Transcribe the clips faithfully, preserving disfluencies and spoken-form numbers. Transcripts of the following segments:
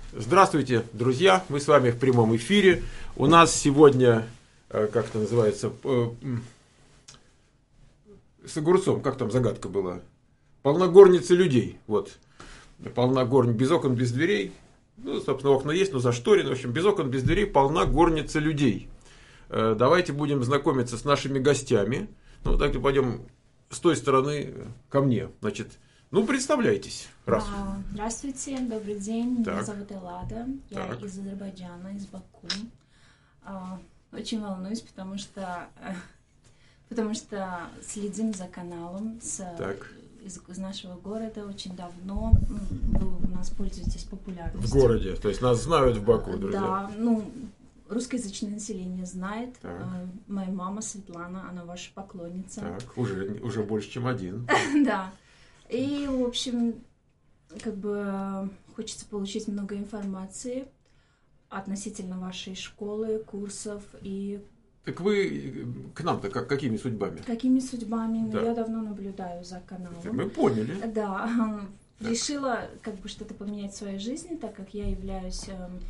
Здравствуйте, друзья! Мы с вами в прямом эфире. У нас сегодня, как это называется, с огурцом, как там загадка была? Полна горница людей. Вот. Полна горница, без окон, без дверей. Ну, собственно, окна есть, но зашторены. В общем, без окон, без дверей полна горница людей. Давайте будем знакомиться с нашими гостями. Ну, давайте пойдем с той стороны ко мне. Значит, ну, представляйтесь. Раз. Здравствуйте, добрый день. Так. Меня зовут Эллада. Я Так. из Азербайджана, из Баку. Очень волнуюсь, потому что, потому что следим за каналом с, из, из нашего города очень давно. Вы у нас пользуетесь популярностью. В городе, то есть нас знают в Баку, друзья. Да, ну, русскоязычное население знает. Так. Моя мама Светлана, она ваша поклонница. Так, уже, уже больше, чем один. Да. И, в общем, как бы хочется получить много информации относительно вашей школы, курсов и... Так вы к нам-то как, какими судьбами? Какими судьбами? Да. Ну, я давно наблюдаю за каналом. Мы поняли. Да. Решила как бы что-то поменять в своей жизни, так как я являюсь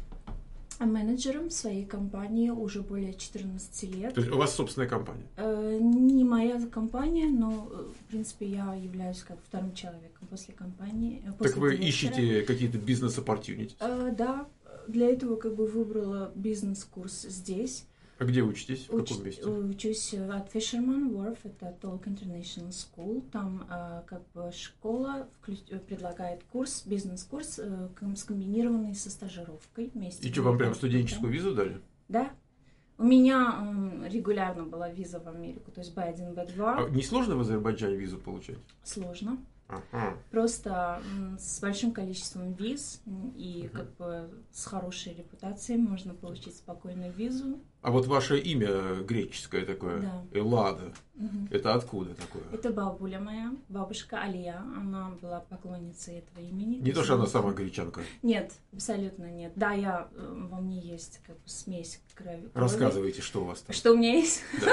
менеджером своей компании уже более четырнадцати лет. То есть у вас собственная компания? Э, не моя компания, но, в принципе, я являюсь как вторым человеком после компании. После Так вы директора. ищете какие-то бизнес-оппортюнити? Э, да, для этого как бы выбрала бизнес-курс здесь. А где учитесь? В Уч, каком месте? Учусь от Fisherman Wharf, это Talk International School. Там э, как бы школа вклю... предлагает курс, бизнес-курс, э, скомбинированный со стажировкой вместе. И что, вам прям студенческую визу дали? Да. У меня э, регулярно была виза в Америку, то есть би один, би два. А не сложно в Азербайджане визу получать? Сложно. Ага. Просто м, с большим количеством виз и Uh-huh. как бы с хорошей репутацией можно получить спокойную визу. А вот ваше имя греческое такое, Да. Эллада, Мгм. это откуда такое? Это бабуля моя, бабушка Алия, она была поклонницей этого имени. Не то, что она сама гречанка. Нет, абсолютно нет. Да, я, э, во мне есть как бы смесь крови. крови. Рассказывайте, что у вас там. Что у меня есть? Да.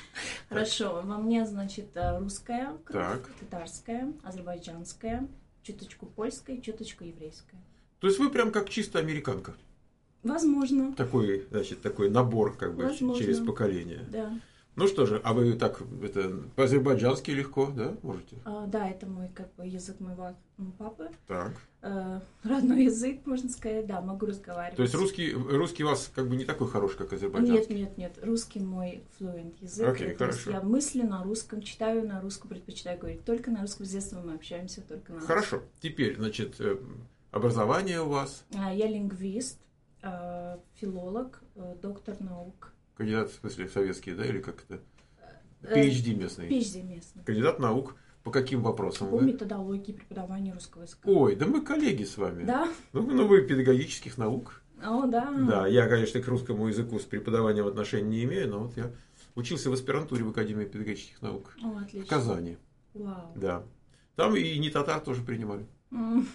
Хорошо, во мне, значит, э, русская кровь, Так. татарская, азербайджанская, чуточку польская, чуточку еврейская. То есть вы прям как чисто американка. Возможно, Такой, значит, такой набор как бы ч- Возможно. через поколение. да. Ну что же, а вы так, это, по-азербайджански легко, да, можете? А, да, это мой как бы язык моего папы. Так. Э, родной язык, можно сказать, да, могу разговаривать. То есть русский, русский у вас как бы не такой хороший, как Нет, азербайджанский? нет, нет, русский мой fluent язык. Окей, То есть хорошо. я мыслю на русском, читаю на русском, предпочитаю говорить только на русском. С детства мы общаемся только на русском. Хорошо. Теперь, значит, э, образование у вас, А, Я лингвист, э, филолог, э, доктор наук. кандидат, в смысле, советский, да, или как это? Э, пи эйч ди местный. пи эйч ди местный. Кандидат наук. По каким вопросам По вы? методологии преподавания русского языка. Ой, да мы коллеги с вами. Да? Ну, ну, вы педагогических наук. О, да. Да, я, конечно, к русскому языку с преподаванием отношения не имею, но вот я учился в аспирантуре в Академии педагогических наук О, отлично. в Казани. Вау. Да. Там и не татар тоже принимали. М.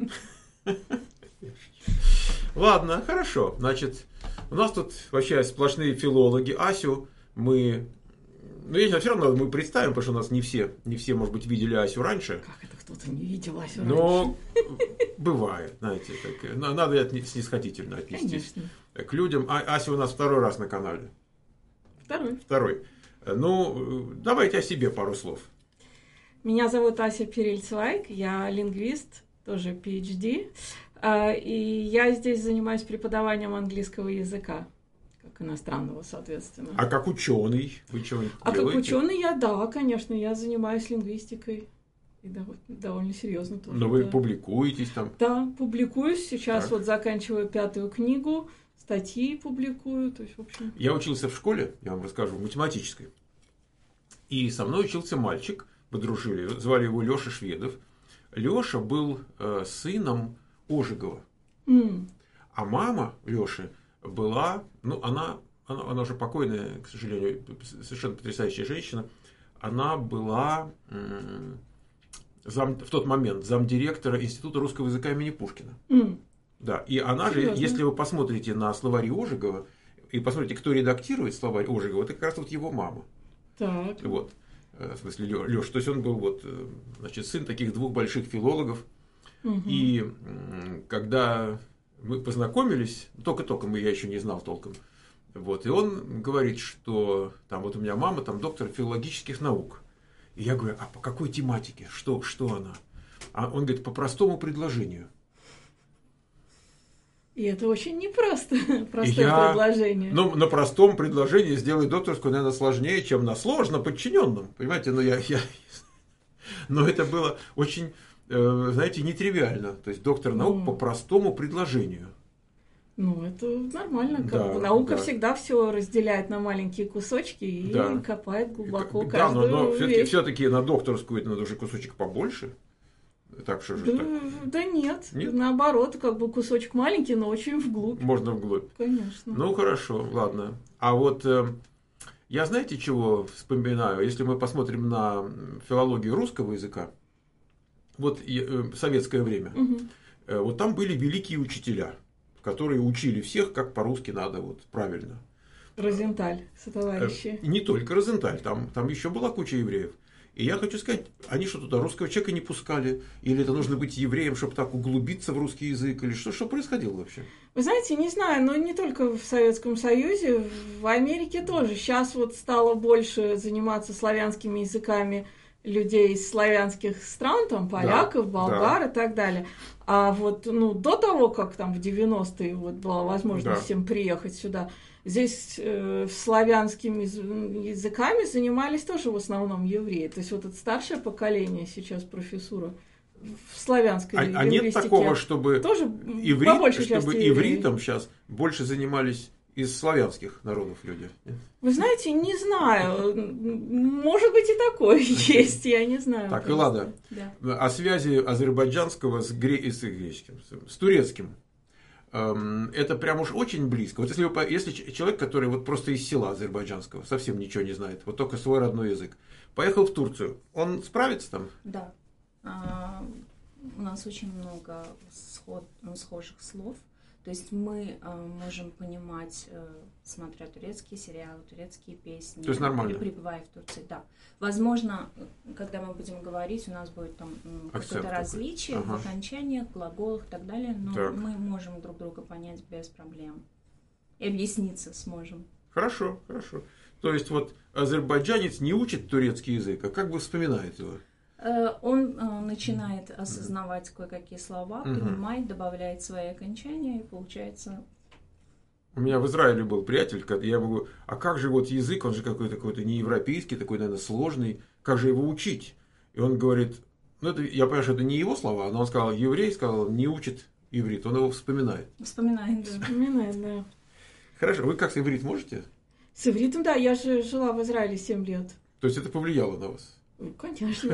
Ладно, хорошо. Значит, у нас тут вообще сплошные филологи. Асю мы... Ну, я не знаю, все равно мы представим, потому что у нас не все, не все, может быть, видели Асю раньше. Как это кто-то не видел Асю Но бывает, знаете, так, на- надо отне- снисходительно раньше? отнестись Конечно. к людям. А Ася у нас второй раз на канале. Второй. Второй. Ну, давайте о себе пару слов. Меня зовут Ася Перельцвайк, я лингвист, тоже пи эйч ди. а, И я здесь занимаюсь преподаванием английского языка, как иностранного, соответственно. А как ученый вы что-нибудь А как делаете? ученый я, да, конечно, я занимаюсь лингвистикой. И дов- довольно серьезно тоже. Но вы да. публикуетесь там. Да, публикуюсь. Сейчас Так. вот заканчиваю пятую книгу, статьи публикую. То есть, в общем... Я учился в школе, я вам расскажу, в математической. И со мной учился мальчик, подружили, звали его Леша Шведов. Леша был э, сыном Ожегова. м, А мама Леши была, ну, она, она, она уже покойная, к сожалению, совершенно потрясающая женщина. Она была м, зам, в тот момент замдиректора Института русского языка имени Пушкина. м. Да, и она же, Серьезно? если вы посмотрите на словари Ожегова и посмотрите, кто редактирует словарь Ожегова, это как раз вот его мама. Так. Вот. Э, В смысле, Леша. То есть он был вот, э, значит, сын таких двух больших филологов. Мгм. И м, когда мы познакомились, только-только мы, я еще не знал толком. Вот, и он говорит, что там вот у меня мама, там доктор филологических наук. И я говорю, а по какой тематике? Что, что она? А он говорит, по простому предложению. И это очень непросто, простое я, предложение. Ну, на простом предложении сделать докторскую, наверное, сложнее, чем на сложно подчиненном. Понимаете, но я, я... Но это было очень, э, знаете, нетривиально. То есть доктор наук ну, по простому предложению. Ну, это нормально. Как да, бы. Наука да. всегда все разделяет на маленькие кусочки и да. копает глубоко да, каждую но, но вещь. все-таки на докторскую это надо уже кусочек побольше. Так что же да, так? да нет, нет, наоборот, как бы кусочек маленький, но очень вглубь. Можно вглубь. Конечно. Ну, хорошо, ладно. А вот э, я знаете, чего вспоминаю? Если мы посмотрим на филологию русского языка, вот э, советское время, угу. э, вот там были великие учителя, которые учили всех, как по-русски надо, вот правильно. Розенталь, сотоварищи. Э, не только Розенталь, там, там еще была куча евреев. И я хочу сказать, они что, туда русского человека не пускали? Или это нужно быть евреем, чтобы так углубиться в русский язык? Или что, что происходило вообще? Вы знаете, не знаю, но не только в Советском Союзе, в Америке тоже. Сейчас вот стало больше заниматься славянскими языками людей из славянских стран, там, поляков, да, болгар да. и так далее. А вот, ну, до того, как там в девяностые вот была возможность да. всем приехать сюда, здесь э, славянскими языками занимались тоже в основном евреи. То есть вот это старшее поколение сейчас профессура в славянской а, лингвистике. А нет такого, чтобы, тоже иврит, чтобы ивритом сейчас больше занимались из славянских народов люди? Нет? Вы знаете, не знаю. Может быть и такое есть, я не знаю. Так, и ладно. Да. О связи азербайджанского с, гре... с греческим, с турецким. Это прям уж очень близко. Вот если, вы, если человек, который вот просто из села азербайджанского, совсем ничего не знает, вот только свой родной язык, поехал в Турцию, он справится там? Да. А, у нас очень много сход, схожих слов. То есть мы а, можем понимать, а, смотря турецкие сериалы, турецкие песни. То есть нормально? Или пребывая в Турции, да. Возможно, когда мы будем говорить, у нас будет там какое-то различие ага. в окончаниях, глаголах и так далее, но так. мы можем друг друга понять без проблем. И объясниться сможем. Хорошо, хорошо. То есть вот азербайджанец не учит турецкий язык, а как бы вспоминает его? Он начинает осознавать кое-какие слова, угу. понимает, добавляет свои окончания, и получается... У меня в Израиле был приятель, когда я говорю, а как же вот язык, он же какой-то, какой-то не европейский, такой, наверное, сложный, как же его учить? И он говорит, ну это, я понимаю, что это не его слова, но он сказал, еврей сказал, не учит иврит, он его вспоминает. Вспоминает, да. Вспоминает, да. Хорошо, вы как с иврит можете? С ивритом, да, я же жила в Израиле семь лет. То есть это повлияло на вас? Конечно.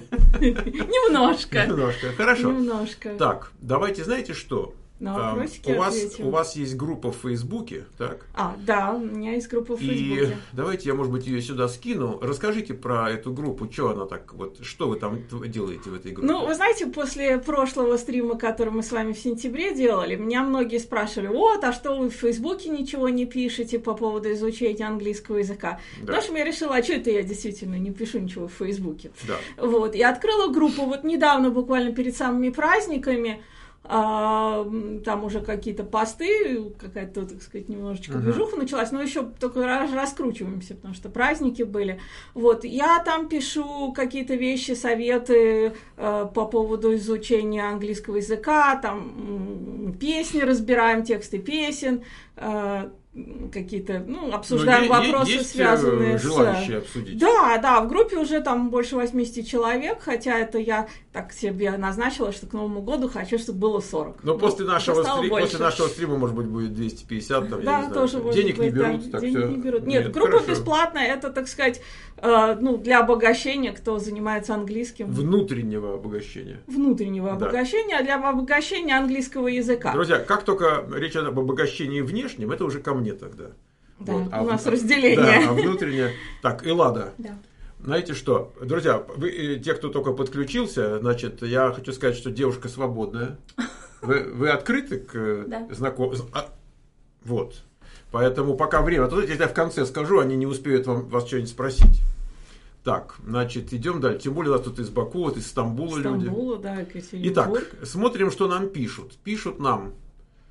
Немножко. Немножко, хорошо. Немножко. Так, давайте, знаете что? На вопросики у вас, ответим. у вас есть группа в Фейсбуке, так? А, да, у меня есть группа в Фейсбуке. И давайте я, может быть, ее сюда скину. Расскажите про эту группу, что она так, вот, что вы там делаете в этой группе? Ну, вы знаете, после прошлого стрима, который мы с вами в сентябре делали, меня многие спрашивали, вот, а что вы в Фейсбуке ничего не пишете по поводу изучения английского языка? Да. Потому что я решила, а что это я действительно не пишу ничего в Фейсбуке? Да. Вот, я открыла группу вот недавно, буквально перед самыми праздниками. А, там уже какие-то посты, какая-то, так сказать, немножечко движуха uh-huh. началась, но еще только раскручиваемся, потому что праздники были. Вот, я там пишу какие-то вещи, советы э, по поводу изучения английского языка, там песни разбираем, тексты песен, э, какие-то, ну, обсуждаем Но вопросы, есть связанные желающие с... обсудить. Да, да, в группе уже там больше восемьдесят человек, хотя это я так себе назначила, что к Новому году хочу, чтобы было сорок. Но, Но после, нашего стри... после нашего стрима, может быть, будет двести пятьдесят, там, да, я не тоже знаю, денег быть, не берут. Да, так денег все... не берут. Нет, Нет, группа хорошо. бесплатная, это, так сказать, э, ну, для обогащения, кто занимается английским. Внутреннего обогащения. Внутреннего да. обогащения, а для обогащения английского языка. Друзья, как только речь об обогащении внешнем, это уже ко мне тогда. Да, вот. а у нас а, разделение. Да, а внутреннее... Так, Эллада. Да. Знаете что, друзья, вы, те, кто только подключился, значит, я хочу сказать, что девушка свободная. Вы, вы открыты к да. знакомству? А, вот. Поэтому пока время... Вот если я в конце скажу, они не успеют вам, вас что-нибудь спросить. Так, значит, идем дальше. Тем более у нас тут из Баку, вот из Стамбула, Стамбула люди. Стамбула, да, Екатеринбург. Итак, смотрим, что нам пишут. Пишут нам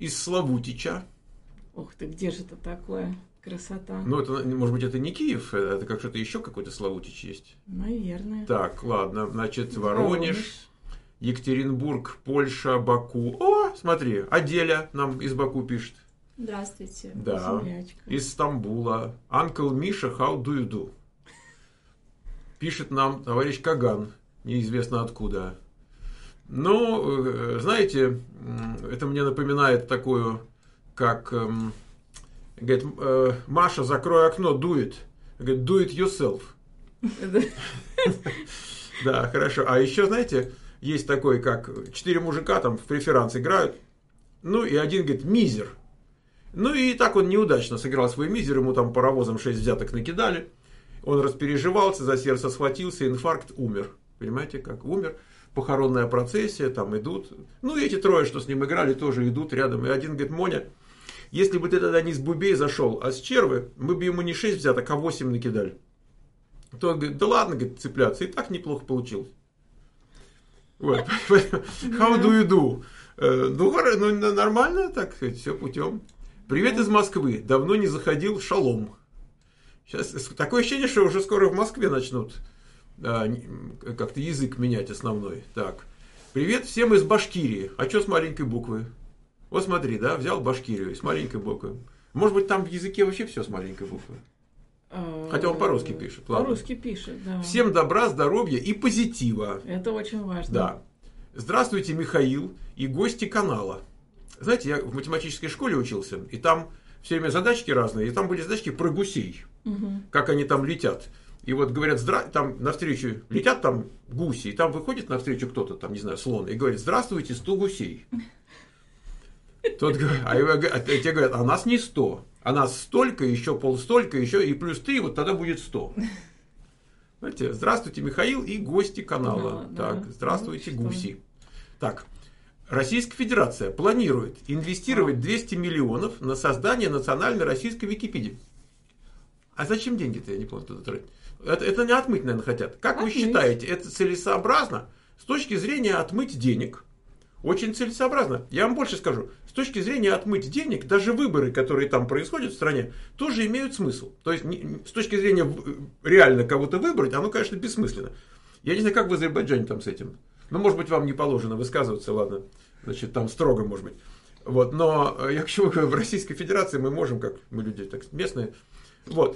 из Славутича. Ух ты, где же это такое? Красота. Ну, это, может быть, это не Киев, это как что-то еще какой-то Славутич есть. Наверное. Так, ладно, значит, Воронеж, Воронеж, Екатеринбург, Польша, Баку. О, смотри, Аделя нам из Баку пишет. Здравствуйте. Да. Землячка. Из Стамбула. Uncle Миша, how do you do? Пишет нам товарищ Каган, неизвестно откуда. Ну, знаете, это мне напоминает такую, как... Говорит, Маша, закрой окно, do it. Говорит, do it yourself. Да, хорошо. А еще, знаете, есть такой, как четыре мужика там в преферанс играют. Ну, и один говорит, мизер. Ну, и так он неудачно сыграл свой мизер. Ему там паровозом шесть взяток накидали. Он распереживался, за сердце схватился, инфаркт, умер. Понимаете, как умер. Похоронная процессия, там идут. Ну, и эти трое, что с ним играли, тоже идут рядом. И один говорит, Моня, если бы ты тогда не с бубей зашел, а с червы, мы бы ему не шесть взяток, а восемь накидали. То он говорит, да ладно, говорит, цепляться, и так неплохо получилось. Вот. How do you do? Ну, ну, нормально, так сказать, все путем. Привет из Москвы. Давно не заходил, шалом. Сейчас такое ощущение, что уже скоро в Москве начнут а, как-то язык менять основной. Так. Привет всем из Башкирии. А что с маленькой буквы? Вот смотри, да, взял Башкирию с маленькой буквы. Может быть, там в языке вообще все с маленькой буквы. Хотя он по-русски пишет. По-русски пишет, да. Всем добра, здоровья и позитива. Это очень важно. Да. Здравствуйте, Михаил и гости канала. Знаете, я в математической школе учился, и там все время задачки разные, и там были задачки про гусей. Угу. Как они там летят. И вот говорят, здра... там навстречу летят там гуси, и там выходит навстречу кто-то, там, не знаю, слон, и говорит, здравствуйте, сто гусей. Тот говорит, а те говорят, а нас не сто, а нас столько, еще полстолько, еще и плюс три, вот тогда будет сто. Знаете, здравствуйте, Михаил и гости канала. Да, так, да. Здравствуйте, ну, гуси. Так, Российская Федерация планирует инвестировать двести миллионов на создание национальной российской Википедии. А зачем деньги-то, я не помню, туда тратить? Это, это не отмыть, наверное, хотят. Как отмыть. Вы считаете, это целесообразно с точки зрения отмыть денег? Очень целесообразно. Я вам больше скажу. С точки зрения отмыть денег, даже выборы, которые там происходят в стране, тоже имеют смысл. То есть, с точки зрения реально кого-то выбрать, оно, конечно, бессмысленно. Я не знаю, как в Азербайджане там с этим. Ну, может быть, вам не положено высказываться, ладно. Значит, там строго, может быть. Вот. Но я к чему говорю, в Российской Федерации мы можем, как мы люди так местные. Вот.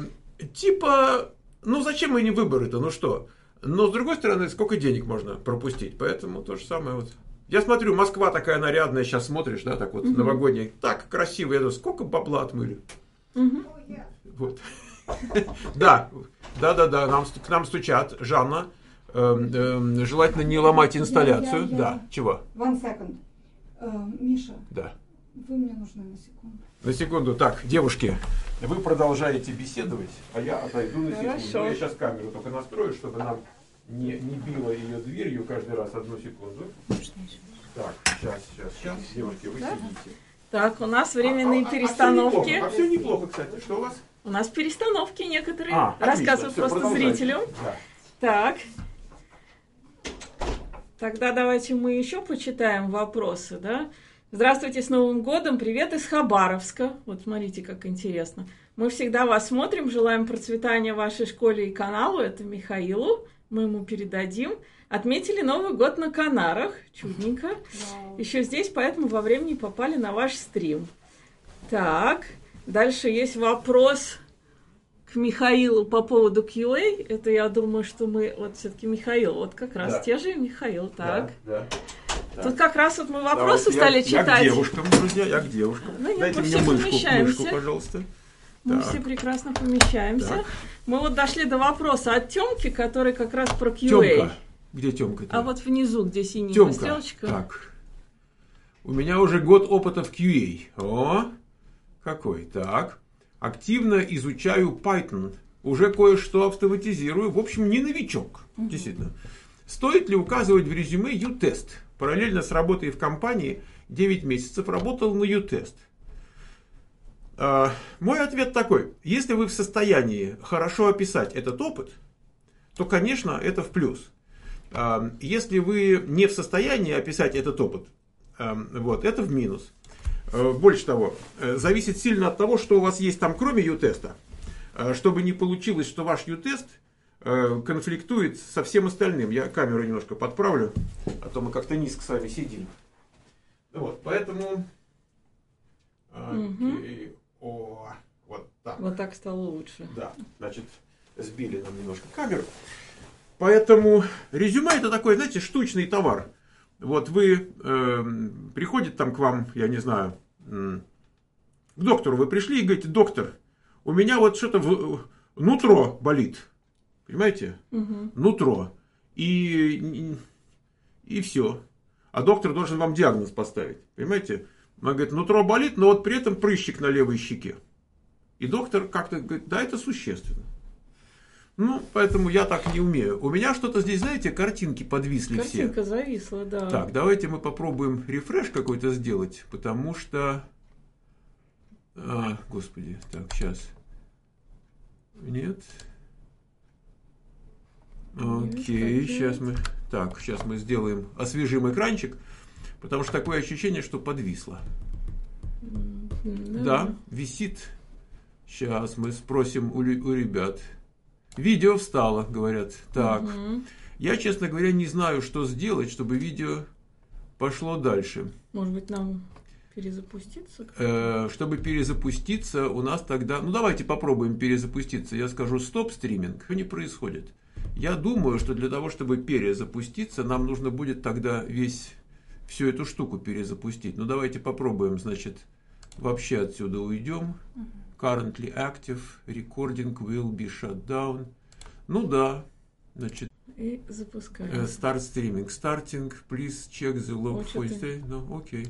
Типа, ну, зачем мы не выборы-то? Ну что? Но, с другой стороны, сколько денег можно пропустить? Поэтому то же самое вот. Я смотрю, Москва такая нарядная, сейчас смотришь, да, так вот, угу. новогодняя, так красиво, я думаю, сколько бабла отмыли. Угу. Вот. Да, да, да, да, нам, к нам стучат, Жанна, э, э, желательно не ломать инсталляцию. Я, я, я. Да, чего? One second. Uh, Миша, да. Вы мне нужны на секунду. На секунду, так, девушки, вы продолжаете беседовать, а я отойду на секунду. Хорошо. Я сейчас камеру только настрою, чтобы нам... Не, не била ее дверью каждый раз, одну секунду. Так, сейчас, сейчас, сейчас, девушки, вы да? сидите. Так, у нас временные а, перестановки. А, а, все неплохо, а все неплохо, кстати. Что у вас? У нас перестановки некоторые. А, рассказываю просто зрителю. Да. Так. Тогда давайте мы еще почитаем вопросы, да? Здравствуйте, с Новым годом, привет из Хабаровска. Вот смотрите, как интересно. Мы всегда вас смотрим, желаем процветания вашей школе и каналу. Это Михаилу. Мы ему передадим. Отметили Новый год на Канарах. Чудненько. Wow. Еще здесь, поэтому во времени попали на ваш стрим. Так. Дальше есть вопрос к Михаилу по поводу кью эй. Это я думаю, что мы... Вот все-таки Михаил. Вот как раз да. те же Михаил. Так. Да, да. Тут как раз вот мы вопросы Давайте стали я, читать. Я к девушкам, друзья. Я к девушкам. Ну, Дайте мы мне все мышку, помещаемся. мышку, пожалуйста. Мы так. все прекрасно помещаемся. Так. Мы вот дошли до вопроса от Тёмки, который как раз про кью эй. Тёмка. Где Тёмка? А вот внизу, где синяя стрелочка. Так. У меня уже год опыта в кью эй. О, какой. Так. Активно изучаю Python. Уже кое-что автоматизирую. В общем, не новичок. Угу. Действительно. Стоит ли указывать в резюме ю-тест? Параллельно с работой в компании девять месяцев работал на ю-тест. Uh, мой ответ такой. Если вы в состоянии хорошо описать этот опыт, то, конечно, это в плюс. Uh, если вы не в состоянии описать этот опыт, uh, вот, это в минус. Больше того, зависит сильно от того, что у вас есть там, кроме ю-теста, чтобы не получилось, что ваш ю-тест конфликтует со всем остальным. Я камеру немножко подправлю, а то мы как-то низко с вами сидим. Вот, поэтому... Угу. О, вот так. Вот так стало лучше. Да, значит, сбили нам немножко камеру. Поэтому резюме это такой, знаете, штучный товар. Вот вы, э, приходит там к вам, я не знаю, э, к доктору вы пришли и говорите: доктор, у меня вот что-то в, нутро болит. Понимаете? Угу. Нутро. И, и, и все. А доктор должен вам диагноз поставить. Понимаете? Он говорит: нутро болит, но вот при этом прыщик на левой щеке. И доктор как-то говорит: да, это существенно. Ну, поэтому я так не умею. У меня что-то здесь, знаете, картинки подвисли Картинка все. Картинка зависла, да. Так, давайте мы попробуем рефреш какой-то сделать, потому что... А, господи, так, сейчас. Нет. Окей, сейчас мы... Так, сейчас мы сделаем, освежим экранчик, потому что такое ощущение, что подвисло. Да, да, висит. Сейчас мы спросим у, у ребят. Видео встало, говорят. Так, угу. Я, честно говоря, не знаю, что сделать, чтобы видео пошло дальше. Может быть, нам перезапуститься? Э, чтобы перезапуститься, у нас тогда... Ну, давайте попробуем перезапуститься. Я скажу стоп стриминг. Что не происходит? Я думаю, что для того, чтобы перезапуститься, нам нужно будет тогда весь... всю эту штуку перезапустить. Ну, давайте попробуем, значит, вообще отсюда уйдем. Currently active, recording will be shut down. Ну да, значит. И запускаем. Start streaming. Starting, please check the log for today. Ну, окей.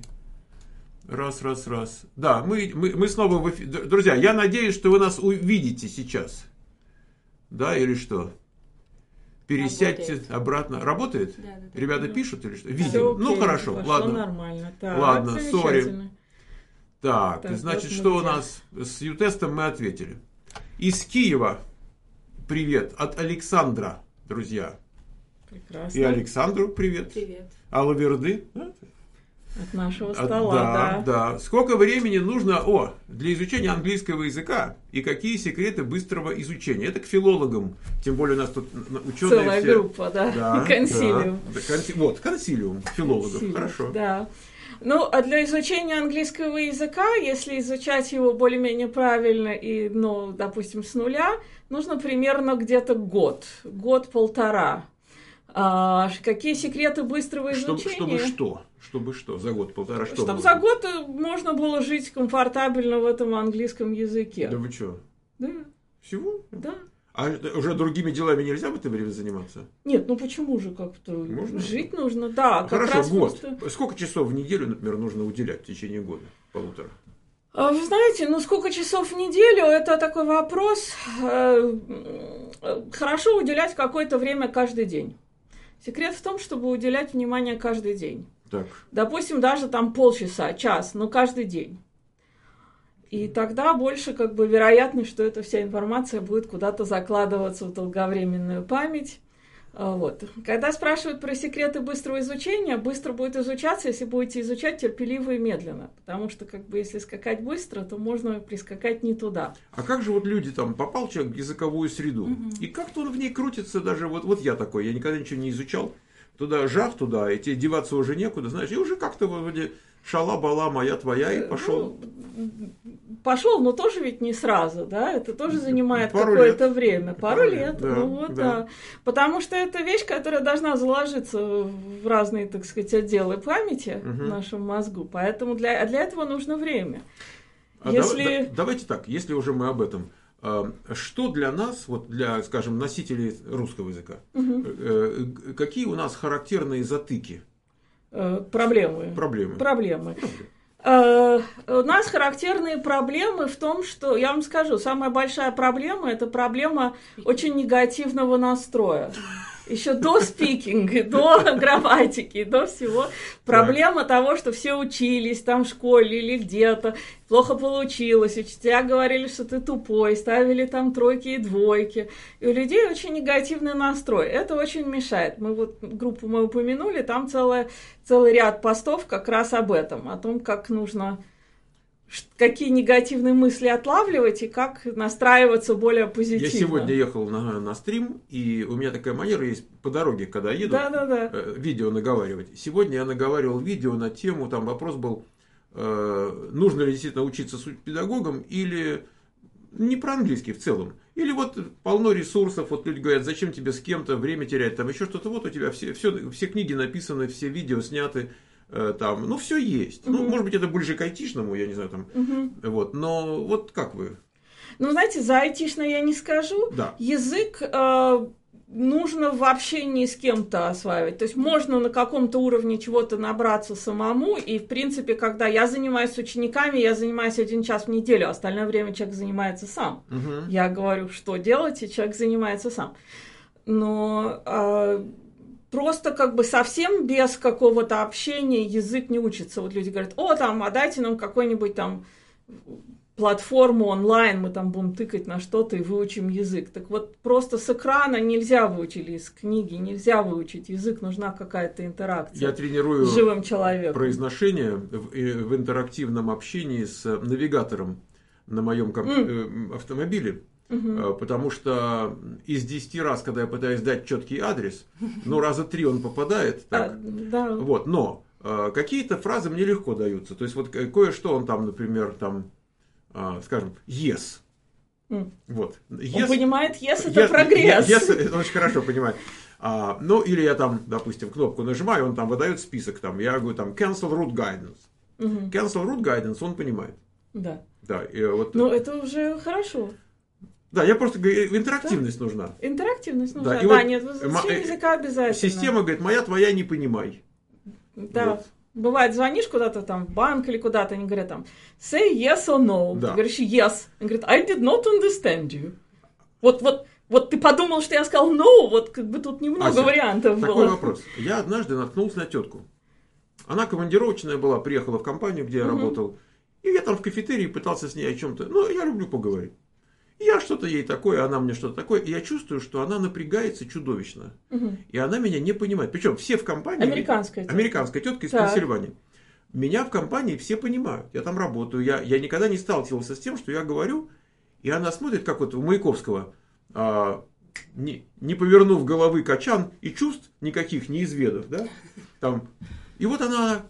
Раз, раз, раз. Да, мы, мы, мы снова в эфире. Друзья, я надеюсь, что вы нас увидите сейчас. Да, или что? Пересядьте Работает. обратно. Работает? Да, да, да. Ребята да. пишут или что? Видим. Ну, хорошо. Пошло ладно. Нормально. Так, ладно, сори. Так, так, значит, вот что у нас с ю-тестом мы ответили. Из Киева привет от Александра, друзья. Прекрасно. И Александру привет. Привет. А Лаверды? От нашего стола, да, да. Да. Сколько времени нужно о, для изучения английского языка и какие секреты быстрого изучения? Это к филологам. Тем более у нас тут ученые Целая все... группа, да. да консилиум. Да. Конси... Вот, консилиум филологов. Консилиум, хорошо. Да. Ну, а для изучения английского языка, если изучать его более-менее правильно и, ну, допустим, с нуля, нужно примерно где-то год, год-полтора. А какие секреты быстрого изучения? Чтобы, чтобы что? Чтобы что? За год-полтора что? Чтобы за год можно было жить комфортабельно в этом английском языке. Да вы что? Да. Всего? Да. А уже другими делами нельзя в это время заниматься? Нет, ну почему же как-то? Можно? Жить нужно, да. Хорошо, как раз год. Просто... Сколько часов в неделю, например, нужно уделять в течение года? Полутора? Вы знаете, ну сколько часов в неделю, это такой вопрос. Хорошо уделять какое-то время каждый день. Секрет в том, чтобы уделять внимание каждый день. Так. Допустим, даже там полчаса, час, но каждый день. И тогда больше как бы вероятность, что эта вся информация будет куда-то закладываться в долговременную память. Вот. Когда спрашивают про секреты быстрого изучения, быстро будет изучаться, если будете изучать терпеливо и медленно. Потому что как бы если скакать быстро, то можно прискакать не туда. А как же вот люди там, попал человек в языковую среду, угу. и как-то он в ней крутится даже, вот, вот я такой, я никогда ничего не изучал, туда жах туда, и тебе деваться уже некуда, знаешь, и уже как-то вроде шала-бала моя твоя, и пошел. Ну, пошел, но тоже ведь не сразу, да, это тоже занимает какое-то время, пару, пару лет, да, ну вот, да. да, потому что это вещь, которая должна заложиться в разные, так сказать, отделы памяти угу. в нашем мозгу, поэтому для, для этого нужно время. А если... да, да, давайте так, если уже мы об этом, что для нас, вот для, скажем, носителей русского языка, угу. какие у нас характерные затыки? Проблемы. Проблемы. Проблемы. Uh, у нас характерные проблемы в том, что, я вам скажу, самая большая проблема – это проблема очень негативного настроя. Еще до спикинга, до грамматики, до всего. Проблема так. того, что все учились там в школе или где-то, плохо получилось, учителя говорили, что ты тупой, ставили там тройки и двойки. И у людей очень негативный настрой. Это очень мешает. Мы вот группу мы упомянули, там целая, целый ряд постов как раз об этом, о том, как нужно какие негативные мысли отлавливать и как настраиваться более позитивно. Я сегодня ехал на, на стрим, и у меня такая манера есть по дороге, когда еду, да, да, да. Э, видео наговаривать. Сегодня я наговаривал видео на тему, там вопрос был, э, нужно ли действительно учиться педагогом или не про английский в целом. Или вот полно ресурсов, вот люди говорят, зачем тебе с кем-то время терять, там еще что-то, вот у тебя все, все, все книги написаны, все видео сняты. Там, ну, все есть. Uh-huh. Ну, может быть, это ближе к айтишному, я не знаю, там. Uh-huh. Вот, но вот как вы? Ну, знаете, за айтишно я не скажу. Да. Язык э, нужно в общении с кем-то осваивать. То есть можно на каком-то уровне чего-то набраться самому. И, в принципе, когда я занимаюсь с учениками, я занимаюсь один час в неделю, остальное время человек занимается сам. Uh-huh. Я говорю, что делать, и человек занимается сам. Но... Э, Просто как бы совсем без какого-то общения язык не учится. Вот люди говорят, о, там, а дайте нам какой-нибудь там платформу онлайн, мы там будем тыкать на что-то и выучим язык. Так вот, просто с экрана нельзя выучить, или из книги нельзя выучить язык, нужна какая-то интеракция. Я тренирую с живым человеком. Произношение в, в интерактивном общении с навигатором на моем комп... mm. автомобиле. Угу. Потому что из десяти раз, когда я пытаюсь дать четкий адрес, ну, раза три он попадает. Так. А, да. Вот, но э, какие-то фразы мне легко даются. То есть, вот кое-что он там, например, там, э, скажем, yes. Mm. Вот. Yes, он понимает, yes, это yes, прогресс. Yes, он очень хорошо понимает. А, ну, или я там, допустим, кнопку нажимаю, он там выдает список. Там, я говорю, там, cancel route guidance. Угу. Cancel route guidance, он понимает. Да. Да, и вот, ну, это уже хорошо. Да, я просто говорю, интерактивность да. нужна. Интерактивность нужна, да, да, вот нет, изучение языка обязательно. Система говорит, моя, твоя, не понимай. Да, вот. Бывает, звонишь куда-то там, в банк или куда-то, они говорят там, say yes or no. Да. Ты говоришь yes. Они говорят, I did not understand you. Вот, вот, вот ты подумал, что я сказал no, вот как бы тут немного Ася, вариантов такой было. Такой вопрос. Я однажды наткнулся на тетку. Она командировочная была, приехала в компанию, где я угу. работал. И я там в кафетерии пытался с ней о чем-то. Ну, я люблю поговорить. Я что-то ей такое, она мне что-то такое. И я чувствую, что она напрягается чудовищно. Угу. И она меня не понимает. Причем все в компании... Американская тетка. Американская тетка из так. Пенсильвании. Меня в компании все понимают. Я там работаю. Я, я никогда не сталкивался с тем, что я говорю, и она смотрит, как вот у Маяковского, а, не, не повернув головы качан, и чувств никаких не изведав. Да? Там. И вот она...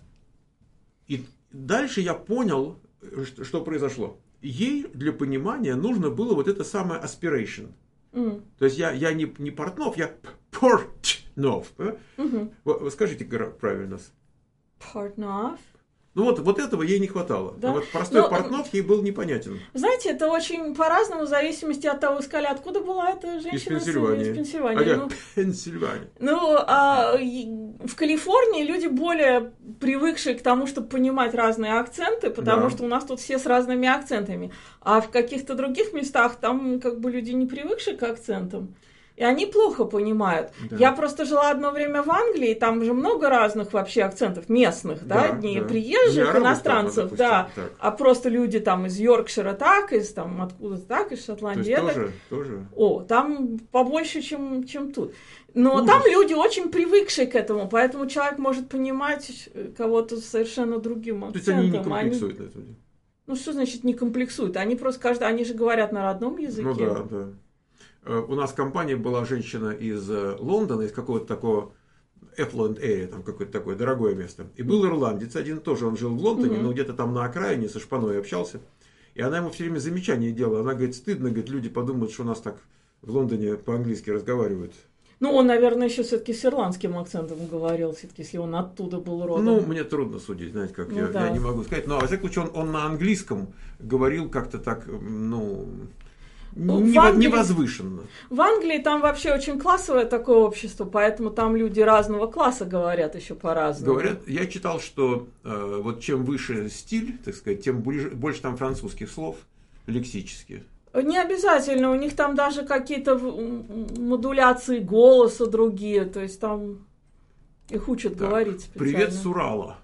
И дальше я понял, что, что произошло. Ей для понимания нужно было вот это самое aspiration. Mm. То есть я, я не, не Портнов, я Портнов. Mm-hmm. Вы, вы скажите правильно. Портнов. Ну вот, вот этого ей не хватало. Да. А вот простой Но, Портнов ей был непонятен. Знаете, это очень по-разному, в зависимости от того, сказали, откуда была эта женщина. Из Пенсильвании. Из Пенсильвании. А ну, Пенсильвания. Ну, а, в Калифорнии люди более привыкшие к тому, чтобы понимать разные акценты, потому да. что у нас тут все с разными акцентами. А в каких-то других местах там как бы люди не привыкшие к акцентам. И они плохо понимают. Да. Я просто жила одно время в Англии, и там же много разных вообще акцентов местных, да, да не да. приезжих, не иностранцев, допустим, да, так. а просто люди там из Йоркшира так, из там откуда-то так, из Шотландии. То есть тоже, тоже. О, там побольше, чем, чем тут. Но Ужас. Там люди очень привыкшие к этому, поэтому человек может понимать кого-то совершенно другим акцентом. То есть они не комплексуют на этом? Ну, что значит не комплексуют? Они просто каждый, они же говорят на родном языке. Ну да, да. У нас в компании была женщина из Лондона, из какого-то такого affluent area, там какое-то такое дорогое место. И был ирландец один, тоже он жил в Лондоне, mm-hmm. но где-то там на окраине со шпаной общался. И она ему все время замечания делала. Она говорит, стыдно, говорит, люди подумают, что у нас так в Лондоне по-английски разговаривают. Ну, он, наверное, еще все-таки с ирландским акцентом говорил, все-таки, если он оттуда был родом. Ну, мне трудно судить, знаете, как ну, я, да. я не могу сказать. Но, во всяком случае, он, он на английском говорил как-то так, ну... Не, Англии, невозвышенно. В Англии там вообще очень классовое такое общество, поэтому там люди разного класса говорят еще по-разному. Говорят, я читал, что э, вот чем выше стиль, так сказать, тем ближе, больше там французских слов лексически. Не обязательно, у них там даже какие-то модуляции голоса другие, то есть там их учат так, говорить специально. Привет с Урала.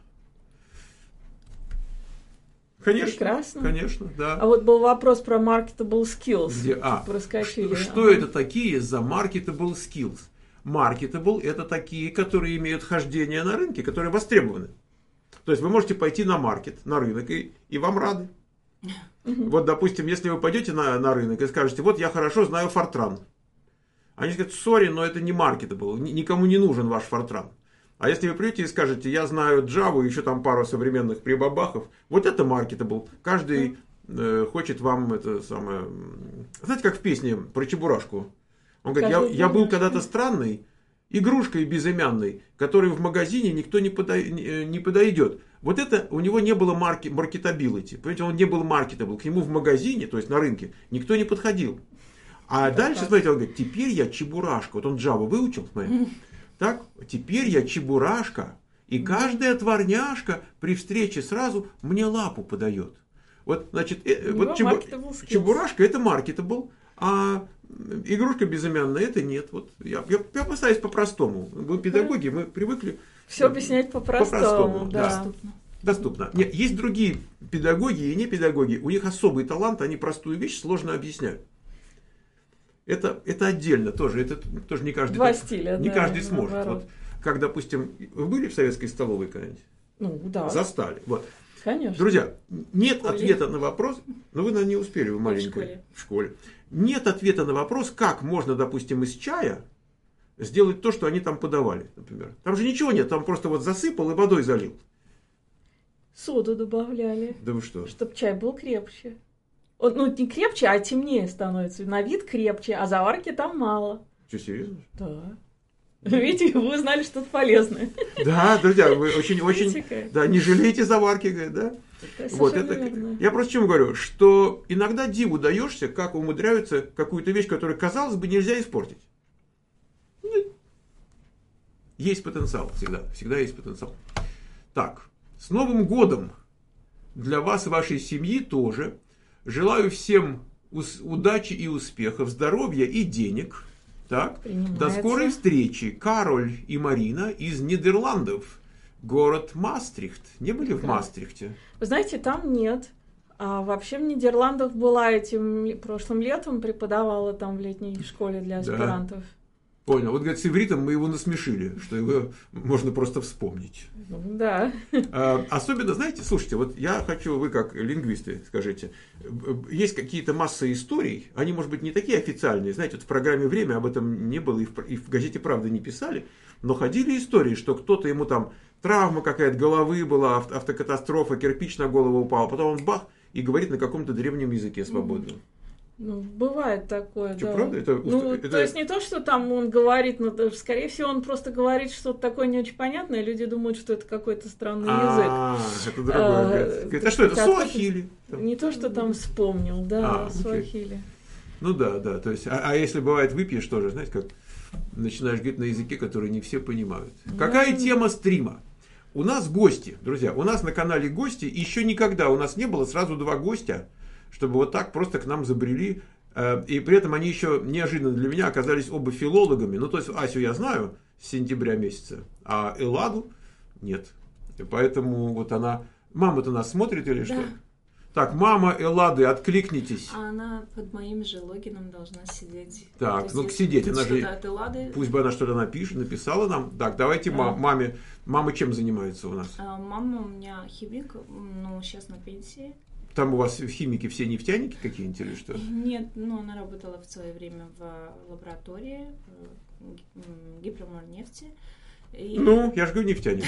Конечно, прекрасно. Конечно, да. А вот был вопрос про marketable skills. Где, а, проскочили. Что, что ага. это такие за marketable skills? Marketable – это такие, которые имеют хождение на рынке, которые востребованы. То есть вы можете пойти на маркет, на рынок, и, и вам рады. Вот, допустим, если вы пойдете на, на рынок и скажете, вот я хорошо знаю Fortran. Они скажут, сори, но это не маркетабл, никому не нужен ваш Fortran. А если вы придете и скажете, я знаю Java, еще там пару современных прибабахов, вот это маркетабл. Каждый э, хочет вам это самое... Знаете, как в песне про Чебурашку? Он говорит, я, я был когда-то странный, игрушкой безымянной, которой в магазине никто не, пода... не подойдет. Вот это у него не было марки... маркетабилити. Понимаете, он не был маркетабл. К нему в магазине, то есть на рынке, никто не подходил. А это дальше, так. Смотрите, он говорит, теперь я Чебурашка. Вот он Java выучил, смотрите. Так, теперь я Чебурашка, и каждая тварняшка при встрече сразу мне лапу подает. Вот, значит, э, вот чебу, Чебурашка это маркетабл, а игрушка безымянная это нет. Вот я, я, я постараюсь по-простому. Мы педагоги, мы привыкли все объяснять по-простому. по-простому да. Доступно. Доступно. Нет, есть другие педагоги и не педагоги. У них особый талант, они простую вещь сложно объясняют. Это, это отдельно тоже, это тоже не каждый, Два так, стиля, не да, каждый сможет. наоборот. Вот, как, допустим, вы были в советской столовой когда-нибудь? Ну, да. Застали. Вот. Конечно. Друзья, нет ответа на вопрос, но вы, наверное, не успели, вы маленькие. В школе. В школе. Нет ответа на вопрос, как можно, допустим, из чая сделать то, что они там подавали, например. Там же ничего нет, там просто вот засыпал и водой залил. Соду добавляли. Да вы что? Чтобы чай был крепче. Он, ну, не крепче, а темнее становится. На вид крепче, а заварки там мало. Что, серьезно? Да. Видите, вы узнали что-то полезное. Да, друзья, вы очень-очень... Да, не жалейте заварки, да? Это вот это. верно. Я просто чему говорю, что иногда диву даешься, как умудряются какую-то вещь, которую, казалось бы, нельзя испортить. Есть потенциал всегда. Всегда есть потенциал. Так, с Новым годом для вас и вашей семьи тоже. Желаю всем удачи и успехов, здоровья и денег. Так, до скорой встречи. Кароль и Марина из Нидерландов. Город Мастрихт. Не были в Мастрихте? Вы знаете, там нет. А вообще в Нидерландах была этим прошлым летом, преподавала там в летней школе для аспирантов. Да. Понял. Вот, говорит, с ивритом мы его насмешили, что его можно просто вспомнить. Ну, да. А, особенно, знаете, слушайте, вот я хочу, вы как лингвисты скажите, есть какие-то массы историй, они, может быть, не такие официальные, знаете, вот в программе «Время» об этом не было, и в, и в газете «Правда» не писали, но ходили истории, что кто-то ему там, травма какая-то головы была, автокатастрофа, кирпич на голову упал, потом он бах, и говорит на каком-то древнем языке свободно. Ну, бывает такое, что, да. Правда? Это, ну, это... то есть не то, что там он говорит, но скорее всего он просто говорит что-то такое не очень понятное, и люди думают, что это какой-то странный язык. А, это другое. Это что, это суахили? Не то, что там вспомнил, да, суахили. Ну да, да, то есть, а если бывает выпьешь тоже, знаете, как начинаешь говорить на языке, который не все понимают. Какая тема стрима? У нас гости, друзья, у нас на канале гости, и еще никогда у нас не было сразу два гостя, чтобы вот так просто к нам забрели. И при этом они еще неожиданно для меня оказались оба филологами. Ну, то есть Асю я знаю с сентября месяца, а Элладу нет. И поэтому вот она... Мама-то нас смотрит или да. что? Так, мама Эллады, откликнитесь. А она под моим же логином должна сидеть. Так, ну сидеть. Она же... Пусть бы она что-то напишет, написала нам. Так, давайте да. маме. Мама чем занимается у нас? А, мама у меня химик, ну, сейчас на пенсии. Там у вас химики все нефтяники какие-нибудь или что? Нет, ну она работала в свое время в лаборатории Гипроморнефти. И... Ну, я же говорю, нефтяник.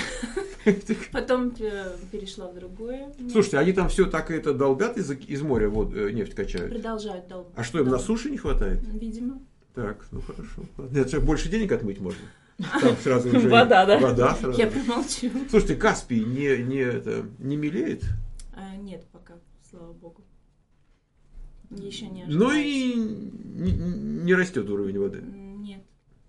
Потом перешла в другое. Слушайте, они там все так это долбят из, из моря, вот нефть качают? Продолжают долбать. А что, им на суше не хватает? Видимо. Так, ну хорошо. Нет, больше денег отмыть можно. Там сразу уже вода, да? Вода сразу. Я промолчу. Слушайте, Каспий не, не, это, не мелеет? А, нет, пока, слава богу. Еще не ожидается. Ну и не, не растет уровень воды? Нет.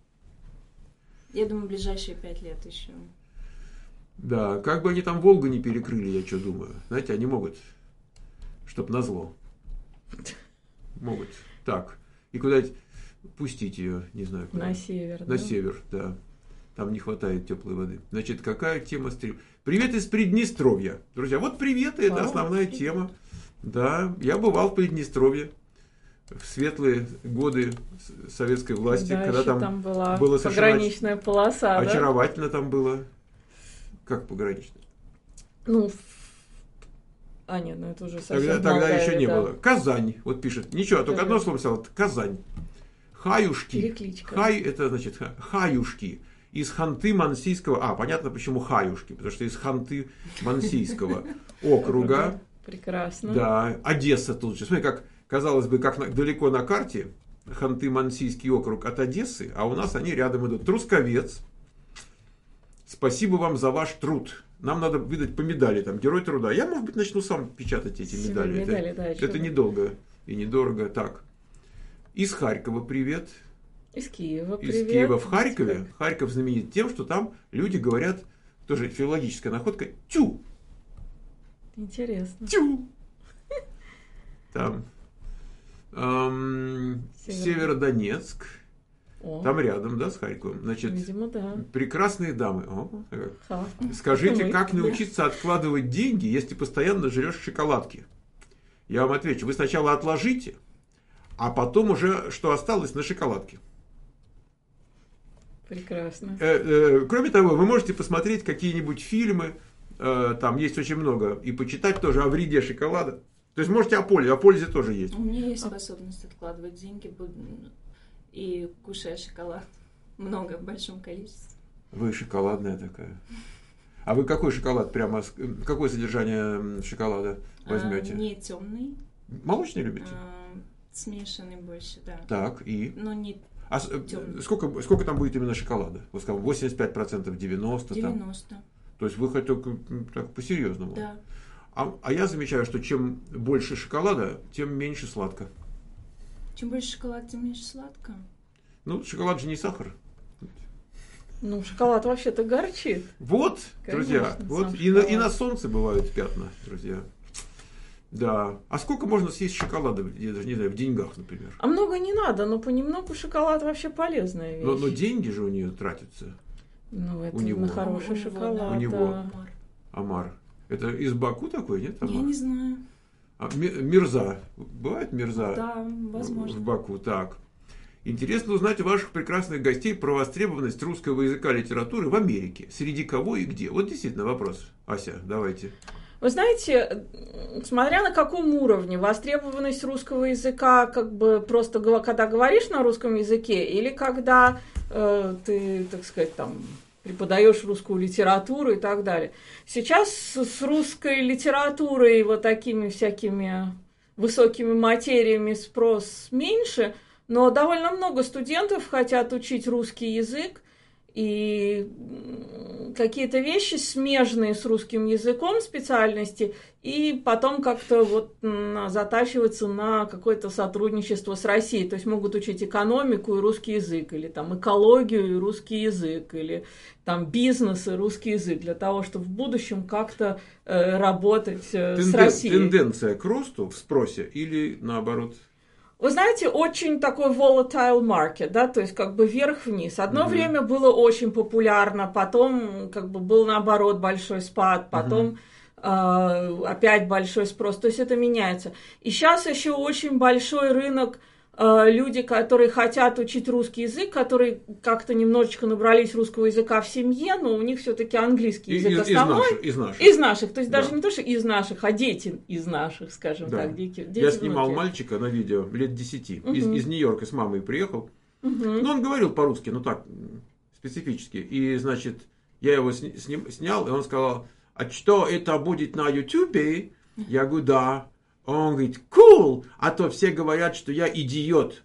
Я думаю, ближайшие пять лет еще. Да, как бы они там Волгу не перекрыли, я что думаю. Знаете, они могут, чтоб назло. Могут. Так, и куда-нибудь пустить ее, не знаю куда. На север, На да? север, да. Там не хватает теплой воды. Значит, какая тема стрим? Привет из Приднестровья. Друзья, вот приветы, это основная тема. Да, я бывал в Приднестровье в светлые годы советской власти, да, когда там, там была было пограничная полоса. Очаровательно да? там было. Как пограничная? Ну, А, нет, ну это уже совсем Тогда, тогда Молдавия, еще не да. было. Казань, вот пишет. Ничего, только одно слово сказал. Казань. Хаюшки. Перекличка. Хай, это значит хаюшки. Из Ханты-Мансийского... А, понятно, почему хаюшки. Потому что из Ханты-Мансийского округа. Прекрасно. Да, Одесса тут же. Смотри, как, казалось бы, как на, далеко на карте Ханты-Мансийский округ от Одессы, а у нас они рядом идут. Трусковец. Спасибо вам за ваш труд. Нам надо выдать по медали, там, Герой труда. Я, может быть, начну сам печатать эти Себе медали. медали, это да, это недолго и недорого. Так. Из Харькова привет. Из Киева Из привет. Киева в Харькове. Харьков знаменит тем, что там люди говорят, тоже филологическая находка, тю. Интересно. Тю. Там. Эм, Северо- Северодонецк. О, Там рядом, да, с Харьковом. Значит, видимо, да. прекрасные дамы. О, как. Ха. Скажите, Это мы. как научиться откладывать деньги, если постоянно жрешь шоколадки? Я вам отвечу. Вы сначала отложите, а потом уже, что осталось, на шоколадке. Прекрасно. Э, э, кроме того, вы можете посмотреть какие-нибудь фильмы, э, там есть очень много, и почитать тоже о вреде шоколада. То есть можете о пользе, о пользе тоже есть. У меня есть способность откладывать деньги буд- и кушая шоколад. Много, в большом количестве. Вы шоколадная такая. А вы какой шоколад прямо, с- какое содержание шоколада возьмете? А, не темный, Молочный любите? а, смешанный больше, да. Так, и? Но не А с- э, Тёмный. сколько, сколько там будет именно шоколада? Вот скажем, восемьдесят пять процентов, девяносто процентов? Там. девяносто. То есть вы хоть только м, так по-серьезному. Да. А, а я замечаю, что чем больше шоколада, тем меньше сладко. Чем больше шоколад, тем меньше сладко. Ну, шоколад же не сахар. Ну, шоколад вообще-то горчит. Вот, Конечно, друзья, сам вот и на, и шоколад. на солнце бывают пятна, друзья. Да. А сколько можно съесть шоколада, я даже не знаю, в деньгах, например? А много не надо, но понемногу шоколад вообще полезная вещь. Но, но деньги же у нее тратятся. Ну, это у него. на хороший У него, шоколад. да. У него. да. Амар. Это из Баку такой, нет? Я Амар? не знаю. А, ми- мирза. Бывает мирза? Да, В возможно. Баку, так. Интересно узнать у ваших прекрасных гостей про востребованность русского языка и литературы в Америке. Среди кого и где? Вот действительно вопрос. Ася, давайте. Вы знаете, смотря на каком уровне, востребованность русского языка, как бы просто гова- когда говоришь на русском языке, или когда э, ты, так сказать, там преподаешь русскую литературу и так далее. Сейчас с, с русской литературой и вот такими всякими высокими материями спрос меньше, но довольно много студентов хотят учить русский язык, и какие-то вещи смежные с русским языком специальности, и потом как-то вот затачиваться на какое-то сотрудничество с Россией. То есть могут учить экономику и русский язык, или там экологию и русский язык, или там бизнес и русский язык, для того, чтобы в будущем как-то э, работать э, с Тенден- Россией. Тенденция к росту в спросе или наоборот? Вы знаете, очень такой volatile market, да, то есть как бы вверх-вниз. Одно Мгм. время было очень популярно, потом как бы был наоборот большой спад, потом э, опять большой спрос, то есть это меняется. И сейчас еще очень большой рынок, э, люди, которые хотят учить русский язык, которые как-то немножечко набрались русского языка в семье, но у них все-таки английский И- язык из, из основной. наших, из наших. Из наших, то есть Да. даже не то, что из наших, а дети из наших, скажем Да. так, дети. Я дети, снимал внуки. мальчика на видео лет десяти. Из, Мгм. из Нью-Йорка с мамой приехал. Мгм. Ну, он говорил по-русски, ну так, м, специфически. И, значит, я его сни- сним- снял, и он сказал, а что, это будет на Ютубе? Я говорю, да. Он говорит, cool, а то все говорят, что я идиот.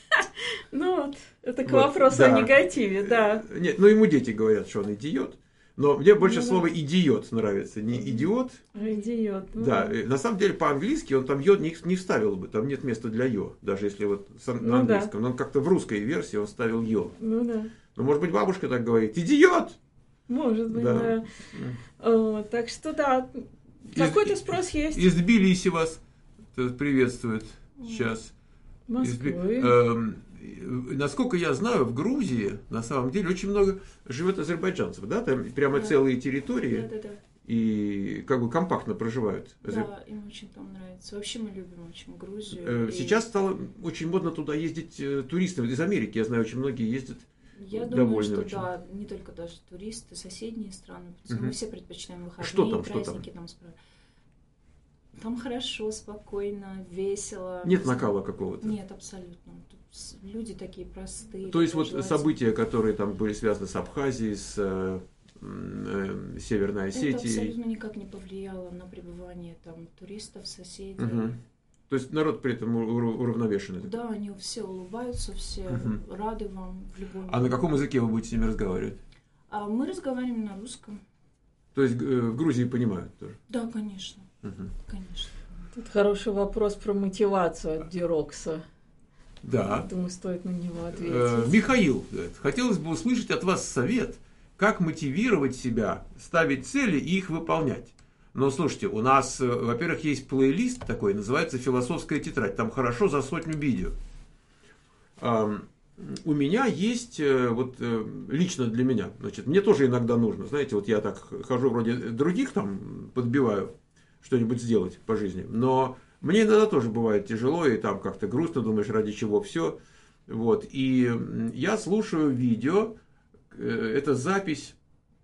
Ну вот, это к Вот, вопросу да. о негативе, да. Э, Нет, ну ему дети говорят, что он идиот. Но мне больше Ну да. слово идиот нравится, не идиот. Идиот. ну Да, э, на самом деле по-английски он там йод не, не вставил бы, там нет места для ё, даже если вот с ан- Ну на да. английском. Но он как-то в русской версии он ставил ё. Ну да, Ну, может быть, бабушка так говорит, идиот! может быть, Да. да. Вот, так что да, какой-то спрос есть. Из Тбилиси вас э, приветствует сейчас. Из Тби- Москвы. эм, э, насколько я знаю, в Грузии на самом деле очень много живет азербайджанцев, да, там прямо Да. целые территории Да, да, да. и как бы компактно проживают. Азер- Да, им очень там нравится. Вообще мы любим очень Грузию. Э, И Сейчас стало очень модно туда ездить э, туристам из Америки. Я знаю, очень многие ездят. я думаю, довольны что очень. да, не только даже туристы, соседние страны. потому что Мгм. Мы все предпочитаем выходные, Что там, что там? праздники там справить. Там хорошо, спокойно, весело. Нет накала какого-то? Нет, абсолютно. Тут люди такие простые. То есть вот события, которые там были связаны с Абхазией, с э, э, Северной Осетией. Это абсолютно никак не повлияло на пребывание там туристов, соседей. Угу. То есть народ при этом уравновешенный? Да, они все улыбаются, все угу. рады вам в любом. А на каком языке вы будете с ними разговаривать? А мы разговариваем на русском. То есть в Грузии понимают тоже? Да, конечно. Угу. Конечно. Тут хороший вопрос про мотивацию от Дирокса. Да. Думаю, стоит на него ответить. Э, Михаил, хотелось бы услышать от вас совет, как мотивировать себя, ставить цели и их выполнять. Но слушайте, у нас, во-первых, есть плейлист такой, называется «Философская тетрадь». Там хорошо за сотню видео. У меня есть, вот лично для меня, значит, мне тоже иногда нужно, знаете, вот я так хожу вроде других там, подбиваю что-нибудь сделать по жизни, но мне иногда тоже бывает тяжело, и там как-то грустно, думаешь, ради чего все. Вот, и я слушаю видео, это запись,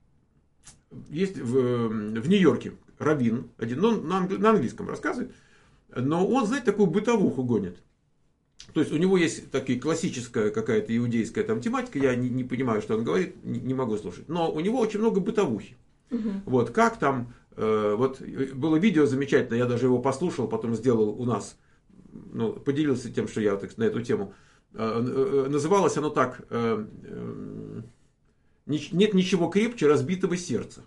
есть в, в Нью-Йорке раввин один, он на, на английском рассказывает, но он, знаете, такую бытовуху гонит. То есть у него есть такая классическая какая-то иудейская там тематика, я не, не понимаю, что он говорит, не, не могу слушать, но у него очень много бытовухи. Угу. Вот, как там, э, вот было видео замечательное, я даже его послушал, потом сделал у нас, ну, поделился тем, что я так, на эту тему. Э, э, называлось оно так, э, э, «Нет ничего крепче разбитого сердца».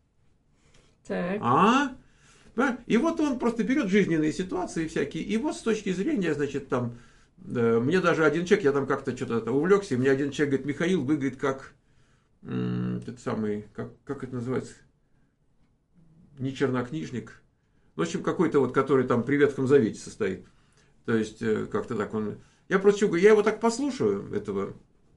Так. А? И вот он просто берет жизненные ситуации всякие, и вот с точки зрения, значит, там, э, мне даже один человек, я там как-то что-то увлекся, и мне один человек говорит: Михаил, вы, говорит, как, м- этот самый, как, как это называется, не чернокнижник, в общем, какой-то вот, который там при Ветхом Завете состоит, то есть, э, как-то так он, я просто говорю, я его так послушаю, этого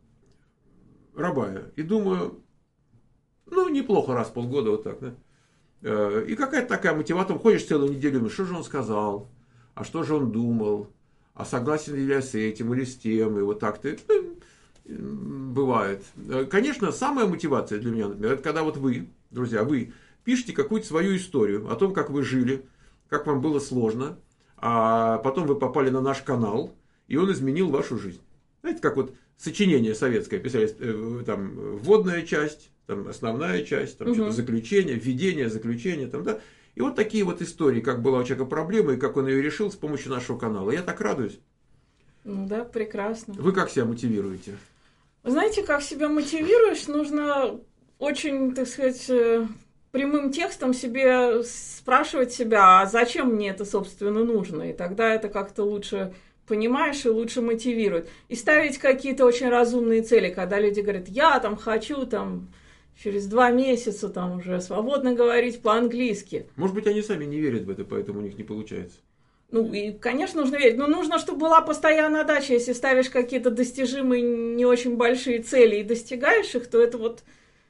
Рабая, и думаю, ну, неплохо раз в полгода вот так, да. И какая-то такая мотивация, ходишь целую неделю, думаешь, что же он сказал, а что же он думал, а согласен ли я с этим или с тем, и вот так-то бывает. Конечно, самая мотивация для меня, например, это когда вот вы, друзья, вы пишете какую-то свою историю о том, как вы жили, как вам было сложно, а потом вы попали на наш канал, и он изменил вашу жизнь. Знаете, как вот сочинение советское писали, там, вводная часть, там, основная часть, там, угу. что-то заключение, введение, заключение, там, да. И вот такие вот истории, как была у человека проблема, и как он ее решил с помощью нашего канала. Я так радуюсь. Ну да, прекрасно. Вы как себя мотивируете? Вы знаете, как себя мотивируешь, нужно очень, так сказать, прямым текстом себе спрашивать себя, а зачем мне это, собственно, нужно? И тогда это как-то лучше понимаешь и лучше мотивирует. И ставить какие-то очень разумные цели, когда люди говорят, я там хочу там через два месяца там уже свободно говорить по-английски. Может быть, они сами не верят в это, поэтому у них не получается. Ну, и, конечно, нужно верить, но нужно, чтобы была постоянная отдача. Если ставишь какие-то достижимые, не очень большие цели и достигаешь их, то это вот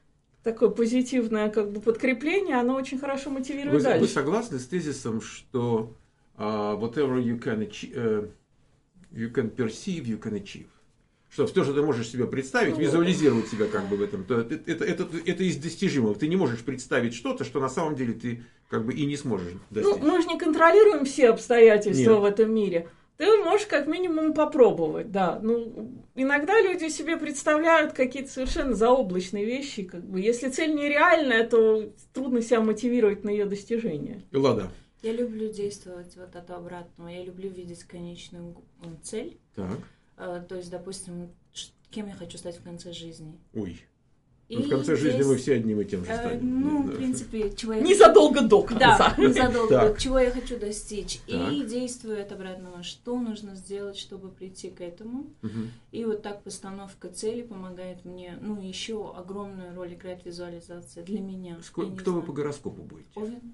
такое позитивное как бы подкрепление, оно очень хорошо мотивирует вы, дальше. Вы согласны с тезисом, что uh, whatever you can achieve, uh, you can perceive, you can achieve? Что все, что ты можешь себе представить, ну, визуализировать себя как бы в этом, то это, это, это, это из достижимого. Ты не можешь представить что-то, что на самом деле ты как бы и не сможешь достичь. Ну, мы же не контролируем все обстоятельства Нет. в этом мире. Ты можешь как минимум попробовать, да. Ну, иногда люди себе представляют какие-то совершенно заоблачные вещи. Как бы. Если цель нереальная, то трудно себя мотивировать на ее достижение. Лада. Я люблю действовать вот от обратного. Я люблю видеть конечную цель. Так. То есть, допустим, кем я хочу стать в конце жизни. Ой. И ну, в конце здесь, жизни мы все одним и тем же станем. Э, ну, да. в принципе, чего я Незадолго до конца. Да, незадолго Так. до чего я хочу достичь. Так. И действую от обратного. Что нужно сделать, чтобы прийти к этому. Угу. И вот так постановка цели помогает мне. Ну, еще огромную роль играет визуализация для меня. Сколько, кто знаю. Вы по гороскопу будете? Овен.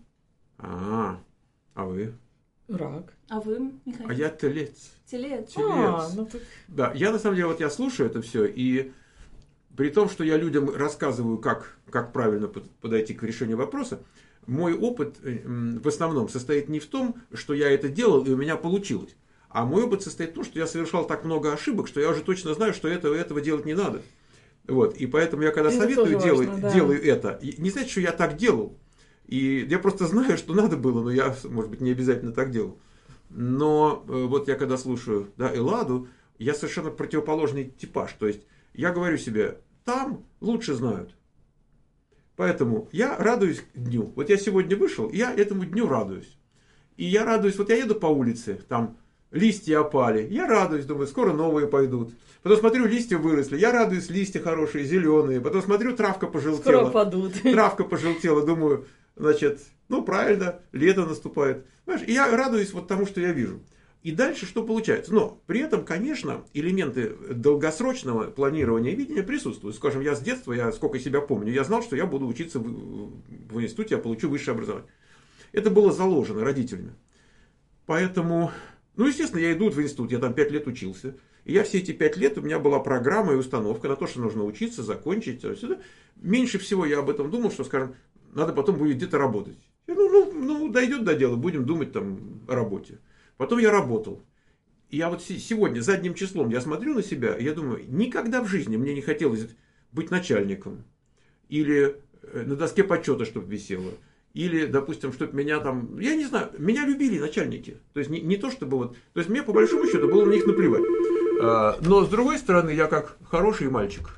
А, а вы? Рак. А вы, Михаил? А я телец. Телец. Телец. А, ну так... Да, я на самом деле, вот я слушаю это все, и при том, что я людям рассказываю, как, как правильно подойти к решению вопроса, мой опыт в основном состоит не в том, что я это делал и у меня получилось, а мой опыт состоит в том, что я совершал так много ошибок, что я уже точно знаю, что этого, этого делать не надо. Вот, и поэтому я когда это советую делать, важно, да. делаю это, не значит, что я так делал. И я просто знаю, что надо было, но я, может быть, не обязательно так делал. Но вот я когда слушаю, да, Элладу, я совершенно противоположный типаж. То есть я говорю себе, там лучше знают. Поэтому я радуюсь дню. Вот я сегодня вышел, я этому дню радуюсь. И я радуюсь, вот я еду по улице, там листья опали, я радуюсь, думаю, скоро новые пойдут. Потом смотрю, листья выросли, я радуюсь, листья хорошие, зеленые. Потом смотрю, травка пожелтела. Скоро падут. Травка пожелтела, думаю, значит, ну правильно, лето наступает. Знаешь, и я радуюсь вот тому, что я вижу. И дальше что получается? Но при этом, конечно, элементы долгосрочного планирования и видения присутствуют. Скажем, я с детства, я сколько себя помню, я знал, что я буду учиться в, в институте, я получу высшее образование. Это было заложено родителями. Поэтому, ну, естественно, я иду в институт, я там пять лет учился. И я все эти пять лет, у меня была программа и установка на то, что нужно учиться, закончить. Сюда. Меньше всего я об этом думал, что, скажем, надо потом будет где-то работать. Ну, ну, ну, дойдет до дела, будем думать там о работе. Потом я работал. И я вот сегодня, задним числом, я смотрю на себя, и я думаю, никогда в жизни мне не хотелось быть начальником. Или на доске почета, чтобы висело. Или, допустим, чтобы меня там... Я не знаю, меня любили начальники. То есть не, не то, чтобы вот... То есть мне, по большому счету, было на них наплевать. Но, с другой стороны, я как хороший мальчик.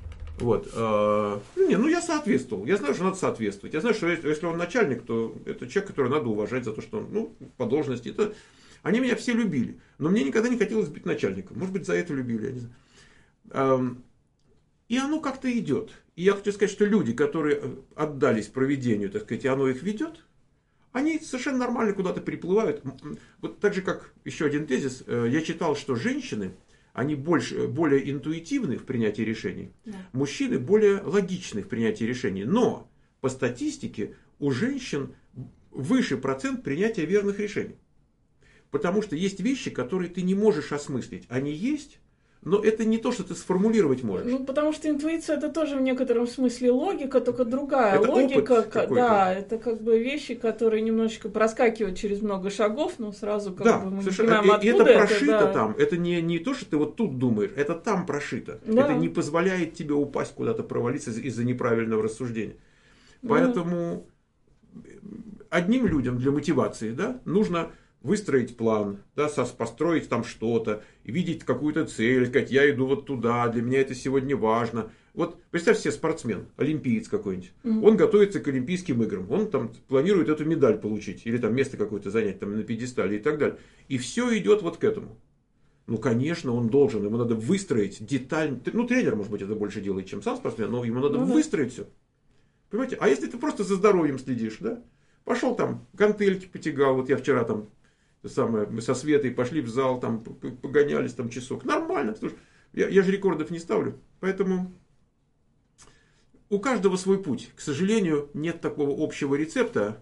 Вот. Не, ну, я соответствовал. Я знаю, что надо соответствовать. Я знаю, что если он начальник, то это человек, которого надо уважать за то, что он, ну, по должности. Это... Они меня все любили. Но мне никогда не хотелось быть начальником. Может быть, за это любили, я не знаю. И оно как-то идет. И я хочу сказать, что люди, которые отдались проведению, так сказать, и оно их ведет, они совершенно нормально куда-то переплывают. Вот так же, как еще один тезис, я читал, что женщины, они больше, более интуитивны в принятии решений, да. Мужчины более логичны в принятии решений. Но по статистике у женщин выше процент принятия верных решений. Потому что есть вещи, которые ты не можешь осмыслить. Они есть, но это не то, что ты сформулировать можешь. Ну, потому что интуиция это тоже в некотором смысле логика, только другая. Это логика, опыт да, это как бы вещи, которые немножечко проскакивают через много шагов, но сразу как да, бы мы совершенно. не понимаем, и, откуда и это прошито это, да. там. Это не, не то, что ты вот тут думаешь, это там прошито. Да. Это не позволяет тебе упасть куда-то, провалиться из-за неправильного рассуждения. Да. Поэтому одним людям для мотивации, да, нужно выстроить план, да, построить там что-то, видеть какую-то цель, сказать, я иду вот туда, для меня это сегодня важно. Вот представь себе спортсмен, олимпиец какой-нибудь, mm-hmm. он готовится к Олимпийским играм, он там планирует эту медаль получить, или там место какое-то занять там на пьедестале и так далее. И все идет вот к этому. Ну, конечно, он должен, ему надо выстроить детально, ну, тренер, может быть, это больше делает, чем сам спортсмен, но ему надо mm-hmm. выстроить все. Понимаете? А если ты просто за здоровьем следишь, да, пошел там, гантельки потягал, вот я вчера там самое, мы со Светой пошли в зал, там погонялись там часок. Нормально. Слушай, я, я же рекордов не ставлю. Поэтому у каждого свой путь. К сожалению, нет такого общего рецепта.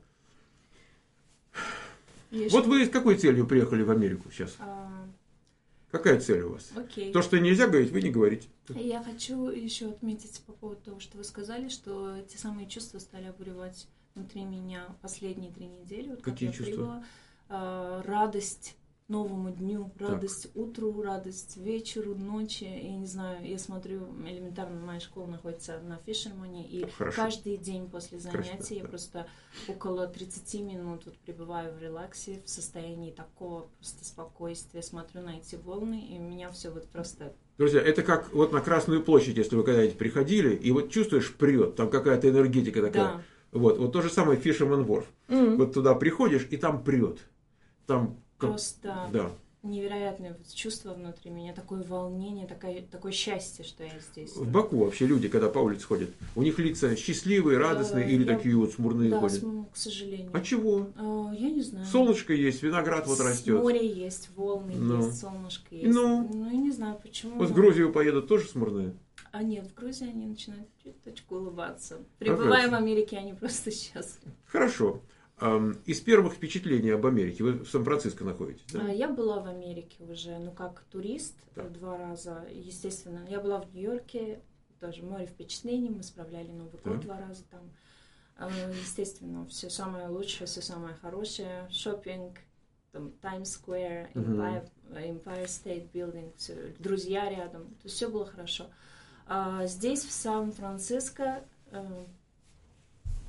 Есть. Вот вы с какой целью приехали в Америку сейчас? А... Какая цель у вас? Окей. То, что нельзя говорить, вы не говорите. Я хочу еще отметить по поводу того, что вы сказали, что те самые чувства стали обуревать внутри меня последние три недели. Вот какие как я чувства? Прибыла. Радость новому дню, радость так. утру, радость вечеру, ночи. Я не знаю, я смотрю, элементарно моя школа находится на Фишермане, и Хорошо. Каждый день после занятий Хорошо, я да. просто около тридцать минут вот пребываю в релаксе, в состоянии такого просто спокойствия, смотрю на эти волны, и у меня все вот просто... Друзья, это как вот на Красную площадь, если вы когда-нибудь приходили, и вот чувствуешь, прет, там какая-то энергетика такая. Да. Вот, вот то же самое Fisherman Wharf. Mm-hmm. Вот туда приходишь, и там прет. Там просто да. невероятное чувство внутри меня, такое волнение, такое, такое счастье, что я здесь. В Баку вообще люди, когда по улице ходят, у них лица счастливые, радостные, да, или я... такие вот смурные да, ходят? Да, к сожалению. А чего? А, я не знаю. Солнышко есть, виноград вот растет. Море есть, волны ну. есть, солнышко есть. Ну, ну, я не знаю, почему. Вот в Грузию поедут тоже смурные? А нет, в Грузии они начинают чуточку улыбаться. Прибывая в Америке, они просто счастливы. Хорошо. Из первых впечатлений об Америке, вы в Сан-Франциско находитесь, да? Я была в Америке уже, ну, как турист, так. два раза, естественно. Я была в Нью-Йорке, тоже море впечатлений, мы справляли Новый год так. два раза там. Естественно, все самое лучшее, все самое хорошее, шопинг, там, Times Square, Empire, uh-huh. Empire State Building, все, друзья рядом, то есть все было хорошо. А здесь, в Сан-Франциско,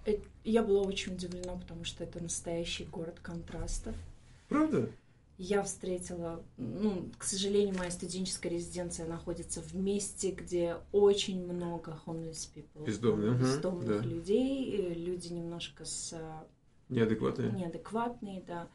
Я была очень удивлена, потому что это настоящий город контрастов. Правда? Я встретила, ну, к сожалению, моя студенческая резиденция находится в месте, где очень много homeless people, бездомных, бездомных да. людей, люди немножко с... Неадекватные. Неадекватные, да.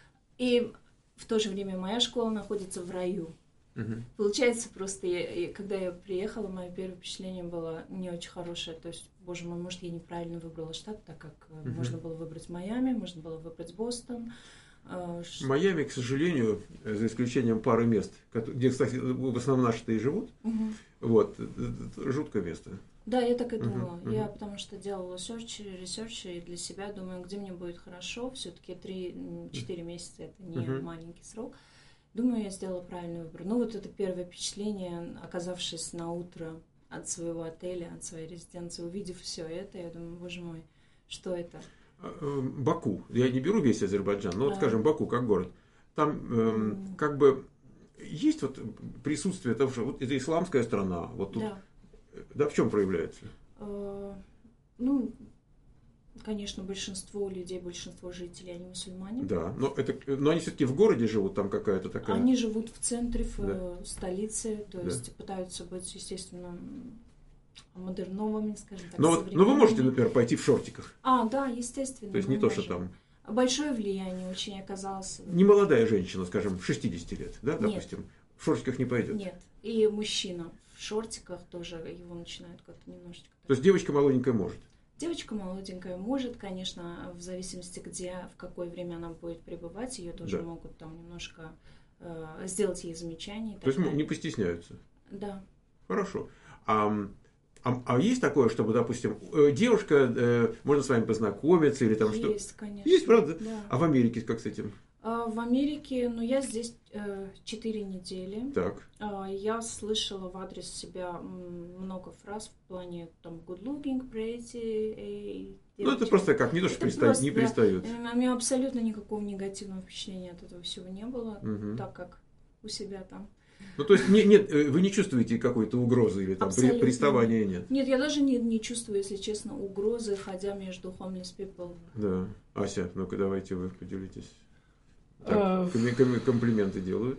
И в то же время моя школа находится в раю. Угу. Получается, просто, я, когда я приехала, мое первое впечатление было не очень хорошее. То есть, боже мой, может, я неправильно выбрала штат, так как угу. можно было выбрать Майами, можно было выбрать Бостон. Майами, к сожалению, за исключением пары мест, где, кстати, в основном наши-то и живут, угу. вот, жуткое место. Да, я так и думала. Uh-huh, uh-huh. Я потому что делала ресерч, ресерч и для себя думаю, где мне будет хорошо. Все-таки три-четыре месяца это не uh-huh. маленький срок. Думаю, я сделала правильный выбор. Ну, вот это первое впечатление, оказавшись на утро от своего отеля, от своей резиденции, увидев все это, я думаю, боже мой, что это? Баку. Я не беру весь Азербайджан, но, вот, а. скажем, Баку как город. Там эм, mm. как бы есть вот присутствие того, что вот это исламская страна. Вот тут, да. да, в чем проявляется? Uh, ну, конечно, большинство людей, большинство жителей, они мусульмане. Да, но, это, но они все-таки в городе живут, там какая-то такая... Они живут в центре, в да. столице, то есть да. пытаются быть, естественно, модерновыми, скажем так. Но, вот, но вы можете, например, пойти в шортиках? А, да, естественно. То есть не то, что там... Большое влияние очень оказалось. Немолодая женщина, скажем, шестидесяти лет, да, допустим, Нет. в шортиках не пойдет? Нет, и мужчина в шортиках тоже его начинают как-то немножечко... То есть девочка молоденькая может? Девочка молоденькая может, конечно, в зависимости, где, в какое время она будет пребывать, ее тоже да. могут там немножко э, сделать ей замечания. То есть далее. Не постесняются? Да. Хорошо. А, а, а есть такое, чтобы, допустим, девушка, э, можно с вами познакомиться или там есть, что? Есть, конечно. Есть, правда? Да. А в Америке как с этим? А в Америке, ну, я здесь четыре э, недели. Так. А, я слышала в адрес себя много фраз в плане там good looking, pretty. Эй, ну, это просто как, не то, что пристают, просто, не пристают. Да, у меня абсолютно никакого негативного впечатления от этого всего не было, угу. так как у себя там. Ну, то есть, нет, нет, вы не чувствуете какой-то угрозы или там абсолютно. Приставания нет? Нет, я даже не, не чувствую, если честно, угрозы, ходя между homeless people. Да. Ася, ну-ка давайте вы поделитесь. Так, ком- комплименты делают?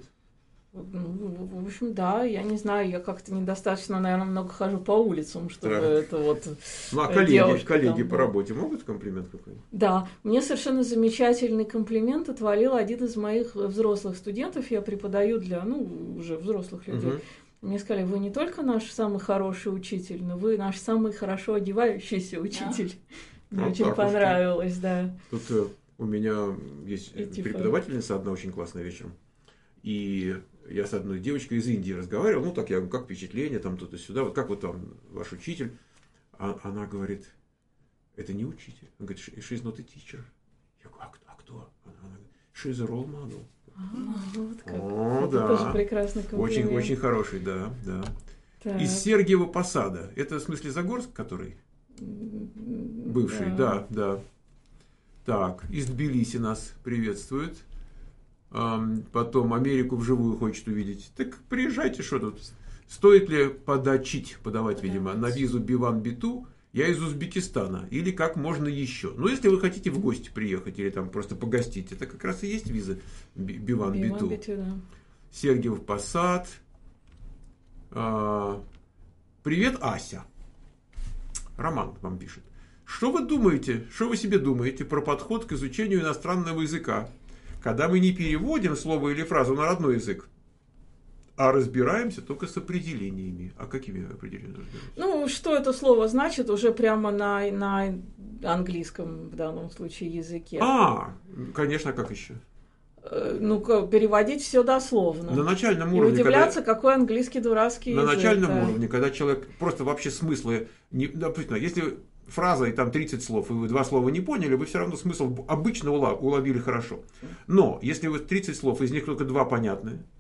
В общем, да, я не знаю, я как-то недостаточно, наверное, много хожу по улицам, чтобы так. это вот... Ну, а коллеги, коллеги там, по работе могут комплимент какой-нибудь? Да, мне совершенно замечательный комплимент отвалил один из моих взрослых студентов, я преподаю для, ну, уже взрослых людей. Угу. Мне сказали, вы не только наш самый хороший учитель, но вы наш самый хорошо одевающийся учитель. Да? Мне вот очень понравилось, уж. Да. Тут э, у меня есть и преподавательница одна очень классная вечером, и я с одной девочкой из Индии разговаривал, ну так я говорю, как впечатление, там тут и сюда, вот как вот там ваш учитель, а она говорит, это не учитель, она говорит, she's not a teacher. Я говорю, а кто? Она, она говорит, she's a role model. А, вот как. О, это да. тоже прекрасный комплимент. Очень, очень хороший, да, да. Так. Из Сергиева Посада, это в смысле Загорск, который? Бывший, да, да. да. Так, из Тбилиси нас приветствует. Потом Америку вживую хочет увидеть. Так приезжайте, что тут. Стоит ли подачить, подавать, видимо, на визу би один би два? Я из Узбекистана. Или как можно еще. Но если вы хотите в гости приехать или там просто погостить, это как раз и есть виза би один би два. Да. Сергиев Посад. А, привет, Ася. Роман вам пишет. Что вы думаете, что вы себе думаете про подход к изучению иностранного языка, когда мы не переводим слово или фразу на родной язык, а разбираемся только с определениями? А какими определениями разбираемся? Ну, что это слово значит уже прямо на, на английском, в данном случае, языке. А, конечно, как еще? Ну, переводить все дословно. На начальном и уровне. удивляться, когда... какой английский дурацкий на язык. На начальном да. уровне, когда человек просто вообще смыслы... Не, допустим, если фраза и там тридцать слов, и вы два слова не поняли, вы все равно смысл обычно уловили хорошо. Но если вы тридцать слов, из них только два понятны,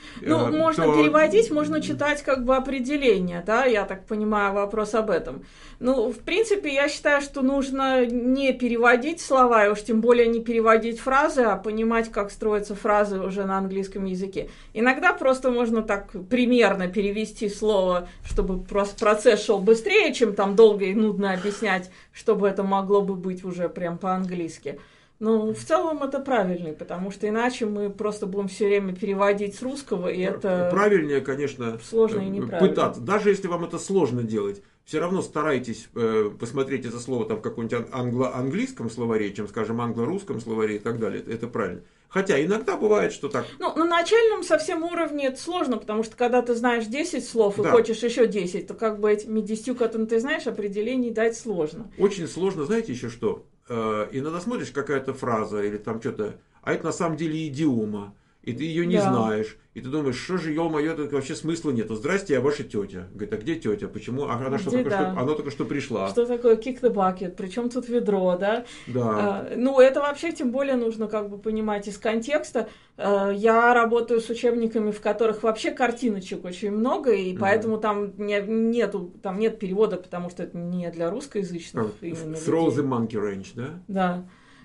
Ну, э, можно то... переводить, можно читать как бы определение, да, я так понимаю, вопрос об этом. Ну, в принципе, я считаю, что нужно не переводить слова, и уж тем более не переводить фразы, а понимать, как строятся фразы уже на английском языке. Иногда просто можно так примерно перевести слово, чтобы процесс шел быстрее, чем там долго и нудно объяснять, чтобы это могло бы быть уже прям по-английски. Ну, в целом это правильно, потому что иначе мы просто будем все время переводить с русского, и это... Правильнее, конечно, сложно и неправильно. Пытаться. Даже если вам это сложно делать, все равно старайтесь э, посмотреть это слово там, в каком-нибудь англо-английском словаре, чем, скажем, англо-русском словаре и так далее. Это, это правильно. Хотя иногда бывает, что так... Ну, на начальном совсем уровне это сложно, потому что когда ты знаешь десять слов и да. хочешь еще десять, то как бы этими десятью, которым ты знаешь, определений дать сложно. Очень сложно, знаете еще что? Иногда смотришь какая-то фраза или там что-то, а это на самом деле идиома, и ты ее не да. знаешь, и ты думаешь, что же, ё-моё, тут вообще смысла нету. Здрасте, я ваша тетя. Говорит, а где тетя? Почему? А она, что, только да. что, она только что пришла. Что такое kick the bucket? Причем тут ведро, да? Да. А, ну, это вообще тем более нужно как бы понимать из контекста. А, я работаю с учебниками, в которых вообще картиночек очень много, и mm-hmm. поэтому там, не, нету, там нет перевода, потому что это не для русскоязычных. Uh, throw the monkey wrench, да? Да.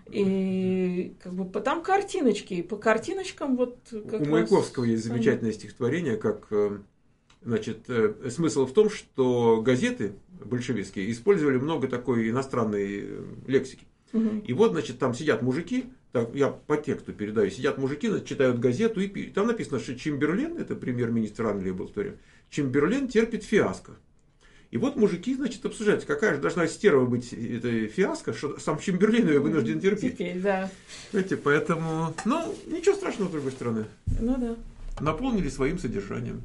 И как бы там картиночки, и по картиночкам вот... Как У Маяковского есть замечательное стихотворение, как, значит, смысл в том, что газеты большевистские использовали много такой иностранной лексики. Угу. И вот, значит, там сидят мужики, так, я по тексту передаю, сидят мужики, значит, читают газету, и там написано, что Чемберлен, это премьер-министр Англии был в то время, Чемберлен терпит фиаско. И вот мужики, значит, обсуждают, какая же должна стерва быть эта фиаско, что сам Чемберлен ее вынужден терпеть. Теперь, да. Знаете, поэтому, ну, ничего страшного с другой стороны. Ну да. Наполнили своим содержанием.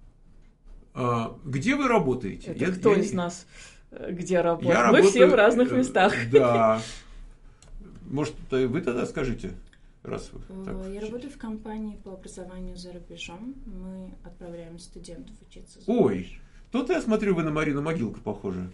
А, где вы работаете? Это я, кто я, из нас где работает? Я Мы работаю, все в разных местах. Да. Может, вы тогда скажите? Раз вы так я учите. работаю в компании по образованию за рубежом. Мы отправляем студентов учиться за Ой! рубеж. Тут я смотрю, вы на Марину Могилко похожи.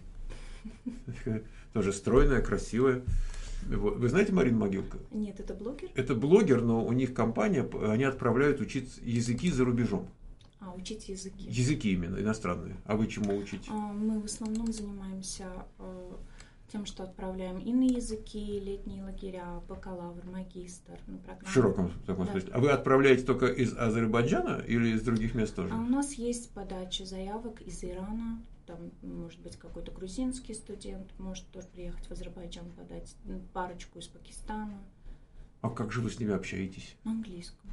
Тоже стройная, красивая. Вы знаете Марину Могилко? Нет, это блогер? Это блогер, но у них компания, они отправляют учиться языки за рубежом. А, учить языки. Языки именно, иностранные. А вы чему учите? Мы в основном занимаемся тем, что отправляем иные языки, летние лагеря, бакалавр, магистр. Ну, в широком таком да. смысле. А вы отправляете только из Азербайджана или из других мест тоже? А у нас есть подача заявок из Ирана. Там может быть какой-то грузинский студент, может тоже приехать в Азербайджан подать, парочку из Пакистана. А как же вы с ними общаетесь? На английском.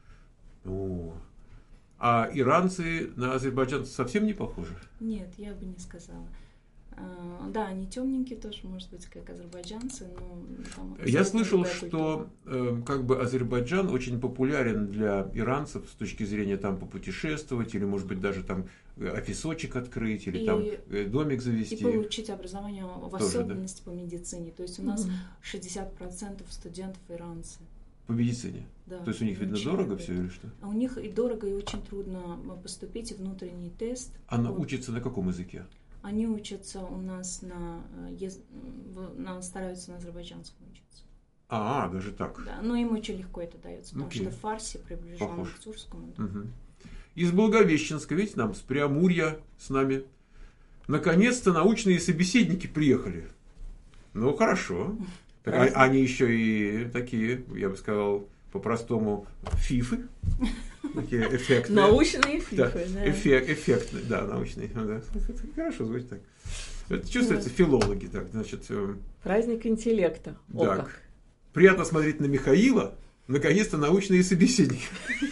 О. А иранцы на азербайджанцев совсем не похожи? Нет, я бы не сказала. Да, они темненькие тоже, может быть, как азербайджанцы, но... Там я слышал, что э, как бы Азербайджан очень популярен для иранцев с точки зрения там попутешествовать, или, может быть, даже там офисочек открыть, или и, там э, домик завести. И получить образование, в тоже, особенности да? по медицине. То есть у нас mm-hmm. шестьдесят процентов студентов иранцы. По медицине? Да. То есть у них, видно, дорого все или что? А у них и дорого, и очень трудно поступить, и внутренний тест. Она вот. Учится на каком языке? Они учатся у нас на, на стараются на азербайджанском учиться. А, даже так. Да, но им очень легко это дается, потому Окей. что фарси приближен к тюркскому. Да. Угу. Из Благовещенска, видите, нам с Преамурья с нами. Наконец-то научные собеседники приехали. Ну, хорошо. Так, а, они еще и такие, я бы сказал, по-простому, фифы. Такие эффектные. Научные фифы, да. да. Эффект, эффектные, да, научные. Да. Хорошо звучит так. Это чувствуется, да. Филологи так, значит. Праздник интеллекта. О, так. как. Приятно смотреть на Михаила. Наконец-то научные собеседники.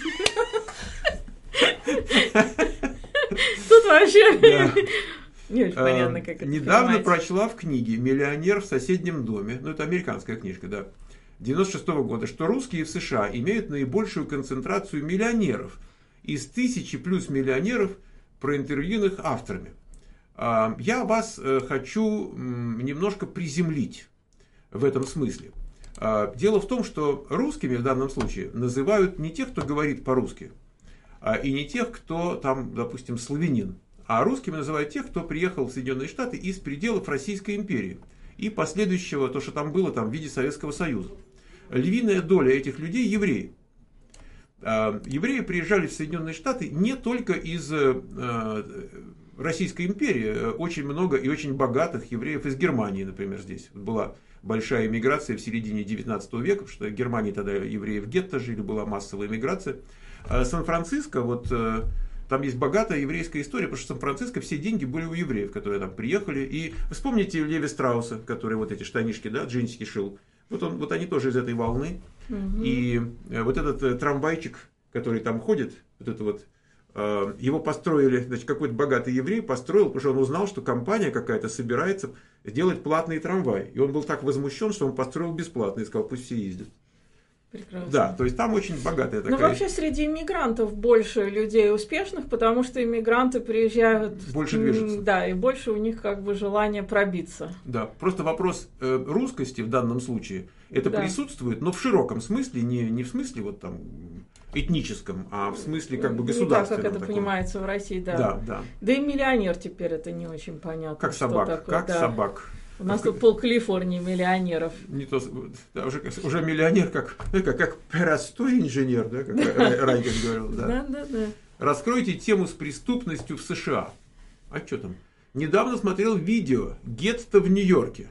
Тут вообще не очень понятно, как это недавно прочла в книге «Миллионер в соседнем доме», ну это американская книжка, да, девяносто шестого года, что русские в США имеют наибольшую концентрацию миллионеров из тысячи плюс миллионеров, проинтервьюированных авторами. Я вас хочу немножко приземлить в этом смысле. Дело в том, что русскими в данном случае называют не тех, кто говорит по-русски, и не тех, кто там, допустим, славянин, а русскими называют тех, кто приехал в Соединенные Штаты из пределов Российской империи и последующего, то, что там было там, в виде Советского Союза. Львиная доля этих людей – евреи. Евреи приезжали в Соединенные Штаты не только из Российской империи. Очень много и очень богатых евреев из Германии, например, здесь была большая эмиграция в середине девятнадцатого века, потому что в Германии тогда евреи в гетто жили, была массовая эмиграция. Сан-Франциско, вот там есть богатая еврейская история, потому что в Сан-Франциско все деньги были у евреев, которые там приехали. И вспомните Леви Страуса, который вот эти штанишки, да, джинсики шил. Вот, он, вот они тоже из этой волны. Угу. И вот этот трамвайчик, который там ходит, вот это вот, его построили, значит, какой-то богатый еврей построил, потому что он узнал, что компания какая-то собирается сделать платный трамвай. И он был так возмущен, что он построил бесплатный и сказал, пусть все ездят. Прекрасно. Да, то есть там очень богатая такая... Ну, вообще, среди иммигрантов больше людей успешных, потому что иммигранты приезжают... Больше движутся. Да, и больше у них как бы желание пробиться. Да, просто вопрос э, русскости в данном случае, это да. присутствует, но в широком смысле, не, не в смысле вот там этническом, а в смысле как бы государственном. Не так, как это таком. Понимается в России, да. Да, да. Да и миллионер теперь это не очень понятно. Как собак, такое, как да. собак. У нас тут пол Калифорнии миллионеров. Не то, да, уже, уже миллионер, как, как, как простой инженер, да, как Райкин говорил. Да. Да, да, да. Раскройте тему с преступностью в США. А что там? Недавно смотрел видео «Гетто в Нью-Йорке».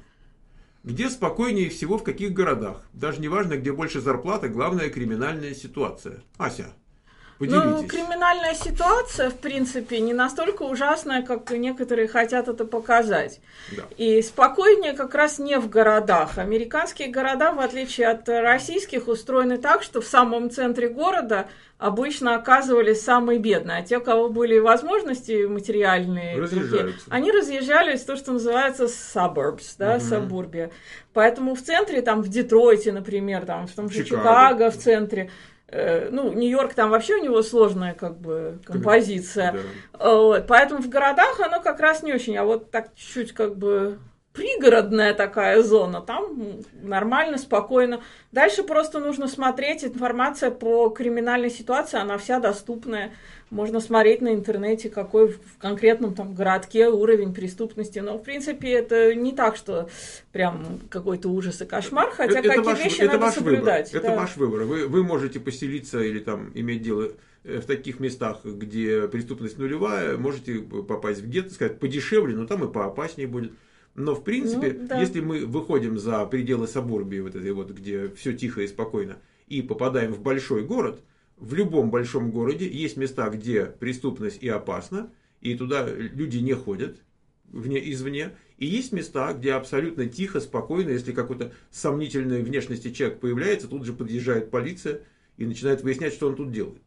Где спокойнее всего, в каких городах? Даже не важно, где больше зарплата, главное криминальная ситуация. Ася, поделитесь. Ну, криминальная ситуация, в принципе, не настолько ужасная, как некоторые хотят это показать. Да. И спокойнее как раз не в городах. Американские города, в отличие от российских, устроены так, что в самом центре города обычно оказывались самые бедные. А те, у кого были возможности материальные, разъезжаются. Они разъезжались в то, что называется suburbs, да, угу. сабурбия. Поэтому в центре, там в Детройте, например, там в том же Чикаго, Чикаго в центре, э, ну, Нью-Йорк, там вообще у него сложная как бы композиция. Да. Вот, поэтому в городах оно как раз не очень, а вот так чуть-чуть как бы... пригородная такая зона, там нормально, спокойно. Дальше просто нужно смотреть, информация по криминальной ситуации, она вся доступная. Можно смотреть на интернете, какой в конкретном там городке уровень преступности. Но, в принципе, это не так, что прям какой-то ужас и кошмар, хотя это какие ваш, вещи это надо ваш соблюдать. Выбор. Да. Это ваш выбор. Вы, вы можете поселиться или там иметь дело в таких местах, где преступность нулевая, можете попасть в гетто, сказать, подешевле, но там и поопаснее будет. Но, в принципе, ну, да. если мы выходим за пределы сабурбии, вот этой вот, где все тихо и спокойно, и попадаем в большой город, в любом большом городе есть места, где преступность и опасна, и туда люди не ходят вне, извне. И есть места, где абсолютно тихо, спокойно, если какой-то сомнительной внешности человек появляется, тут же подъезжает полиция и начинает выяснять, что он тут делает.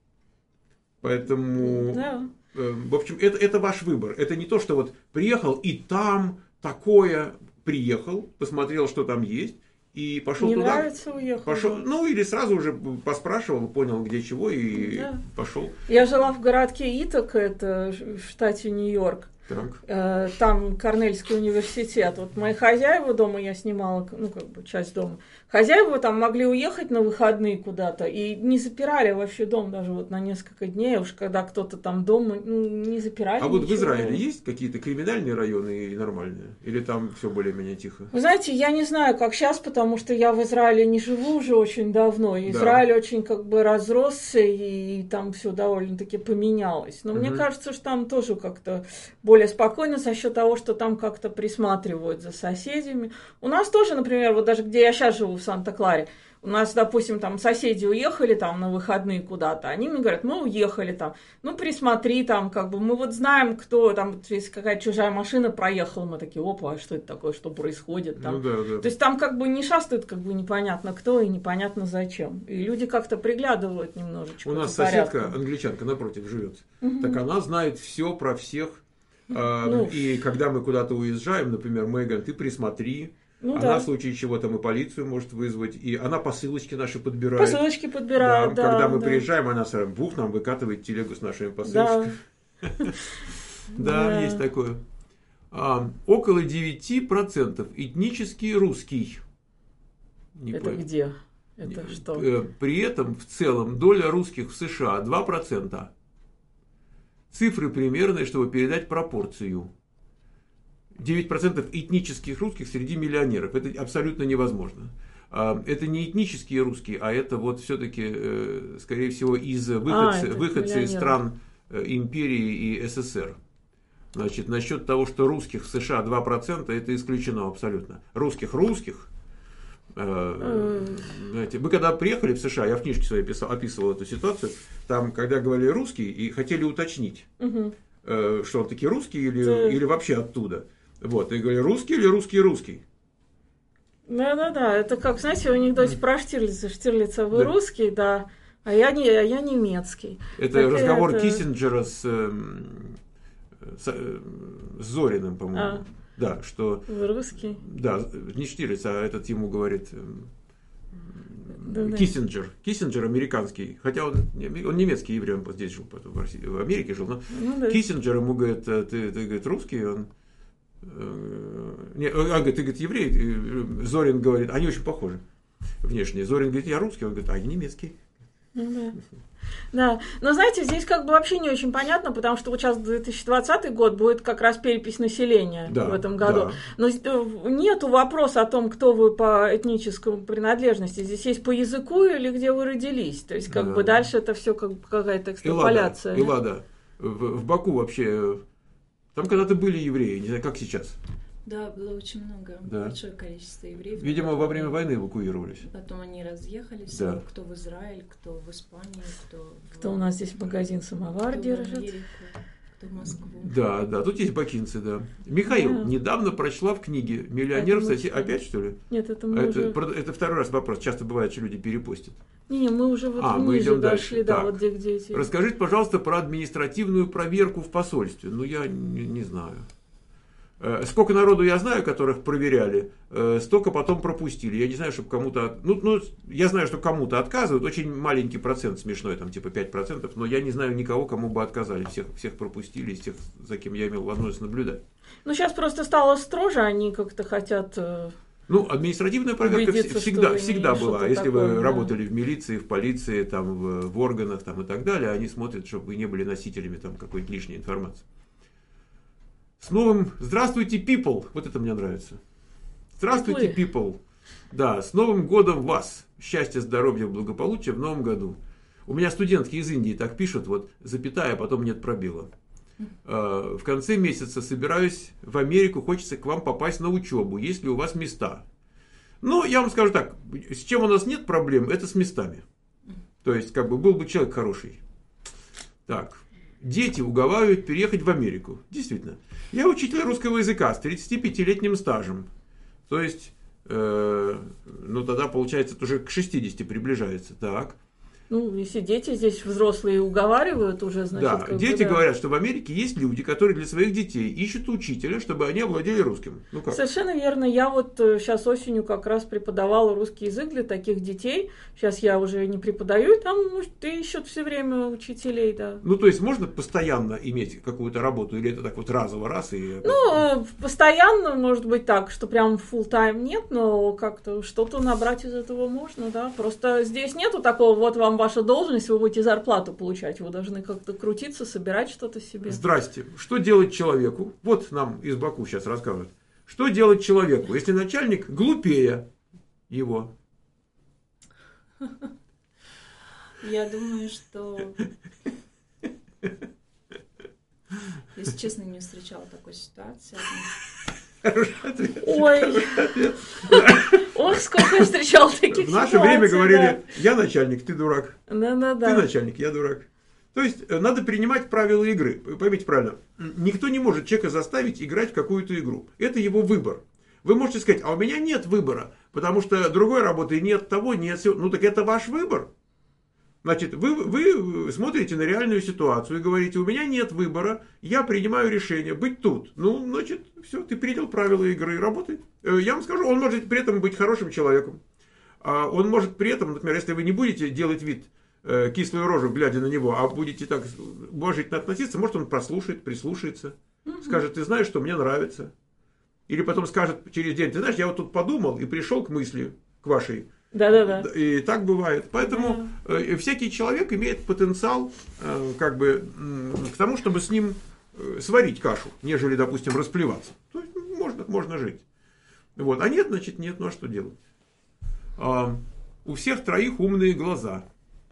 Поэтому, да. э, в общем, это, это ваш выбор. Это не то, что вот приехал и там... такое, приехал, посмотрел, что там есть, и пошел не туда. Не нравится, уехал. Пошел, ну, или сразу уже поспрашивал, понял, где чего, и да. пошел. Я жила в городке Итака, это в штате Нью-Йорк. Так. Там Корнельский университет. Вот мои хозяева дома, я снимала, ну, как бы, часть дома. Хозяева там могли уехать на выходные куда-то и не запирали вообще дом даже вот на несколько дней. Уж когда кто-то там дома, ну, не запирали. А вот ничего. в Израиле есть какие-то криминальные районы и нормальные? Или там все более-менее тихо? Вы знаете, я не знаю, как сейчас, потому что я в Израиле не живу уже очень давно. И да. Израиль очень как бы разросся, и там все довольно-таки поменялось. Но угу. мне кажется, что там тоже как-то более спокойно за счет того, что там как-то присматривают за соседями. У нас тоже, например, вот даже где я сейчас живу, в Санта-Кларе, у нас, допустим, там соседи уехали там на выходные куда-то, они мне говорят, мы уехали там, ну присмотри там, как бы, мы вот знаем, кто там, если какая-то чужая машина проехала, мы такие, опа, а что это такое, что происходит там. Ну, да, да. То есть там как бы не шастают, как бы непонятно кто и непонятно зачем. И люди как-то приглядывают немножечко. У нас соседка, англичанка, напротив живет, угу. так она знает все про всех. Ну, и когда мы куда-то уезжаем, например, мы говорим, ты присмотри, ну, она да. в случае чего-то мы полицию может вызвать, и она посылочки наши подбирает. Посылочки подбирает, да. да когда мы да. приезжаем, она сразу бух нам выкатывает телегу с нашими посылочками. Да, есть такое. Около девять процентов этнический русский. Это где? Это что? При этом в целом доля русских в США два процента. Цифры примерные, чтобы передать пропорцию. девять процентов этнических русских среди миллионеров. Это абсолютно невозможно. это не этнические русские, а это вот все-таки, скорее всего, из выходцы, а, выходцы из стран империи и СССР. Значит, насчет того, что русских в США два процента, это исключено абсолютно. Русских-русских. Знаете, мы когда приехали в США, я в книжке своей писал, описывал эту ситуацию, там, когда говорили русский, и хотели уточнить, угу. что он таки русский или, да. или вообще оттуда. Вот, и говорили, русский или русский-русский? Да-да-да, это как, знаете, в анекдоте про Штирлица. Штирлица, вы да. русский, да, а я, не, а я немецкий. Это так разговор это... Киссинджера с, с, с Зориным, по-моему. А. Да, что... Вы русский? Да, не Штирлиц, а этот ему говорит да, Киссинджер. Да. Киссинджер американский, хотя он, он немецкий еврей, он здесь жил, потом в, России, в Америке жил, но ну, да. Киссинджер ему говорит, ты, ты говорит, русский, он... Не, а, говорит, ты, говорит, еврей, Зорин говорит, они очень похожи внешне. Зорин говорит, я русский, он говорит, а я немецкий. Ну, да. Да, но знаете, здесь как бы вообще не очень понятно, потому что вот сейчас две тысячи двадцатый год будет как раз перепись населения да, в этом году. Да. Но нету вопроса о том, кто вы по этнической принадлежности. Здесь есть по языку или где вы родились. То есть как да. бы дальше это все как бы какая-то экстраполяция. И ладно, в, в Баку вообще, там когда-то были евреи, не знаю, как сейчас. Да, было очень много, да. большое количество евреев. Видимо, во время войны эвакуировались. Потом они разъехались, да. кто в Израиль, кто в Испанию, кто... Кто в... у нас здесь магазин «Самовар» кто держит. В Америку, кто в Москву. Да, да, тут есть бакинцы, да. Михаил, да. недавно прочла в книге «Миллионер в соседи». Опять, что ли? Нет, это мы это, уже... это второй раз вопрос. Часто бывает, что люди перепостят. Не-не, мы уже вот а, ниже мы дошли, да, вот где, где эти... Расскажите, пожалуйста, про административную проверку в посольстве. Ну, я не, не знаю. Сколько народу я знаю, которых проверяли, столько потом пропустили. Я не знаю, чтобы кому-то... Ну, ну, я знаю, что кому-то отказывают. Очень маленький процент, смешной, там типа пять процентов. Но я не знаю никого, кому бы отказали. Всех, всех пропустили из тех, за кем я имел возможность наблюдать. Ну, сейчас просто стало строже. Они как-то хотят... Ну, административная проверка всегда, всегда была. Если такое, вы да. работали в милиции, в полиции, там, в, в органах там, и так далее, они смотрят, чтобы вы не были носителями там, какой-то лишней информации. С новым... Здравствуйте, people! Вот это мне нравится. Здравствуйте, people! Да, с Новым годом вас! Счастья, здоровья, благополучия в новом году. У меня студентки из Индии так пишут, вот, запятая, а потом нет пробела. В конце месяца собираюсь в Америку, хочется к вам попасть на учебу, есть ли у вас места. Ну, я вам скажу так, с чем у нас нет проблем, это с местами. То есть, как бы, был бы человек хороший. Так, дети уговаривают переехать в Америку. Действительно. Я учитель русского языка с тридцатипятилетним стажем. То есть, э, ну, тогда, получается, это уже к шестидесяти приближается. Так. Ну, если дети здесь взрослые уговаривают уже, значит... Да, дети да. говорят, что в Америке есть люди, которые для своих детей ищут учителя, чтобы они овладели русским. Ну как? Совершенно верно. Я вот сейчас осенью как раз преподавала русский язык для таких детей. Сейчас я уже не преподаю, там ну, ищут все время учителей, да. Ну, то есть, можно постоянно иметь какую-то работу, или это так вот разово раз и... Ну, постоянно, может быть, так, что прям full-time нет, но как-то что-то набрать из этого можно, да. Просто здесь нету такого, вот вам ваша должность, вы будете зарплату получать, вы должны как-то крутиться, собирать что-то себе. Здрасте. Что делать человеку? Вот нам из Баку сейчас расскажут. Что делать человеку, если начальник глупее его? Я думаю, что... Если честно, не встречала такой ситуации. Ой, ох, сколько я встречал таких ситуаций. В наше время говорили, я начальник, ты дурак. Да-да-да. Ты начальник, я дурак. То есть, надо принимать правила игры. Поймите правильно, никто не может человека заставить играть в какую-то игру. Это его выбор. Вы можете сказать, а у меня нет выбора, потому что другой работы нет, того нет. Ну так это ваш выбор. Значит, вы, вы смотрите на реальную ситуацию и говорите, у меня нет выбора, я принимаю решение быть тут. Ну, значит, все, ты принял правила игры, работай. Я вам скажу, он может при этом быть хорошим человеком. Он может при этом, например, если вы не будете делать вид, кислую рожу, глядя на него, а будете так уважительно относиться, может, он прослушает, прислушается, угу. скажет, ты знаешь, что мне нравится. Или потом скажет через день, ты знаешь, я вот тут подумал и пришел к мысли, к вашей. Да-да-да. И так бывает. Поэтому да. всякий человек имеет потенциал как бы, к тому, чтобы с ним сварить кашу, нежели, допустим, расплеваться. То есть можно, можно жить. Вот. А нет, значит, нет, ну а что делать? А, у всех троих умные глаза.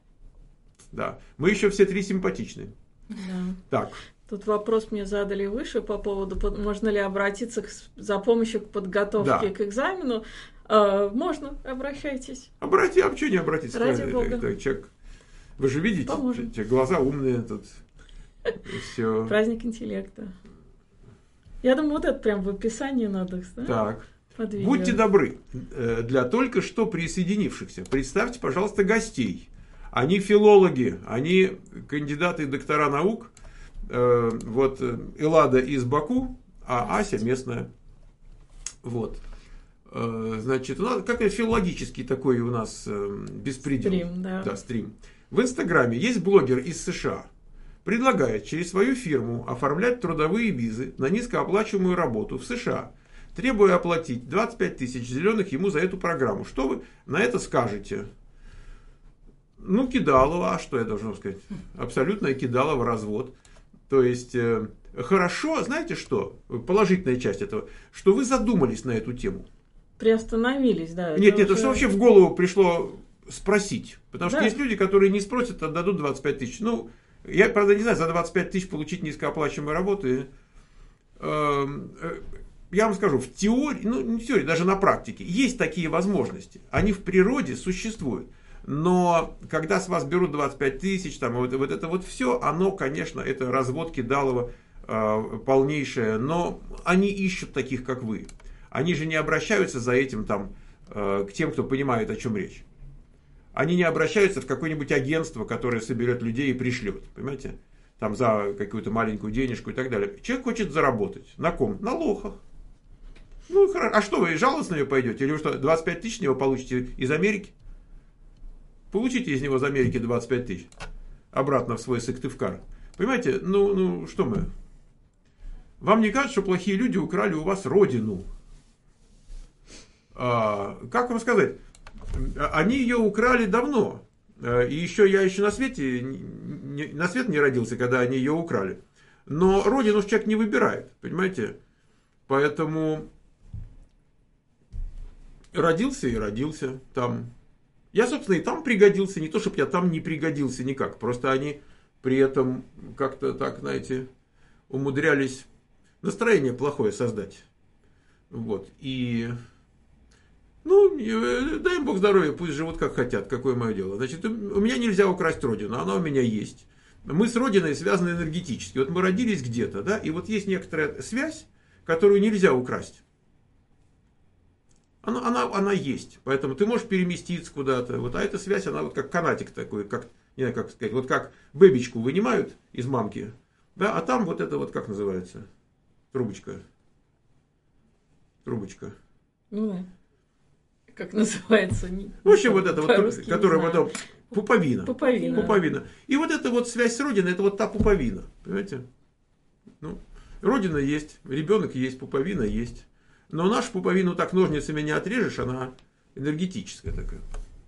Да. Мы еще все три симпатичны. Да. Так. Тут вопрос мне задали выше по поводу, можно ли обратиться к, за помощью к подготовке да. к экзамену. А, можно, обращайтесь. Обрати, а почему не обратиться? Ради Бога. Так, человек, вы же видите, Поможем. Глаза умные тут. Все. Праздник интеллекта. Я думаю, вот это прям в описании надо, да? Так. Будьте добры, для только что присоединившихся, представьте, пожалуйста, гостей. Они филологи, они кандидаты и доктора наук. Вот Эллада из Баку, а Ася местная. Вот. Значит, у нас как филологический такой у нас беспредел. Стрим, да. Да, стрим. В Инстаграме есть блогер из США. Предлагает через свою фирму оформлять трудовые визы на низкооплачиваемую работу в США, требуя оплатить двадцать пять тысяч зеленых ему за эту программу. Что вы на это скажете? Ну, кидалово, а что я должен сказать? Абсолютно кидалово, развод. То есть, э, хорошо, знаете что? Положительная часть этого, что вы задумались на эту тему. Приостановились, да. Нет, нет, уже... что вообще в голову пришло спросить? Потому да. что есть люди, которые не спросят, отдадут двадцать пять тысяч. Ну, я, правда, не знаю, за двадцать пять тысяч получить низкооплачиваемую работу. Э, э, я вам скажу, в теории, ну, не в теории, даже на практике, есть такие возможности. Они в природе существуют. Но когда с вас берут двадцать пять тысяч, там, вот, вот это вот все, оно, конечно, это развод кидалово э, полнейшее. Но они ищут таких, как вы. Они же не обращаются за этим там, э, к тем, кто понимает, о чем речь. Они не обращаются в какое-нибудь агентство, которое соберет людей и пришлет. Понимаете? Там за какую-то маленькую денежку и так далее. Человек хочет заработать. На ком? На лохах. Ну, хорошо. А что, вы жаловаться на него пойдете? Или вы что, двадцать пять тысяч него получите из Америки? Получите из него из Америки двадцать пять тысяч. Обратно в свой Сыктывкар. Понимаете? Ну, ну, что мы? Вам не кажется, что плохие люди украли у вас родину? А, как вам сказать? Они ее украли давно. И еще я еще на свете, не, на свет не родился, когда они ее украли. Но родину человек не выбирает, понимаете? Поэтому родился и родился там. Я, собственно, и там пригодился. Не то, чтобы я там не пригодился никак. Просто они при этом как-то так, знаете, умудрялись настроение плохое создать. Вот. И... Ну, дай им Бог здоровья, пусть живут как хотят, какое мое дело. Значит, у меня нельзя украсть родину, она у меня есть. Мы с родиной связаны энергетически. Вот мы родились где-то, да, и вот есть некоторая связь, которую нельзя украсть. Она, она, она есть, поэтому ты можешь переместиться куда-то. Вот, а эта связь, она вот как канатик такой, как, не знаю, как сказать, вот как бэбичку вынимают из мамки, да, а там вот это вот, как называется, трубочка. Трубочка. Ну да. Как называется? В общем, вот это вот, которая потом пуповина. Пуповина. Пуповина. И вот эта вот связь с Родиной, это вот та пуповина. Понимаете? Ну, Родина есть, ребенок есть, пуповина есть. Но нашу пуповину так ножницами не отрежешь, она энергетическая такая.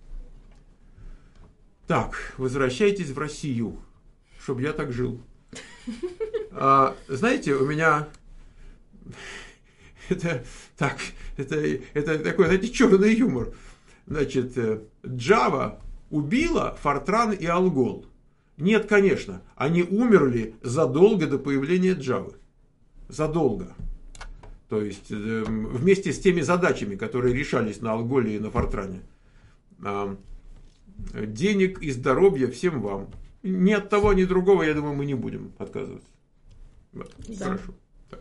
Так, возвращайтесь в Россию, чтобы я так жил. А, знаете, у меня... Это так, это, это такой, знаете, черный юмор. Значит, Java убила Fortran и Algol. Нет, конечно, они умерли задолго до появления Java. Задолго. То есть, вместе с теми задачами, которые решались на Algol и на Fortran. Денег и здоровья всем вам. Ни от того, ни от другого, я думаю, мы не будем отказываться. Вот. Да. Хорошо.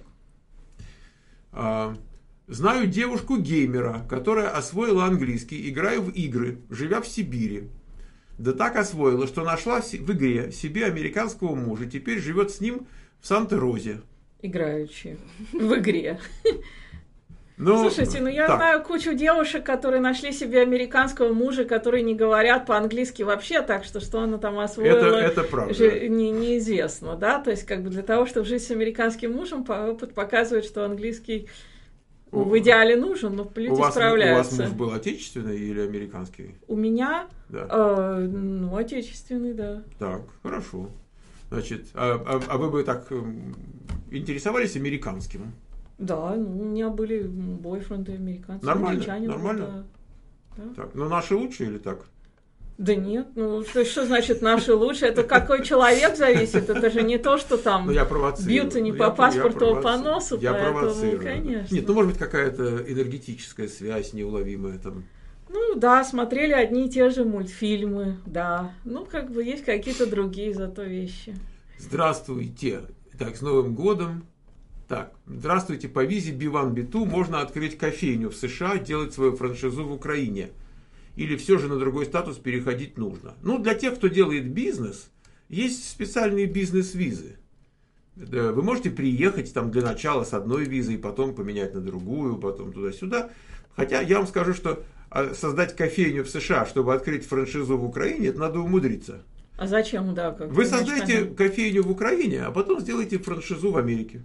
А, знаю девушку-геймера, которая освоила английский, играя в игры, живя в Сибири. Да так освоила, что нашла в игре себе американского мужа, теперь живет с ним в Санта-Розе. Играющие в игре. Ну, слушайте, ну я так. знаю кучу девушек, которые нашли себе американского мужа, которые не говорят по-английски вообще, так что что она там освоила, это, это правда. Же, не, неизвестно, да, то есть как бы для того, чтобы жить с американским мужем, опыт показывает, что английский у, в идеале нужен, но люди у вас, справляются. У вас муж был отечественный или американский? У меня, да. э, ну, отечественный, да. Так, хорошо. Значит, а, а, а вы бы так интересовались американским? Да, ну, у меня были бойфренды американцы. Нормально, нормально. Да. Да. Так, ну наши лучше или так? Да нет, ну то есть, что значит наши лучше? Это какой человек зависит, это же не то, что там ну, я бьются не ну, по я, паспорту, я а по носу, я поэтому, провоцирую. конечно. Нет, ну может быть какая-то энергетическая связь неуловимая там. Ну да, смотрели одни и те же мультфильмы, да. Ну как бы есть какие-то другие зато вещи. Здравствуйте. Так, с Новым годом. Так, здравствуйте, по визе би один би два можно открыть кофейню в США, делать свою франшизу в Украине. Или все же на другой статус переходить нужно? Ну, для тех, кто делает бизнес, есть специальные бизнес-визы. Вы можете приехать там для начала с одной визой, потом поменять на другую, потом туда-сюда. Хотя я вам скажу, что создать кофейню в США, чтобы открыть франшизу в Украине, это надо умудриться. А зачем, да? Как Вы создаете кофейню в Украине, а потом сделаете франшизу в Америке.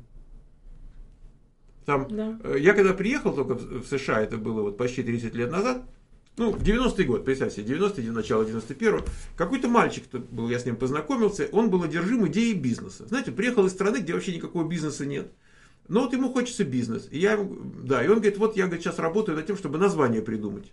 Там, да. Я когда приехал только в США, это было вот почти тридцать лет назад, ну, в девяностый год, представьте себе, девяностый, начало девяносто первого, какой-то мальчик был, я с ним познакомился, он был одержим идеей бизнеса. Знаете, приехал из страны, где вообще никакого бизнеса нет. Но вот ему хочется бизнес. И я, да, и он говорит, вот я говорит, сейчас работаю над тем, чтобы название придумать.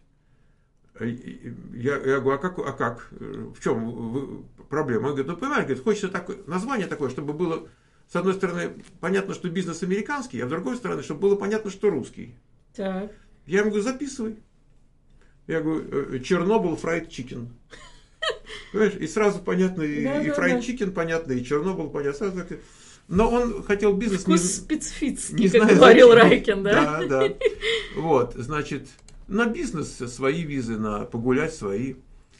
Я, я говорю, а как, а как? В чем проблема? Он говорит, ну понимаешь, говорит, хочется такое, название такое, чтобы было, с одной стороны, понятно, что бизнес американский, а с другой стороны, чтобы было понятно, что русский. Так. Я ему говорю, записывай. Я говорю, Чернобыль фрайд чикен. Понимаешь, и сразу понятно, и, да, и да, фрайд да. чикен понятно, и Чернобыль понятно. Сразу, но он хотел бизнес... Вкус не, специфический, не как знаю, говорил зачем. Райкин, да? Да, да. Вот, значит, на бизнес свои визы, на погулять свои.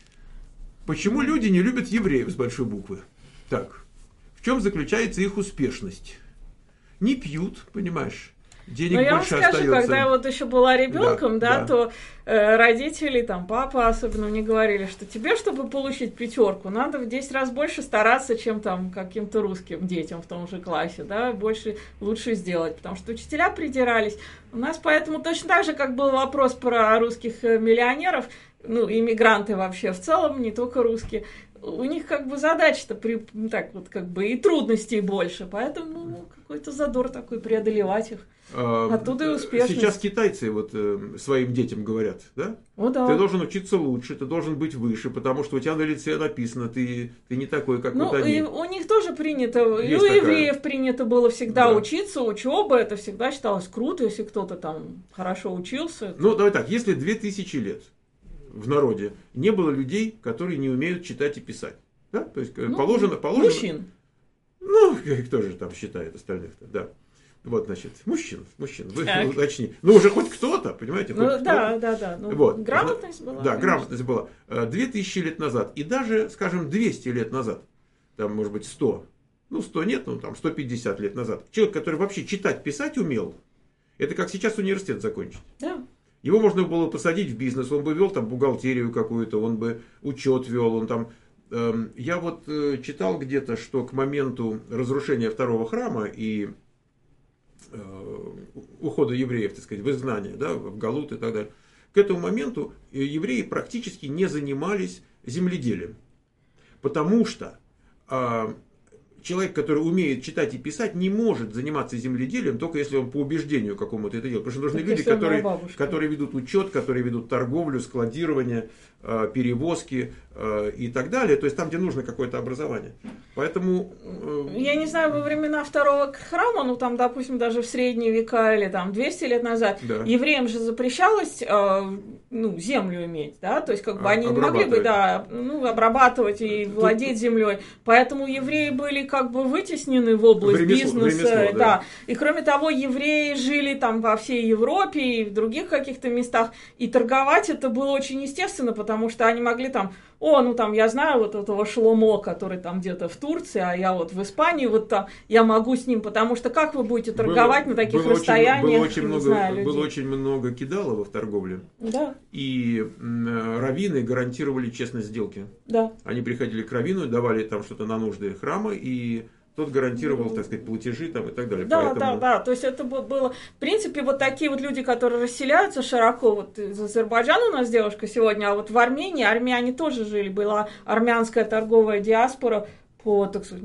Почему люди не любят евреев с большой буквы? Так, в чем заключается их успешность? Не пьют, понимаешь? Денег Но я вам больше скажу, остается. когда я вот еще была ребенком, да, Да, да. то э, родители, там, папа особенно мне говорили, что тебе, чтобы получить пятерку, надо в десять раз больше стараться, чем там каким-то русским детям в том же классе, да, больше, лучше сделать, потому что учителя придирались. У нас поэтому точно так же, как был вопрос про русских миллионеров, ну, иммигранты вообще в целом, не только русские, у них как бы задача-то при, так вот как бы и трудностей больше, поэтому ну, какой-то задор такой преодолевать их. Оттуда и успешность. Сейчас китайцы вот э, своим детям говорят, да? О, да. Ты должен учиться лучше, ты должен быть выше, потому что у тебя на лице написано, ты, ты не такой, как ну, вот они. И у них тоже принято, Есть и у такая... евреев принято было всегда Да. учиться, учеба, это всегда считалось круто, если кто-то там хорошо учился. Это... Ну, давай так, если две тысячи лет в народе не было людей, которые не умеют читать и писать, да? То есть ну, положено, положено... Мужчин. Ну, кто же там считает остальных-то, да. Вот, значит, мужчин, мужчин, вы Так. уточни. Ну, уже хоть кто-то, понимаете? Ну, хоть да, кто-то. да, да. Ну, Вот. грамотность была. Да, конечно. грамотность была. Две тысячи лет назад, и даже, скажем, двести лет назад, там, может быть, сто, ну, сто нет, ну, там, сто пятьдесят лет назад, человек, который вообще читать, писать умел, это как сейчас университет закончить. Да. Его можно было посадить в бизнес, он бы вел там бухгалтерию какую-то, он бы учет вел, он там... Эм, я вот э, читал где-то, что к моменту разрушения второго храма и ухода евреев, так сказать, в изгнание, да, в Галут и так далее. К этому моменту евреи практически не занимались земледелием. Потому что а, человек, который умеет читать и писать, не может заниматься земледелием, только если он по убеждению какому-то это делает. Потому что нужны Так люди, если которые, которые ведут учет, которые ведут торговлю, складирование, а, перевозки а, и так далее. То есть там, где нужно какое-то образование. Поэтому... Я не знаю, во времена второго храма, ну там, допустим, даже в средние века или там двести лет назад, да. евреям же запрещалось э, ну, землю иметь, да, то есть как бы а, они не могли бы, да, ну, обрабатывать и Тут... владеть землей, поэтому евреи были как бы вытеснены в область Ремесло, бизнеса, ремесло, да. да, и кроме того, евреи жили там во всей Европе и в других каких-то местах, и торговать это было очень естественно, потому что они могли там, о, ну там, я знаю вот этого Шломо, который там где-то в Турции, а я вот в Испании, вот там, я могу с ним, потому что как вы будете торговать было, на таких было расстояниях? Очень, было, очень не много, знаю, людей. было очень много кидалова в торговле. Да. И м, раввины гарантировали честность сделки. Да. Они приходили к раввину, давали там что-то на нужды храма, и тот гарантировал, так сказать, платежи там и так далее. Да, Поэтому... да, да. То есть это было... В принципе, вот такие вот люди, которые расселяются широко, вот из Азербайджана у нас девушка сегодня, а вот в Армении, армяне тоже жили, была армянская торговая диаспора по, так сказать, ну,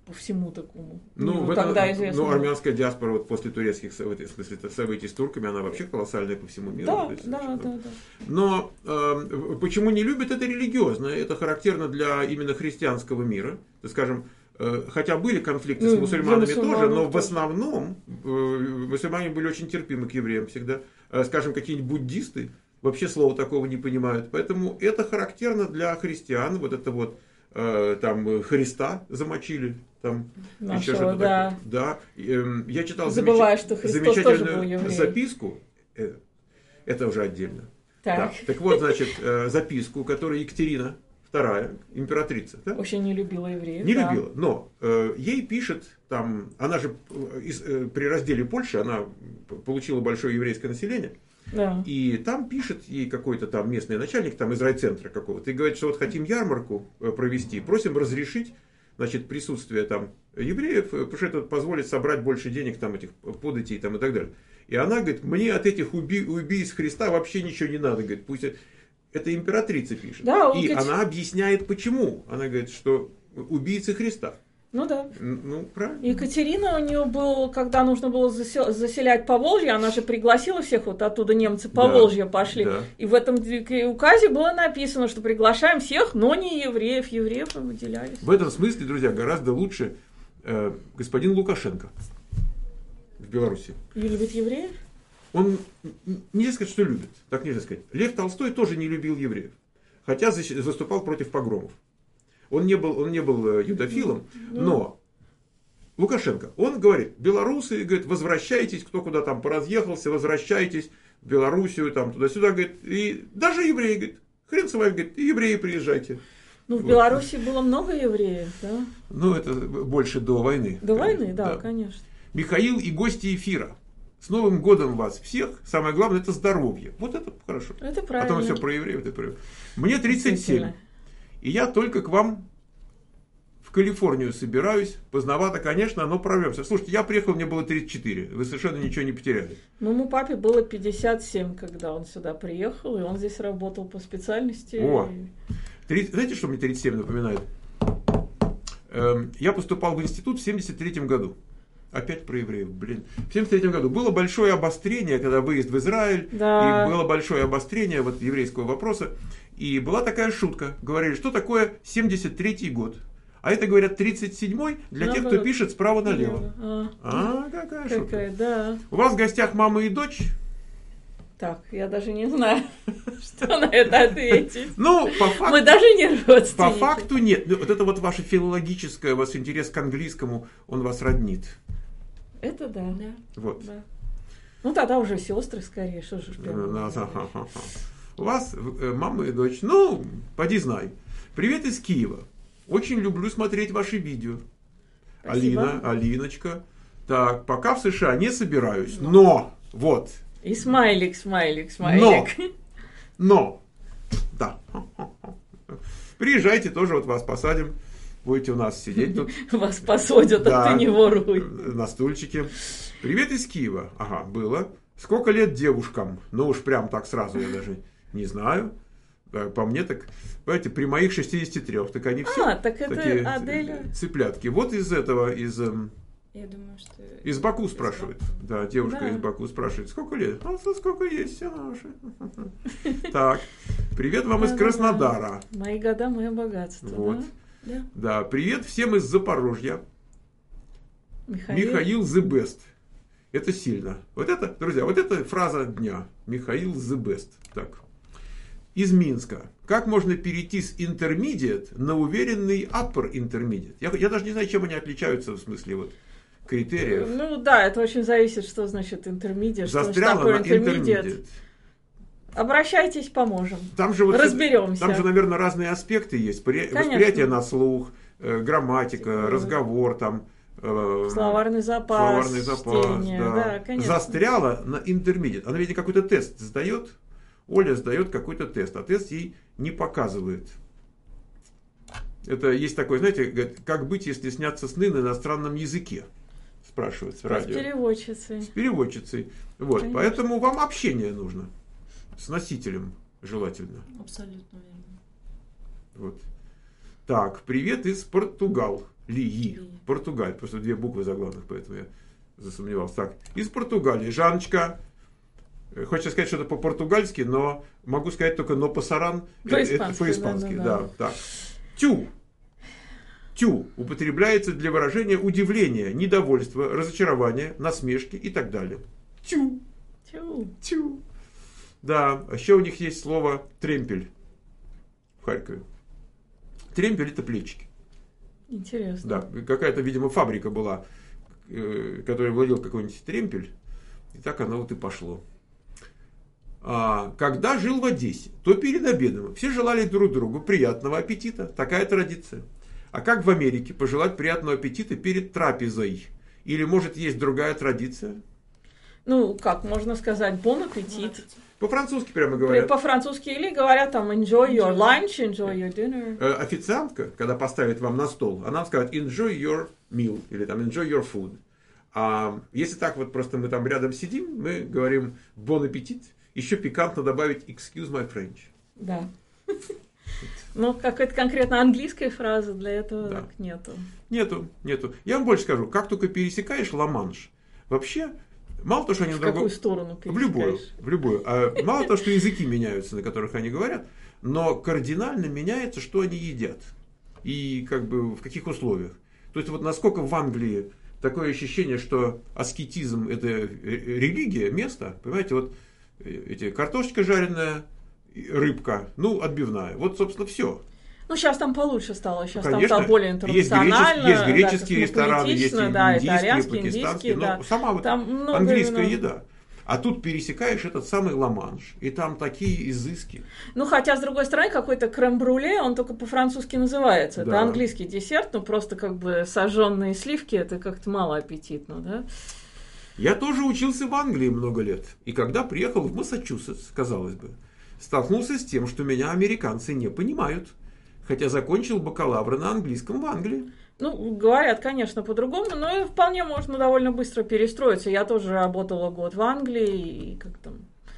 по всему такому. Ну, ну тогда известно. Ну, армянская диаспора вот после турецких событий, в смысле, событий с турками, она вообще колоссальная по всему миру. Да, да, да, да. Но э, почему не любят, это религиозно. Это характерно для именно христианского мира. То, скажем, э, хотя были конфликты ну, с мусульманами тоже, но в основном э, мусульмане были очень терпимы к евреям всегда. Э, скажем, какие-нибудь буддисты вообще слова такого не понимают. Поэтому это характерно для христиан. Вот это вот э, там Христа замочили. Там Нашего, еще что-то да. такое. Да. Я читал Забываю, замеч... что Христос замечательную тоже был еврей. записку. Это уже отдельно. Так. Да. Так вот, значит, записку, которую Екатерина вторая, императрица. Да? Очень не любила евреев. Не да. любила. Но э, ей пишет, там, она же из, э, при разделе Польши, она получила большое еврейское население. Да. И там пишет ей какой-то там местный начальник там, из райцентра какого-то. И говорит, что вот хотим ярмарку провести, просим разрешить, значит, присутствие там евреев, потому что это позволит собрать больше денег, там, этих податей там, и так далее. И она говорит, мне от этих уби- убийц Христа вообще ничего не надо. Говорит, пусть это, это императрица пишет. Да, и говорит... она объясняет, почему. Она говорит, что убийцы Христа. Ну да. Ну, правильно. Екатерина у нее был, когда нужно было заселять Поволжье, она же пригласила всех, вот оттуда немцы Поволжье да, пошли. Да. И в этом указе было написано, что приглашаем всех, но не евреев. Евреев выделялись. В этом смысле, друзья, гораздо лучше э, господин Лукашенко в Беларуси. И любит евреев? Он, нельзя сказать, что любит, так нельзя сказать. Лев Толстой тоже не любил евреев, хотя выступал против погромов. Он не был, он не был юдофилом, но Лукашенко, он говорит, белорусы, говорит, возвращайтесь, кто куда там поразъехался, возвращайтесь в Белоруссию, там туда-сюда, говорит, и даже евреи, говорит, хрен с вами, говорит, и евреи приезжайте. Ну, в вот. Беларуси было много евреев, да? Ну, это больше до войны. До конечно. войны, да, да, конечно. Михаил и гости эфира. С Новым годом вас всех. Самое главное, это здоровье. Вот это хорошо. Это правильно. Потом все про евреев. Это про... Мне тридцать семь. И я только к вам в Калифорнию собираюсь. Поздновато, конечно, но прорвемся. Слушайте, я приехал, мне было тридцать четыре. Вы совершенно ничего не потеряли. Моему папе было пятьдесят семь, когда он сюда приехал. И он здесь работал по специальности. О! тридцать... Знаете, что мне тридцать семь напоминает? Эм, я поступал в институт в семьдесят третьем году. Опять про евреев, блин. В семьдесят третьем году было большое обострение, когда выезд в Израиль, да. И было большое обострение вот, еврейского вопроса. И была такая шутка. Говорили, что такое семьдесят третий год. А это, говорят, тридцать седьмой для Наоборот. тех, кто пишет справа налево. А, а какая, какая шутка. Да. У вас в гостях мама и дочь. Так, я даже не знаю, что на это ответить. Ну, по факту... Мы даже не родственники. По факту нет. Вот это вот ваше филологическое, у вас интерес к английскому, он вас роднит. Это да. да. Вот. Да. Ну, тогда уже сестры скорее, что же прямо. У вас мама и дочь. Ну, поди знай. Привет из Киева. Очень люблю смотреть ваши видео. Спасибо. Алина, Алиночка. Так, пока в США не собираюсь. Но, но вот. И смайлик, смайлик, смайлик. Но, но, да. Приезжайте, тоже вот вас посадим. Будете у нас сидеть тут. Вас посадят, да, а ты не воруй. На стульчике. Привет из Киева. Ага, было. Сколько лет девушкам? Ну уж прям так сразу я даже не знаю. По мне так, понимаете, при моих шестидесяти трёх, так они все а, так это такие Аделя. Цыплятки. Вот из этого, из... Я думаю, что... Из Баку спрашивает. Из Баку. Да, девушка да. из Баку спрашивает, сколько лет? А сколько есть, все наши. Так, привет вам из Краснодара. Мои года, мое богатство. Вот. Да. Да, привет всем из Запорожья. Михаил. Михаил the best. Это сильно. Вот это, друзья, вот это фраза дня. Михаил the best. Так. Из Минска. Как можно перейти с intermediate на уверенный upper intermediate? Я, я даже не знаю, чем они отличаются в смысле вот критериев. Ну да, это очень зависит, что значит intermediate. Застряла что на intermediate. intermediate. Обращайтесь, поможем. Там же вот разберемся. Там же, наверное, разные аспекты есть. Конечно. Восприятие на слух, э, грамматика, Типа, разговор, там, э, словарный запас. Словарный запас, чтение, да. Да, конечно. Застряла на intermediate. Она, видите, какой-то тест сдает. Оля сдает какой-то тест, а тест ей не показывает. Это есть такое, знаете, как быть, если снятся сны на иностранном языке? Спрашивают с радио. С переводчицей. С переводчицей. Вот, поэтому вам общение нужно. С носителем желательно. Абсолютно верно. Вот. Так, привет из Португал. Португалии. Португалия. Просто две буквы заглавных, поэтому я засомневался. Так, из Португалии. Жанночка. Хочется сказать что-то по-португальски, но могу сказать только «но пасаран». Это по-испански. Да, да, да. Так. Тю. Тю употребляется для выражения удивления, недовольства, разочарования, насмешки и так далее. Тю. Тю. Тю. Да, а еще у них есть слово тремпель в Харькове. Тремпель — это плечики. Интересно. Да, какая-то, видимо, фабрика была, которая владел какой-нибудь тремпель, и так оно вот и пошло. А, когда жил в Одессе, то перед обедом все желали друг другу приятного аппетита. Такая традиция. А как в Америке пожелать приятного аппетита перед трапезой? Или, может, есть другая традиция? Ну, как можно сказать, bon аппетит. По-французски прямо говорят. По-французски или говорят там enjoy your lunch, enjoy your dinner. Э, официантка, когда поставит вам на стол, она скажет enjoy your meal или там enjoy your food. А если так вот просто мы там рядом сидим, мы говорим bon аппетит. Еще пикантно добавить excuse my French. Да. Ну, какой-то конкретно английской фразы для этого да. так нету. Нету, нету. Я вам больше скажу, как только пересекаешь Ла-Манш, вообще, мало того, что они... В другом... какую сторону пересекаешь? В любую, в любую. А мало того, что языки меняются, на которых они говорят, но кардинально меняется, что они едят. И как бы в каких условиях. То есть вот насколько в Англии такое ощущение, что аскетизм — это религия, место, понимаете, вот эти картошечка жареная, рыбка, ну, отбивная. Вот, собственно, все. Ну, сейчас там получше стало, сейчас Конечно, там стало более интернационально. Есть греческие да, рестораны, есть да, индийские, итальянские, пакистанские, но да. сама вот там английская много, еда. А тут пересекаешь этот самый Ла-Манш, и там такие изыски. Ну, хотя, с другой стороны, какой-то крем-брюле, он только по-французски называется. Да. Это английский десерт, ну, просто как бы сожженные сливки, это как-то мало аппетитно, да? Я тоже учился в Англии много лет. И когда приехал в Массачусетс, казалось бы, столкнулся с тем, что меня американцы не понимают. Хотя закончил бакалавра на английском в Англии. Ну, говорят, конечно, по-другому, но вполне можно довольно быстро перестроиться. Я тоже работала год в Англии, и как там...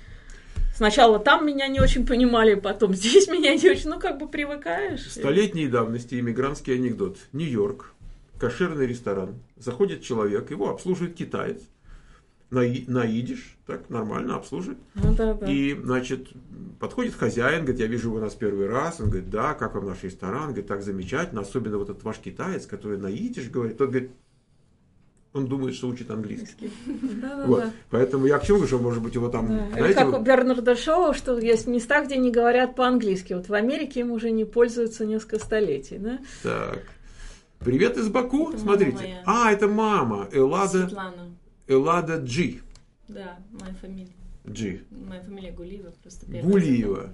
Сначала там меня не очень понимали, потом здесь меня не очень... Ну, как бы привыкаешь. Столетней давности иммигрантский анекдот. Нью-Йорк. Кошерный ресторан. Заходит человек, его обслуживает китаец. На, на идиш, так, нормально обслуживает. Ну, да, да. И, значит, подходит хозяин, говорит, я вижу, вы нас первый раз. Он говорит, да, как вам наш ресторан? Говорит, так замечательно, особенно вот этот ваш китаец, который на идиш говорит. Тот говорит, он думает, что учит английский. Да, да, вот. да. Поэтому я к чему, что, может быть, его там... Да. Знаете, как вот... у Бернарда Шоу, что есть места, где не говорят по-английски. Вот в Америке им уже не пользуются несколько столетий, да? Так. Привет из Баку, это смотрите. А, это мама, Эллада... Светлана. Эллада Джи. Да, моя фамилия. Джи. Моя фамилия Гулиева, просто первая. Гулиева.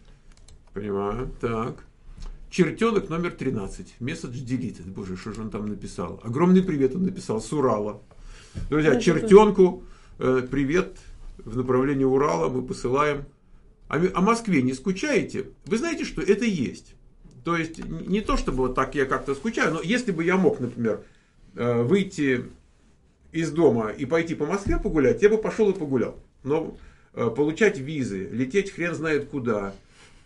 Понимаю. Так. Чертенок номер тринадцать. Месседж deleted. Боже, что же он там написал? Огромный привет он написал с Урала. Друзья, чертенку э, привет в направлении Урала мы посылаем. А о Москве не скучаете? Вы знаете, что это есть. То есть, не то, чтобы вот так я как-то скучаю, но если бы я мог, например, э, выйти... из дома и пойти по Москве погулять, я бы пошел и погулял. Но э, получать визы, лететь хрен знает куда.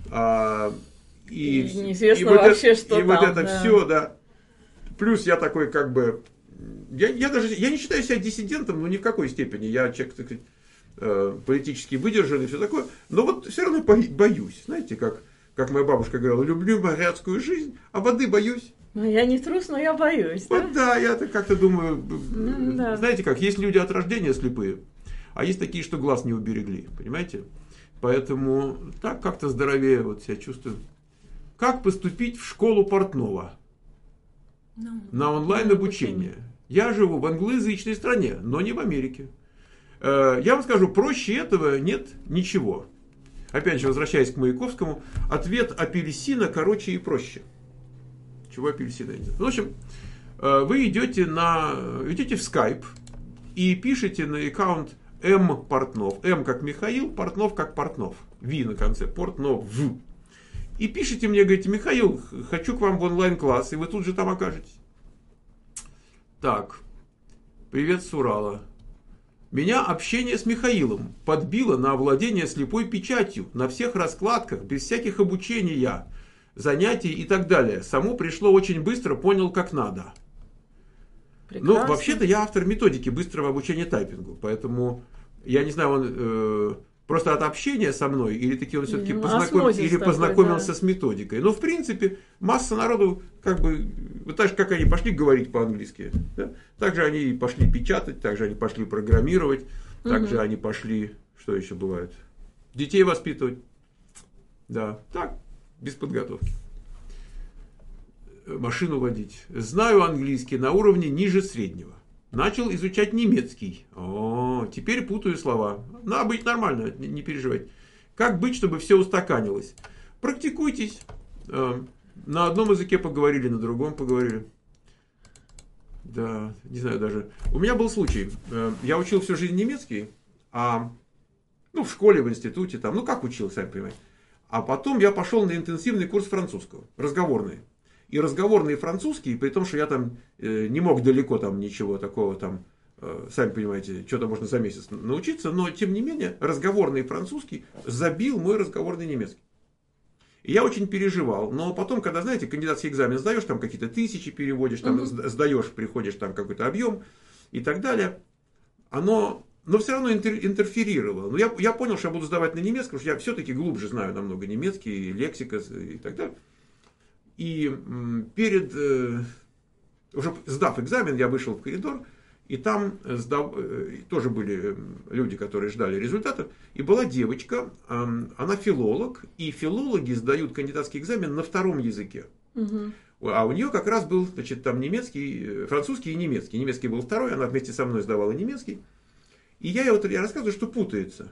А, и, и неизвестно и вот вообще, это, что и там. вот это да. все, да. Плюс я такой как бы... Я, я даже я не считаю себя диссидентом, но ни в какой степени. Я человек, так сказать, э, политически выдержанный и все такое. Но вот все равно боюсь. Знаете, как, как моя бабушка говорила, люблю моряцкую жизнь, а воды боюсь. Ну, я не трус, но я боюсь. Вот да, да я-то как-то думаю, ну, да. знаете как, есть люди от рождения слепые, а есть такие, что глаз не уберегли, понимаете? Поэтому так как-то здоровее вот себя чувствую. Как поступить в школу портного? No. На онлайн обучение. Я живу в англоязычной стране, но не в Америке. Я вам скажу, проще этого нет ничего. Опять же, возвращаясь к Маяковскому, ответ апельсина короче и проще. Чего апельсина? В общем, вы идете, на, идете в Skype и пишете на аккаунт М Портнов. М как Михаил, Портнов как Портнов. Ви на конце, Портнов. И пишите мне, говорите, Михаил, хочу к вам в онлайн-класс, и вы тут же там окажетесь. Так, привет с Урала. Меня общение с Михаилом подбило на овладение слепой печатью на всех раскладках, без всяких обучения. занятий и так далее. Само пришло очень быстро, понял, как надо. Прекрасно. Ну, вообще-то я автор методики быстрого обучения тайпингу, поэтому я не знаю, он э, просто от общения со мной или таки он все-таки познаком... или такой, познакомился да. с методикой. Но в принципе масса народу как бы вот так же, как они пошли говорить по-английски, да? Так же они пошли печатать, так же они пошли программировать, так угу. же они пошли, что еще бывает, детей воспитывать, да, так без подготовки. Машину водить. Знаю английский на уровне ниже среднего. Начал изучать немецкий. О, теперь путаю слова. Надо быть нормально, не переживать. Как быть, чтобы все устаканилось? Практикуйтесь. На одном языке поговорили, на другом поговорили. Да, не знаю даже. У меня был случай. Я учил всю жизнь немецкий, а ну, в школе, в институте, там, ну как учил, сами понимаете. А потом я пошел на интенсивный курс французского, разговорный. И разговорный французский, при том, что я там э, не мог далеко там ничего такого там, э, сами понимаете, что-то можно за месяц научиться, но тем не менее разговорный французский забил мой разговорный немецкий. И я очень переживал, но потом, когда, знаете, кандидатский экзамен сдаешь, там какие-то тысячи переводишь, там uh-huh. сдаешь, приходишь там какой-то объем и так далее, оно, но все равно интер, интерферировало. Но я, я понял, что я буду сдавать на немецком, потому что я все-таки глубже знаю намного немецкий, лексика и так далее. И перед, уже сдав экзамен, я вышел в коридор, и там сдав, тоже были люди, которые ждали результатов, и была девочка, она филолог, и филологи сдают кандидатский экзамен на втором языке. Угу. А у нее как раз был, значит, там немецкий, французский и немецкий. Немецкий был второй, она вместе со мной сдавала немецкий. И я ей вот, я рассказываю, что путается.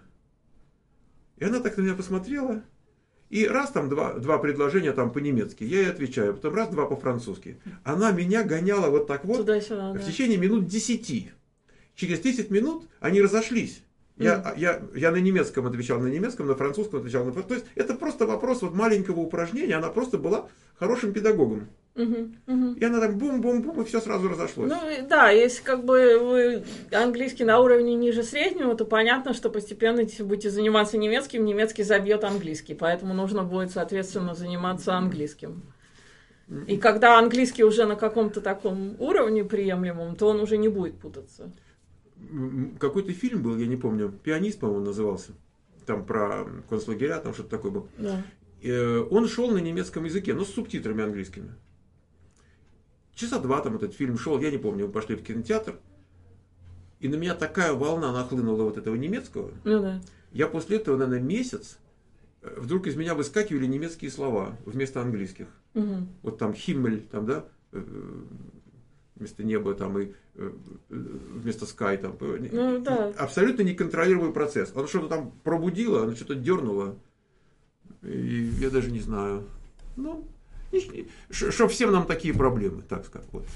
И она так на меня посмотрела. И раз там два, два предложения там по-немецки, я ей отвечаю, потом раз, два по-французски. Она меня гоняла вот так вот туда-сюда, в да. течение минут десяти. Через десять минут они разошлись. Я, mm. я, я на немецком отвечал на немецком, на французском отвечал на французском. То есть это просто вопрос вот маленького упражнения, она просто была хорошим педагогом. Uh-huh, uh-huh. И она там бум-бум-бум, и все сразу разошлось. Ну да, если как бы вы английский на уровне ниже среднего, то понятно, что постепенно, если будете заниматься немецким, немецкий забьет английский. Поэтому нужно будет, соответственно, заниматься английским. И когда английский уже на каком-то таком уровне приемлемом, то он уже не будет путаться. Какой-то фильм был, я не помню, «Пианист», по-моему, назывался. Там про концлагеря, там что-то такое было. Да. Он шел на немецком языке, но с субтитрами английскими. Часа два там этот фильм шел, я не помню, мы пошли в кинотеатр. И на меня такая волна нахлынула вот этого немецкого. Ну да. Я после этого, наверное, месяц, вдруг из меня выскакивали немецкие слова вместо английских. Угу. Вот там «химмель», там, да, вместо неба, там, и вместо «скай», там. Ну, да. Абсолютно неконтролируемый процесс. Оно что-то там пробудило, оно что-то дернуло. И я даже не знаю. Ну, что всем нам такие проблемы, так сказать. Вот.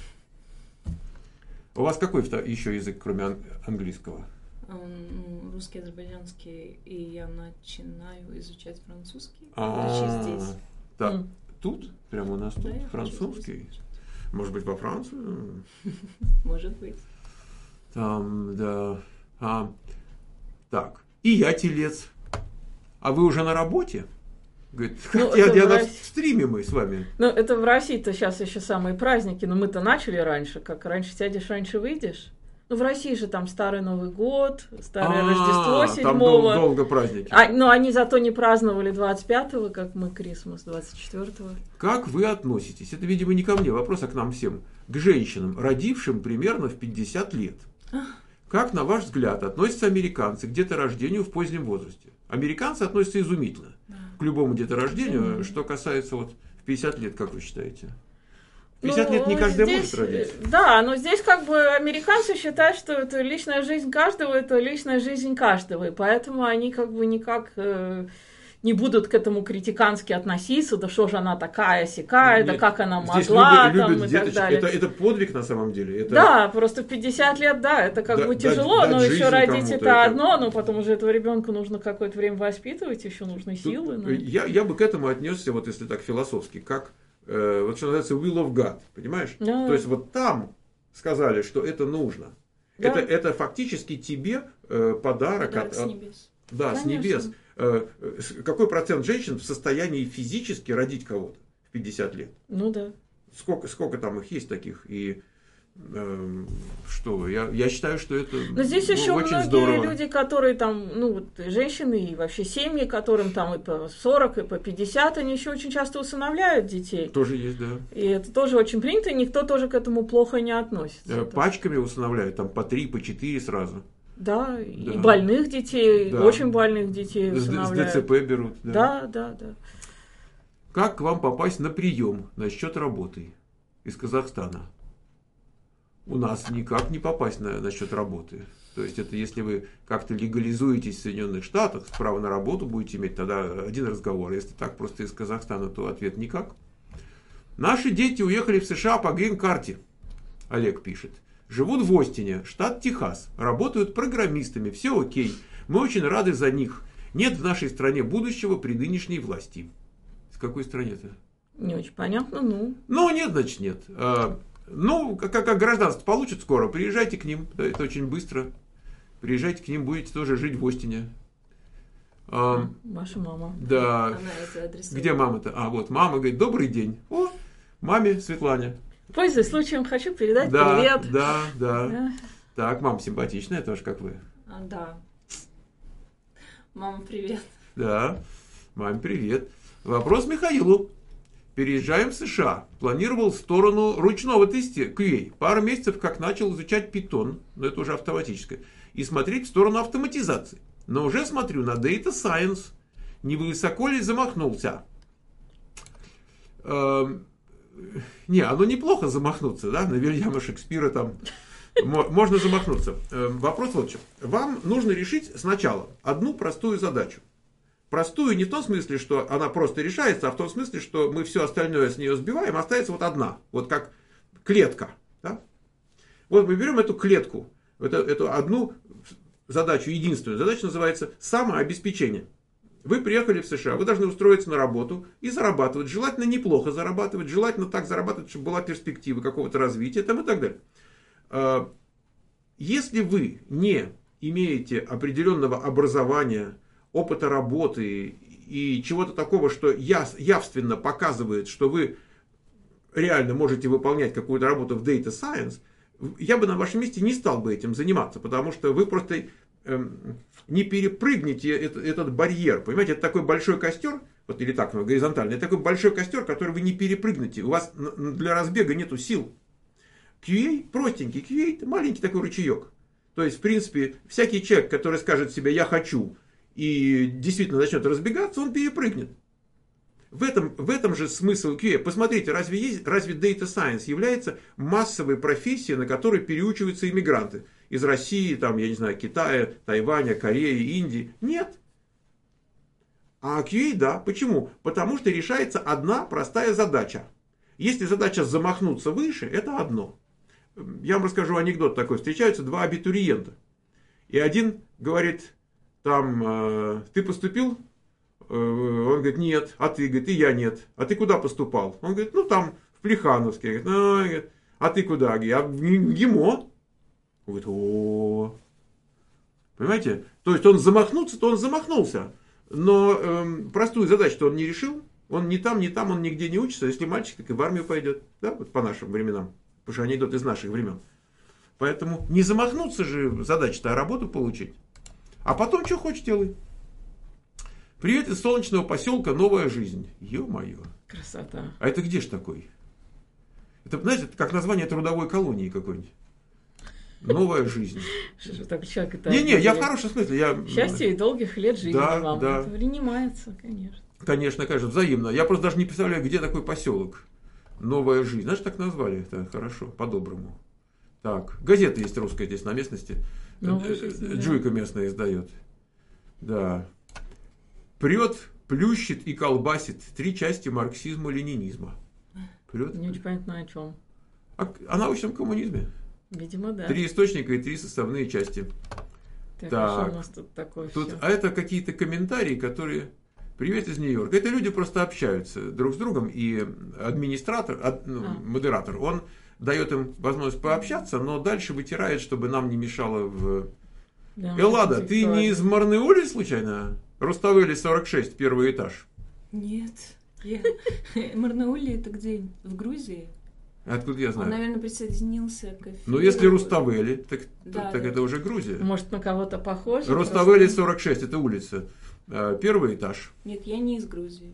У вас какой еще язык, кроме английского? Русский, азербайджанский, и я начинаю изучать французский. А, здесь. Так, тут? Прямо у нас тут? Французский? Может быть, во Францию? Может быть. Там, да. А, так, и я телец. А вы уже на работе? Говорит, ну, я, я на России... стриме мы с вами. Ну, это в России-то сейчас еще самые праздники, но мы-то начали раньше, как раньше сядешь, раньше выйдешь. Ну, в России же там Старый Новый год, Старое А-а-а, Рождество седьмого. Там дол- долго праздники. А, но они зато не праздновали двадцать пятого, как мы Крисмас, двадцать четвёртого. Как вы относитесь, это, видимо, не ко мне, вопрос, а к нам всем, к женщинам, родившим примерно в пятьдесят лет? Как, на ваш взгляд, относятся американцы к деторождению в позднем возрасте? Американцы относятся изумительно к любому деторождению. Mm-hmm. Что касается вот в пятьдесят лет, как вы считаете? В пятьдесят ну, лет не каждый здесь, может родиться. Да, но здесь как бы американцы считают, что это личная жизнь каждого, это личная жизнь каждого. И поэтому они как бы никак э, не будут к этому критикански относиться. Да что же она такая сякая, да как она могла, любят, там, любят и так далее. Это, это подвиг на самом деле. Это... Да, просто в пятьдесят лет, да, это как да, бы тяжело, дать, но дать еще родить это, это одно, но потом уже этого ребенка нужно какое-то время воспитывать, еще нужны силы. Но... Я, я бы к этому отнесся, вот если так философски, как э, вот что называется will of God, понимаешь? Да. То есть вот там сказали, что это нужно. Да. Это, это фактически тебе э, подарок. Подарок от, с небес. Да, Конечно. с небес. Какой процент женщин в состоянии физически родить кого-то? в пятьдесят лет. Ну да. Сколько, сколько там их есть таких, и э, что, я, я считаю, что это Но здесь ну, еще очень многие здорово. люди, которые там, ну вот женщины и вообще семьи, которым там и по сорок, и по пятьдесят, они еще очень часто усыновляют детей. Тоже есть, да. И это тоже очень принято, и никто тоже к этому плохо не относится. Э, Пачками усыновляют, там по три, по четыре сразу. Да, Да. и больных детей, Да. очень больных детей С, усыновляют. с ДЦП берут. Да. Да, да, да. Как к вам попасть на прием насчет работы из Казахстана? У нас никак не попасть на, насчет работы. То есть это если вы как-то легализуетесь в Соединенных Штатах, право на работу будете иметь, тогда один разговор. Если так просто из Казахстана, то ответ никак. Наши дети уехали в США по грин-карте, Олег пишет. Живут в Остине, штат Техас. Работают программистами, все окей. Мы очень рады за них. Нет в нашей стране будущего при нынешней власти. В какой стране-то? Не очень понятно, ну. Ну, нет, значит, нет. А, ну, как, как гражданство получат скоро, приезжайте к ним. Да, это очень быстро. Приезжайте к ним, будете тоже жить в Остине. А, Ваша мама. да. Она это адресует. Где мама-то? А, вот, мама говорит, добрый день. О, маме Светлане. Пользуясь случаем, хочу передать Да, привет. да, да, Да. Так, мама симпатичная, тоже как вы. А, да. Мама, привет. Да, маме привет. Вопрос Михаилу. Переезжаем в США. Планировал в сторону ручного тестирования, кью эй. Пару месяцев как начал изучать Python, но это уже автоматическое, и смотреть в сторону автоматизации. Но уже смотрю на Data Science. Не высоко ли замахнулся? Эм, не, оно неплохо замахнуться, да? На Вильяма Шекспира там можно замахнуться. Эм, вопрос вот в чем. Вам нужно решить сначала одну простую задачу. Простую не в том смысле, что она просто решается, а в том смысле, что мы все остальное с нее сбиваем, остается вот одна, вот как клетка. Да? Вот мы берем эту клетку, эту, эту одну задачу, единственную задачу называется самообеспечение. Вы приехали в США, вы должны устроиться на работу и зарабатывать, желательно неплохо зарабатывать, желательно так зарабатывать, чтобы была перспектива какого-то развития там, и так далее. Если вы не имеете определенного образования, опыта работы и чего-то такого, что явственно показывает, что вы реально можете выполнять какую-то работу в Data Science, я бы на вашем месте не стал бы этим заниматься, потому что вы просто эм, не перепрыгнете этот, этот барьер. Понимаете, это такой большой костер, вот или так, горизонтальный, это такой большой костер, который вы не перепрыгнете. У вас для разбега нету сил. кью эй простенький, кью эй это маленький такой ручеек. То есть, в принципе, всякий человек, который скажет себе «я хочу», и действительно начнет разбегаться, он перепрыгнет. В этом, в этом же смысл кью эй. Посмотрите, разве, есть, разве Data Science является массовой профессией, на которой переучиваются иммигранты? Из России, там, я не знаю, Китая, Тайваня, Кореи, Индии? Нет. А кью эй, да. Почему? Потому что решается одна простая задача. Если задача замахнуться выше, это одно. Я вам расскажу анекдот такой. Встречаются два абитуриента. И один говорит... Там, э, ты поступил? Э, он говорит, нет. А ты? Говорит, и я нет. А ты куда поступал? Он говорит, ну там, в Плехановске. Говорит, ну, говорит, а ты куда? Говорит, а в ГИМО. Он говорит, о. Понимаете? То есть он замахнуться, то он замахнулся. Но э, простую задачу-то он не решил. Он ни там, ни там, он нигде не учится. Если мальчик, так и в армию пойдет. Да, вот по нашим временам. Потому что анекдот из наших времен. Поэтому не замахнуться же задача-то, а работу получить. А потом что хочешь делай. Привет из солнечного поселка Новая жизнь. Ё-моё. Красота. А это где ж такой? Это, знаете, это как название трудовой колонии какой-нибудь. Новая жизнь. Что же так человек это... Не-не, я в хорошем смысле. Я... Счастье и долгих лет жизни да, вам. Да. Это принимается, конечно. Конечно, конечно, взаимно. Я просто даже не представляю, где такой поселок. Новая жизнь. Знаешь, так назвали? Это хорошо, по-доброму. Так, газета есть русская здесь на местности. Жизнь, Джуйка да. местная издает. Да. Прет, плющит и колбасит. Три части марксизма-ленинизма. Прет. Не очень понятно о чем. О, о научном коммунизме. Видимо, да. Три источника и три составные части. Так, Так. а что у нас тут такое Тут, всё? а это какие-то комментарии, которые... Привет из Нью-Йорка. Это люди просто общаются друг с другом. И администратор, ад, ну, А. модератор, он дает им возможность пообщаться, но дальше вытирает, чтобы нам не мешало в... Да, Эллада, это ты не из Марнеули случайно? Руставели сорок шесть, первый этаж. Нет. Марнаули это где? В Грузии? Откуда я знаю? Он, наверное, присоединился к... Ну, если Руставели, так, да, так да. это уже Грузия. Может, на кого-то похоже? Руставели сорок шесть, это улица. Первый этаж. Нет, я не из Грузии.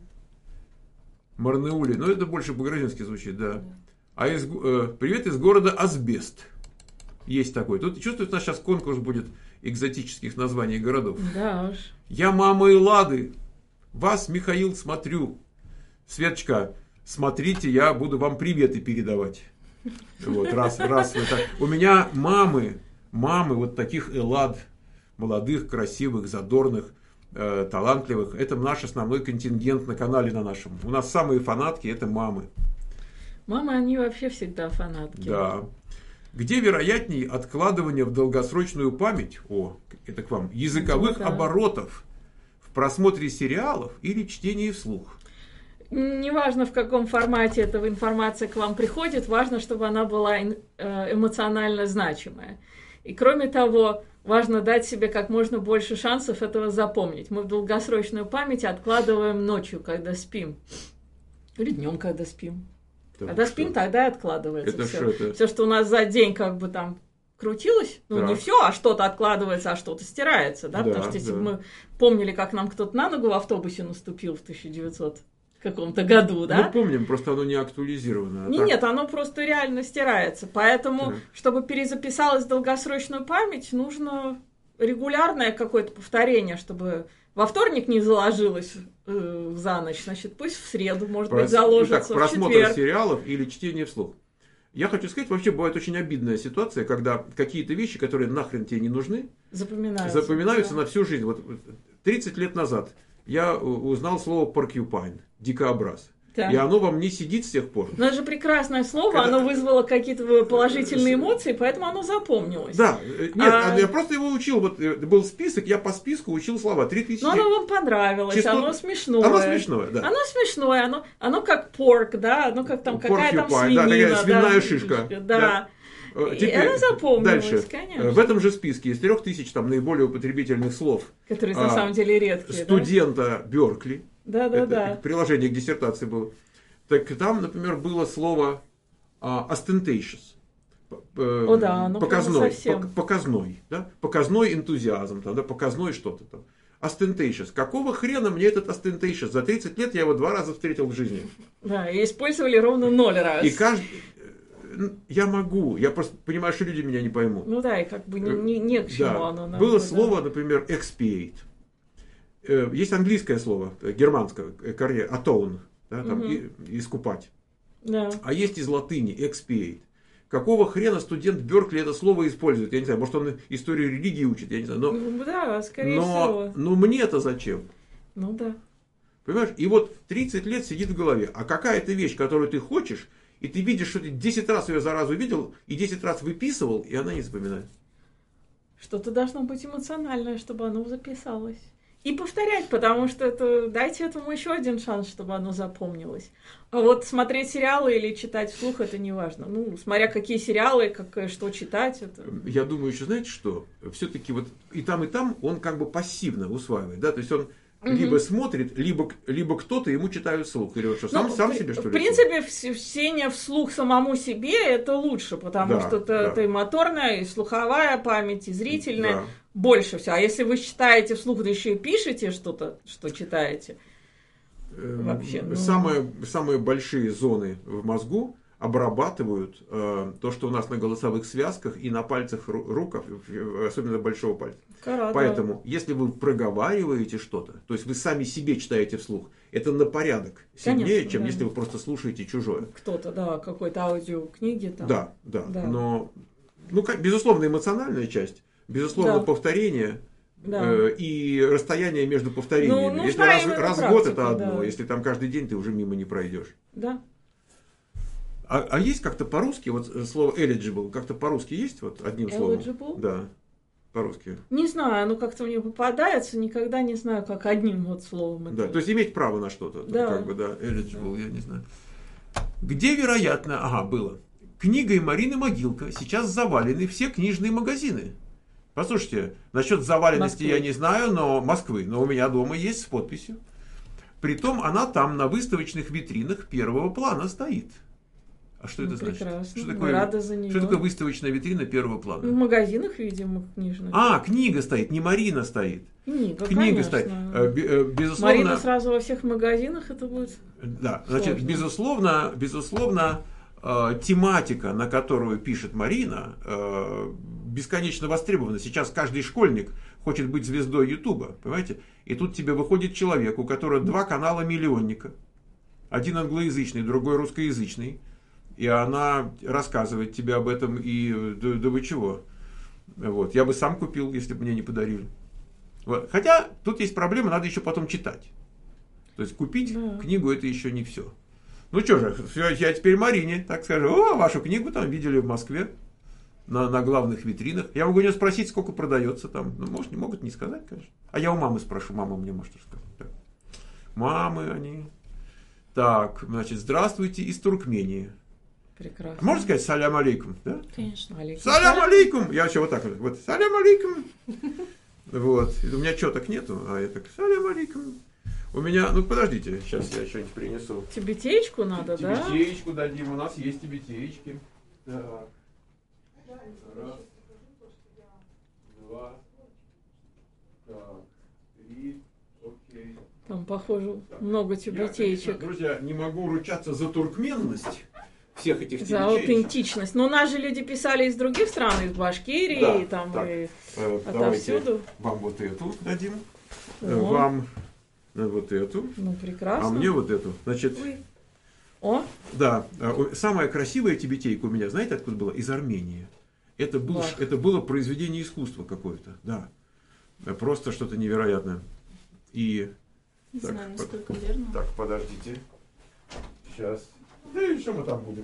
Марнаули, ну это больше по-грузински звучит, да. Да. А из, э, привет из города Асбест. Есть такой. Тут чувствуется, у нас сейчас конкурс будет экзотических названий городов. Да уж. Я мама Эллады. Вас, Михаил, смотрю. Светочка, смотрите, я буду вам приветы передавать. Вот, раз, раз. Это. У меня мамы, мамы вот таких Эллад, молодых, красивых, задорных, э, талантливых. Это наш основной контингент на канале на нашем. У нас самые фанатки это мамы. Мамы, они вообще всегда фанатки. Да. Где вероятнее откладывание в долгосрочную память, о, это к вам, языковых да. оборотов в просмотре сериалов или чтении вслух? Неважно, в каком формате эта информация к вам приходит, важно, чтобы она была эмоционально значимая. И кроме того, важно дать себе как можно больше шансов этого запомнить. Мы в долгосрочную память откладываем ночью, когда спим. Или днем, когда спим. Так, когда что? спим, тогда и откладывается Это все. что это? Все, что у нас за день как бы там крутилось, ну Так. не все, а что-то откладывается, а что-то стирается, да? Да, Потому что если да. бы мы помнили, как нам кто-то на ногу в автобусе наступил в тысяча девятисотом каком-то году, да? Мы помним, просто оно не актуализировано. А Не, так- нет, оно просто реально стирается. Поэтому, Так. чтобы перезаписалось в долгосрочную память, нужно регулярное какое-то повторение, чтобы во вторник не заложилось э, за ночь, значит, пусть в среду, может быть, Прос- заложится, Итак, в просмотр четверг. сериалов или чтение вслух. Я хочу сказать, вообще бывает очень обидная ситуация, когда какие-то вещи, которые нахрен тебе не нужны, Запоминаются. запоминаются да. на всю жизнь. Вот тридцать лет назад я узнал слово porcupine, дикообраз. Да. И оно во мне сидит с тех пор. Но это же прекрасное слово, Это- оно вызвало какие-то положительные эмоции, поэтому оно запомнилось. Да, э, нет, А- я просто его учил, вот э, был список, я по списку учил слова, три тысячи. Но оно вам понравилось, Частот- оно смешное. Оно смешное, да. Оно смешное, оно, оно как порк, да, оно как там какая там Porcupine, да, свинина. такая свиная да, шишка. Да. Да. Э, И теперь, оно запомнилось, дальше. конечно. Э, В этом же списке из трех тысяч там наиболее употребительных слов Которые а, на самом деле редкие. студента Беркли, Да, да, это да. приложение к диссертации было, так там, например, было слово а, ostentatious. П- э, О, да, оно прямо показной, совсем. пок- показной, да? Показной энтузиазм, там, да? Показной что-то там. Ostentatious. Какого хрена мне этот ostentatious? За тридцать лет я его два раза встретил в жизни. Да, и использовали ровно ноль раз. И каждый... Я могу, я просто понимаю, что люди меня не поймут. Ну да, и как бы не, не, не к чему Да. оно нам. Было да. слово, например, expiate. Э, Есть английское слово, э, германское, э, корре- atone, да, там, Мгм. и- искупать. Да. А есть из латыни expiate. Какого хрена студент Беркли это слово использует? Я не знаю, может он историю религии учит, я не знаю. Но, Ну, да, скорее но, всего. но мне-то зачем? Ну да. Понимаешь? И вот тридцать лет сидит в голове. А какая-то вещь, которую ты хочешь, и ты видишь, что ты десять раз ее за раз увидел, и десять раз выписывал, и она не запоминает. Что-то должно быть эмоциональное, чтобы оно записалось. И повторять, потому что это дайте этому еще один шанс, чтобы оно запомнилось. А вот смотреть сериалы или читать вслух это не важно. Ну, смотря какие сериалы, как, что читать, это. Я думаю, еще знаете что? Все-таки вот и там, и там он как бы пассивно усваивает. Да? То есть он Мгм. либо смотрит, либо, либо кто-то ему читает вслух. Или вот что, сам, Ну, сам в, себе, что ли? В принципе, вс- чтение вслух самому себе это лучше, потому Да, что это, да. это и моторная, и слуховая память, и зрительная. Да. Больше всего. А если вы читаете вслух, да еще и пишете что-то, что читаете. Эм, Вообще, ну. самые, самые большие зоны в мозгу обрабатывают э, то, что у нас на голосовых связках и на пальцах ру- рук, особенно большого пальца. Кара, да. Поэтому, если вы проговариваете что-то, то есть вы сами себе читаете вслух, это на порядок сильнее, Конечно, чем да. если вы просто слушаете чужое. Кто-то, да, какой-то аудиокниги там. Да, да, Да. Но, ну, как, безусловно, эмоциональная часть, безусловно, Да. повторение. Да. Э, И расстояние между повторениями. Ну, если нужна раз, именно раз в практика, год это одно, да. если там каждый день ты уже мимо не пройдешь. Да. А, а есть как-то по-русски, вот э, слово eligible, как-то по-русски есть вот одним словом? Eligible? Да, по-русски. Не знаю, оно как-то мне попадается, никогда не знаю, как одним вот словом Да, это. то есть иметь право на что-то. Да. Как бы, да, eligible, я не знаю. Где, вероятно, ага, было. Книгой Марины Могилко сейчас завалены все книжные магазины. Послушайте, насчет заваленности Москвы. я не знаю, но Москвы, но у меня дома есть с подписью. Притом она там на выставочных витринах первого плана стоит. А что ну, это значит? Прекрасно. Что такое, рада за нее. Что такое выставочная витрина первого плана? В магазинах, видимо, книжных. А, книга стоит, не Марина стоит. Книга, Книга конечно. стоит. Безусловно. Марина сразу во всех магазинах это будет. Да, значит, сложно. безусловно, безусловно, тематика, на которую пишет Марина, бесконечно востребована. Сейчас каждый школьник хочет быть звездой Ютуба, понимаете? И тут тебе выходит человек, у которого два канала миллионника. Один англоязычный, другой русскоязычный. И она рассказывает тебе об этом, и да, да вы чего. Вот. Я бы сам купил, если бы мне не подарили. Вот. Хотя тут есть проблема, надо еще потом читать. То есть купить да. книгу это еще не все. Ну что же, я теперь Марине, так скажу, о, вашу книгу там видели в Москве на, на главных витринах. Я могу у нее спросить, сколько продается там. Ну, может, не могут не сказать, конечно. А я у мамы спрошу, мама мне может рассказать. Так. Мамы они. Так, значит, здравствуйте из Туркмении. Прекрасно. Можно сказать салям алейкум, да? Конечно. Алейкум. Салям алейкум! Я еще вот так вот. Вот, салям алейкум! Вот. И у меня четок нету, а я так, салям алейкум. У меня, ну подождите, сейчас я что-нибудь принесу. Тибетеечку надо, да? Тибетеечку дадим, у нас есть тибетеечки. Так. Раз. Два. Так. Три. Окей. Там, похоже, много тибетеечек. Я, конечно, друзья, не могу ручаться за туркменность всех этих За тибетеечек. аутентичность. Но у нас же люди писали из других стран, из Башкирии, Да, и там, так, и э, отовсюду. Вам вот эту дадим. О. Вам вот эту. Ну, прекрасно. А мне вот эту. Значит, Ой. О. Да, самая красивая тибетейка у меня, знаете, откуда была? Из Армении. Это, был, это было произведение искусства какое-то, да. Просто что-то невероятное. И... Не так, знаю, насколько под... верно. Так, подождите. Сейчас. Да и что мы там будем?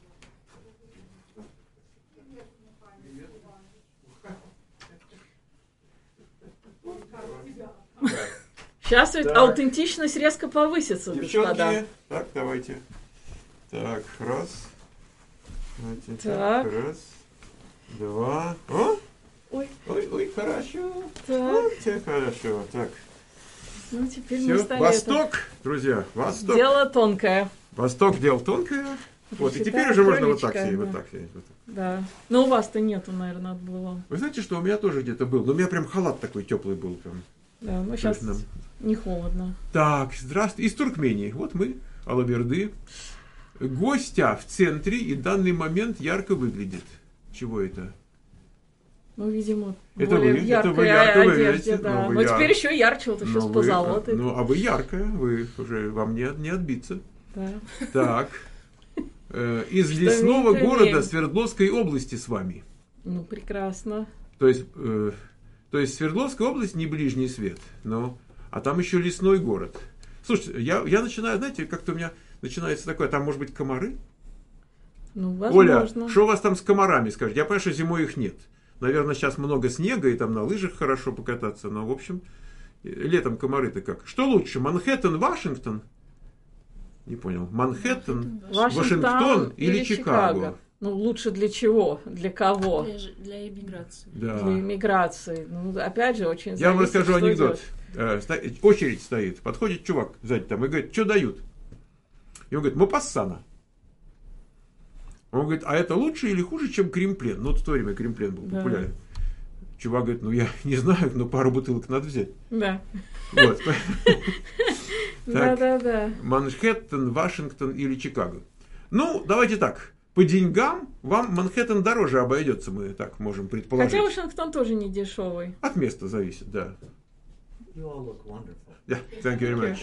Сейчас ведь так. Аутентичность резко повысится, Девчонки, господа. так, давайте. Так, раз. Давайте, так. так, раз. Два. О! Ой. Ой, ой, хорошо. Так. Ой, хорошо. Так. Ну, теперь Все. на столе Восток, это... друзья, Восток. Дело тонкое. Восток дело тонкое. Вот, и теперь уже можно вот так сидеть, вот так сидеть. Вот так. Да. Но у вас-то нету, наверное, надо было. Вы знаете, что у меня тоже где-то был. Но у меня прям халат такой теплый был. Прям. Да, ну сейчас нам... не холодно. Так, здравствуйте. Из Туркмении. Вот мы, Алаберды. Гостя в центре и в данный момент ярко выглядит. Чего это? Ну, видимо, это более вы, в яркой это вы ярко одежде, выглядите, да. Но, но я... теперь еще ярче, вот еще с позолотой. Ну, а вы яркая, вы уже вам не, не отбиться. Да. Так. Э, из лесного города Свердловской области с вами. Ну, прекрасно. То есть, э, то есть Свердловская область не ближний свет, но, а там еще лесной город. Слушайте, я, я начинаю, знаете, как-то у меня начинается такое, там может быть комары? Ну, возможно. Оля, что у вас там с комарами, скажите? Я понимаю, что зимой их нет. Наверное, сейчас много снега, и там на лыжах хорошо покататься, но, в общем, летом комары-то как? Что лучше, Манхэттен, Вашингтон? Не понял. Манхэттен, Вашингтон, Вашингтон или, или Чикаго? Чикаго? Ну, лучше для чего? Для кого? Для, для иммиграции. Да. Для иммиграции. Ну, опять же, очень Я вам расскажу анекдот. Идет. Очередь стоит. Подходит чувак сзади там и говорит, что дают? И он говорит, Мопассана. Он говорит, а это лучше или хуже, чем Кримплен? Ну, вот в то время Кримплен был да. популярен. Чувак говорит, ну я не знаю, но пару бутылок надо взять. Да. Вот. Да, да, да. Манхэттен, Вашингтон или Чикаго. Ну, давайте так. По деньгам вам Манхэттен дороже обойдется, мы так можем предположить. Хотя Вашингтон тоже не дешевый. От места зависит, да. You all look wonderful. Yeah, thank you very much.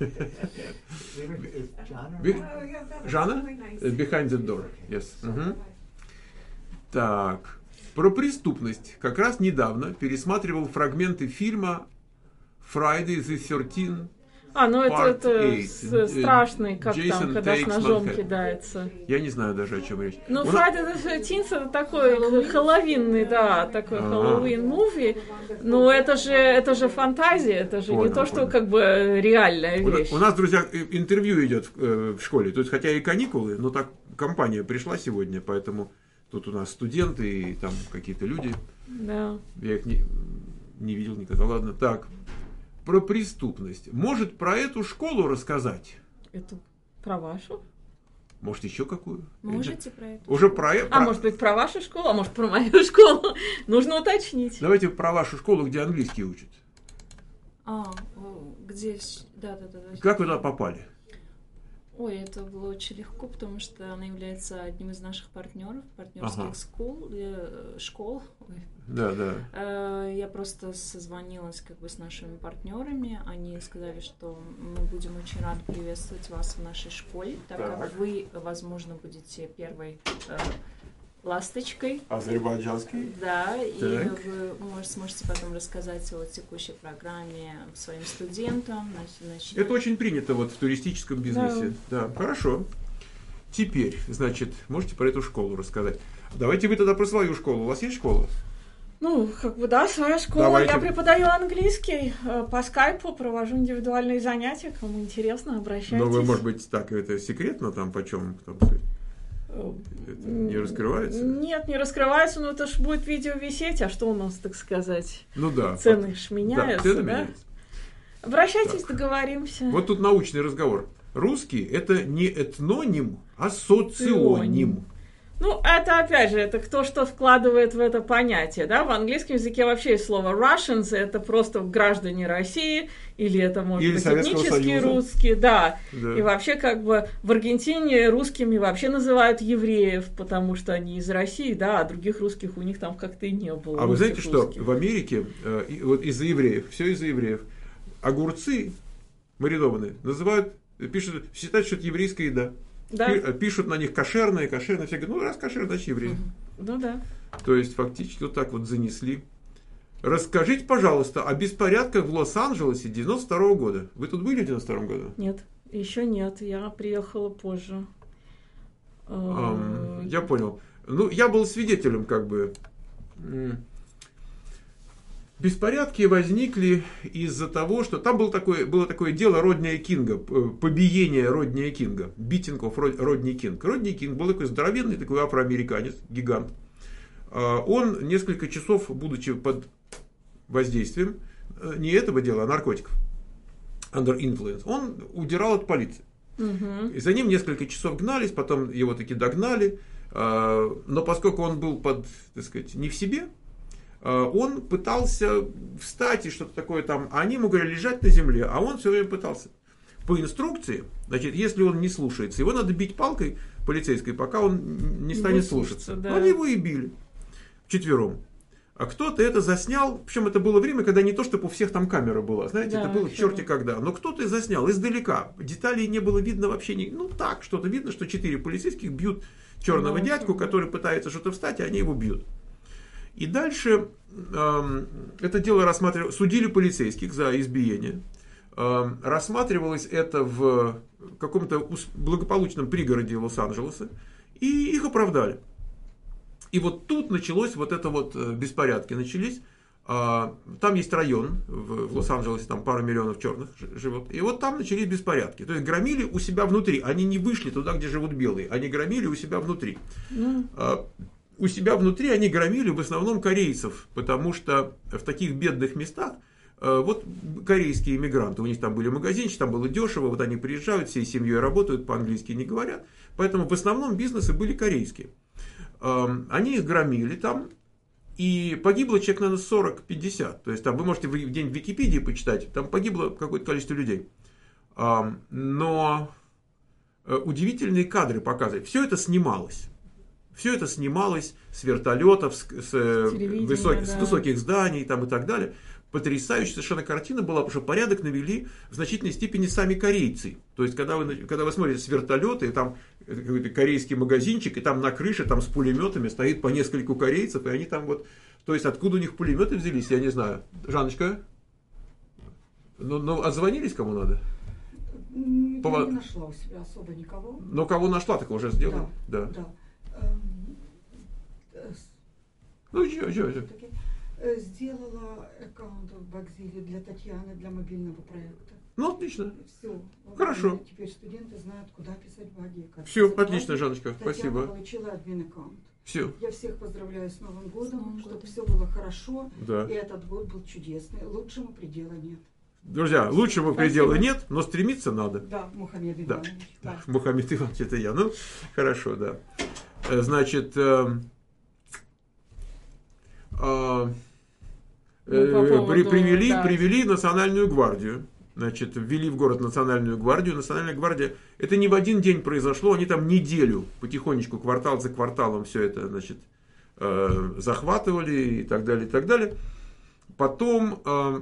Жанна? Behind the door. Yes. Uh-huh. Так. Про преступность. Как раз недавно пересматривал фрагменты фильма Friday the thirteenth. А, ну это, это страшный, как Jason там, когда с ножом Manhattan. Кидается. Я не знаю даже, о чем речь. Ну, Friday the thirteenth это такой хэллоуинный, да, такой хэллоуин-муви. Но это же, это же фантазия, это же понял, не то, что понял. Как бы реальная вещь. У, у нас, друзья, интервью идет в, в школе. То есть, хотя и каникулы, но так компания пришла сегодня, поэтому тут у нас студенты и там какие-то люди. Да. Я их не, не видел никогда. Ладно, так. про преступность. Может, про эту школу рассказать? Это про вашу? Может, еще какую? Можете про это? Уже про... А про... может быть, про вашу школу, а может, про мою школу? Нужно уточнить. Давайте про вашу школу, где английский учат. А, где... Да, да, да. Как вы туда попали? Ой, это было очень легко, потому что она является одним из наших партнеров, партнерских ага. школ, э, школ. Ой. Да, да. Э, я просто созвонилась как бы с нашими партнерами. Они сказали, что мы будем очень рады приветствовать вас в нашей школе, так, так. как вы, возможно, будете первой э, ласточкой. Азербайджанской? Да, так. И вы может, сможете потом рассказать о текущей программе своим студентам. Значит, это очень принято вот в туристическом бизнесе. Да. Да, хорошо. Теперь, значит, можете про эту школу рассказать. Давайте вы тогда про свою школу. У вас есть школа? Ну, как бы, да, своя школа. Давайте. Я преподаю английский по скайпу, провожу индивидуальные занятия. Кому интересно, обращайтесь. Но вы, может быть, так, это секретно там, почем, там, сказать? Это не раскрывается? Нет, не раскрывается, но это ж будет видео висеть, а что у нас, так сказать, ну да, цены вот, ж меняются, да? Цены да? меняются. Обращайтесь, так. Договоримся. Вот тут научный разговор. Русский – это не этноним, а соционим. Ну, это, опять же, это кто что вкладывает в это понятие, да? В английском языке вообще есть слово Russians, это просто граждане России, или это, может или быть, этнические русские, да. да. И вообще, как бы, в Аргентине русскими вообще называют евреев, потому что они из России, да, а других русских у них там как-то и не было. А вы знаете, русских. что в Америке, э, вот из-за евреев, все из-за евреев, огурцы маринованные называют, пишут, считают, что это еврейская еда. Да. Пишут на них кошерные, кошерные, все говорят, ну раз кошерные, значит евреи. Ну да. То есть фактически вот так вот занесли. Расскажите, пожалуйста, о беспорядках в Лос-Анджелесе девяносто второго года. Вы тут были в девяносто втором году? Нет, еще нет, я приехала позже. Um, я понял. Ну, я был свидетелем, как бы. Беспорядки возникли из-за того, что там был такое, было такое дело Родни Кинга, побиение Родни Кинга, beating of Родни Кинг. Родни Кинг был такой здоровенный, такой афроамериканец, гигант. Он несколько часов, будучи под воздействием не этого дела, а наркотиков, under influence, он удирал от полиции. Угу. И за ним несколько часов гнались, потом его таки догнали, но поскольку он был под, так сказать, не в себе, он пытался встать и что-то такое там, а они ему говорили лежать на земле, а он все время пытался. По инструкции, значит, если он не слушается, его надо бить палкой полицейской, пока он не станет слушаться. Да. Они его и били вчетвером. А кто-то это заснял, причем это было время, когда не то, чтобы у всех там камера была, знаете, да, это было черти когда, но кто-то заснял издалека, деталей не было видно вообще, не, ну так, что-то видно, что четыре полицейских бьют черного да, дядьку, который пытается что-то встать, и они его бьют. И дальше э, это дело рассматривали, судили полицейских за избиение. Э, рассматривалось это в каком-то благополучном пригороде Лос-Анджелеса, и их оправдали. И вот тут началось вот это вот беспорядки начались. Э, там есть район в, в Лос-Анджелесе, там пару миллионов черных живут. И вот там начались беспорядки. То есть громили у себя внутри. Они не вышли туда, где живут белые. Они громили у себя внутри. Mm. Э, У себя внутри они громили в основном корейцев, потому что в таких бедных местах, вот корейские иммигранты, у них там были магазинчики, там было дешево, вот они приезжают, всей семьей работают, по-английски не говорят, поэтому в основном бизнесы были корейские. Они их громили там, и погибло человек, наверное, сорок-пятьдесят, то есть там вы можете в день в Википедии почитать, там погибло какое-то количество людей. Но удивительные кадры показывают, все это снималось. Все это снималось с вертолетов, с, с, высоких, да. с высоких зданий там, и так далее. Потрясающая совершенно картина была, потому что порядок навели в значительной степени сами корейцы. То есть, когда вы, когда вы смотрите с вертолета, и там какой-то корейский магазинчик, и там на крыше там, с пулеметами стоит по нескольку корейцев, и они там вот... То есть, откуда у них пулеметы взялись, я не знаю. Жанночка? Ну, ну отзвонились кому надо? Я По... не нашла у себя особо никого. Но кого нашла, так уже сделали. Да, да. да. Ну, что, что, что? Сделала аккаунт в Багзиле для Татьяны, для мобильного проекта. Ну, отлично. Все. Хорошо. Теперь студенты знают, куда писать баги. Все, отлично, Жанночка, Татьяна спасибо. Татьяна получила админ аккаунт. Все. Я всех поздравляю с Новым годом, чтобы все было хорошо. Да. И этот год был чудесный. Лучшему предела нет. Друзья, лучшего Спасибо. предела нет, но стремиться надо. Да, Мухаммед Иванович. Да. Да. Мухаммед Иванович, это я. Ну, хорошо, да. Значит, э, э, ну, при, привели, да. привели Национальную гвардию. Значит, ввели в город Национальную гвардию. Национальная гвардия, это не в один день произошло, они там неделю потихонечку, квартал за кварталом все это, значит, э, захватывали и так далее, и так далее. Потом э,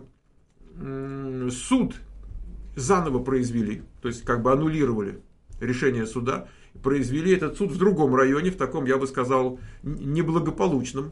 э, суд заново произвели, то есть как бы аннулировали решение суда, произвели этот суд в другом районе, в таком, я бы сказал, неблагополучном.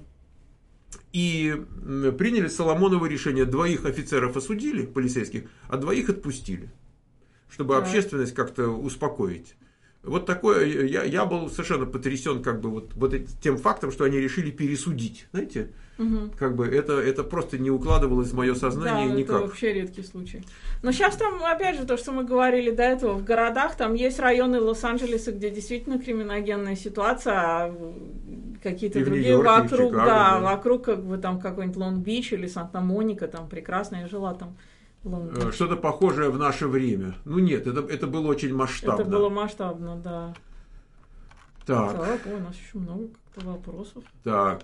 И приняли Соломоново решение. Двоих офицеров осудили, полицейских, а двоих отпустили. Чтобы да. общественность как-то успокоить. Вот такое, я, я был совершенно потрясен как бы вот, вот тем фактом, что они решили пересудить. Знаете, угу. как бы это, это просто не укладывалось в мое сознание да, никак. Это вообще редкий случай. Но сейчас там, опять же, то, что мы говорили до этого, в городах там есть районы Лос-Анджелеса, где действительно криминогенная ситуация, а какие-то и другие в вокруг, Чикаго, да, да, вокруг как бы там какой-нибудь Лонг-Бич или Санта-Моника, там прекрасно, я жила там. Что-то похожее в наше время. Ну нет, это, это было очень масштабно. Это было масштабно, да. Так. Так, ой, у нас еще много как-то вопросов. Так.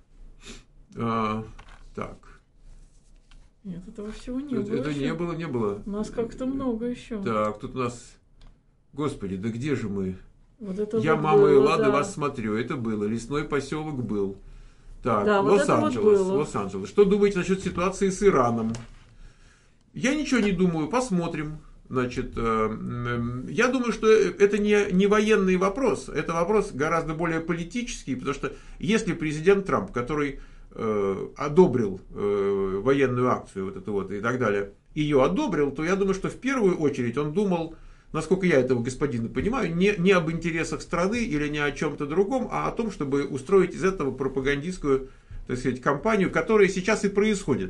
А, так. Нет, этого всего не это, было. Это еще. не было, не было. У нас как-то много еще. Так, тут у нас... Господи, да где же мы? Вот это Я, вот мама было, и Лада, да. вас смотрю. Это было. Лесной поселок был. Так, да, Лос-Анджелес. Вот Лос-Анджелес. Что думаете насчет ситуации с Ираном? Я ничего не думаю, посмотрим. Значит, э, я думаю, что это не, не военный вопрос, это вопрос гораздо более политический, потому что если президент Трамп, который э, одобрил э, военную акцию вот эту вот и так далее, ее одобрил, то я думаю, что в первую очередь он думал, насколько я этого господина понимаю, не, не об интересах страны или не о чем-то другом, а о том, чтобы устроить из этого пропагандистскую, так сказать, кампанию, которая сейчас и происходит.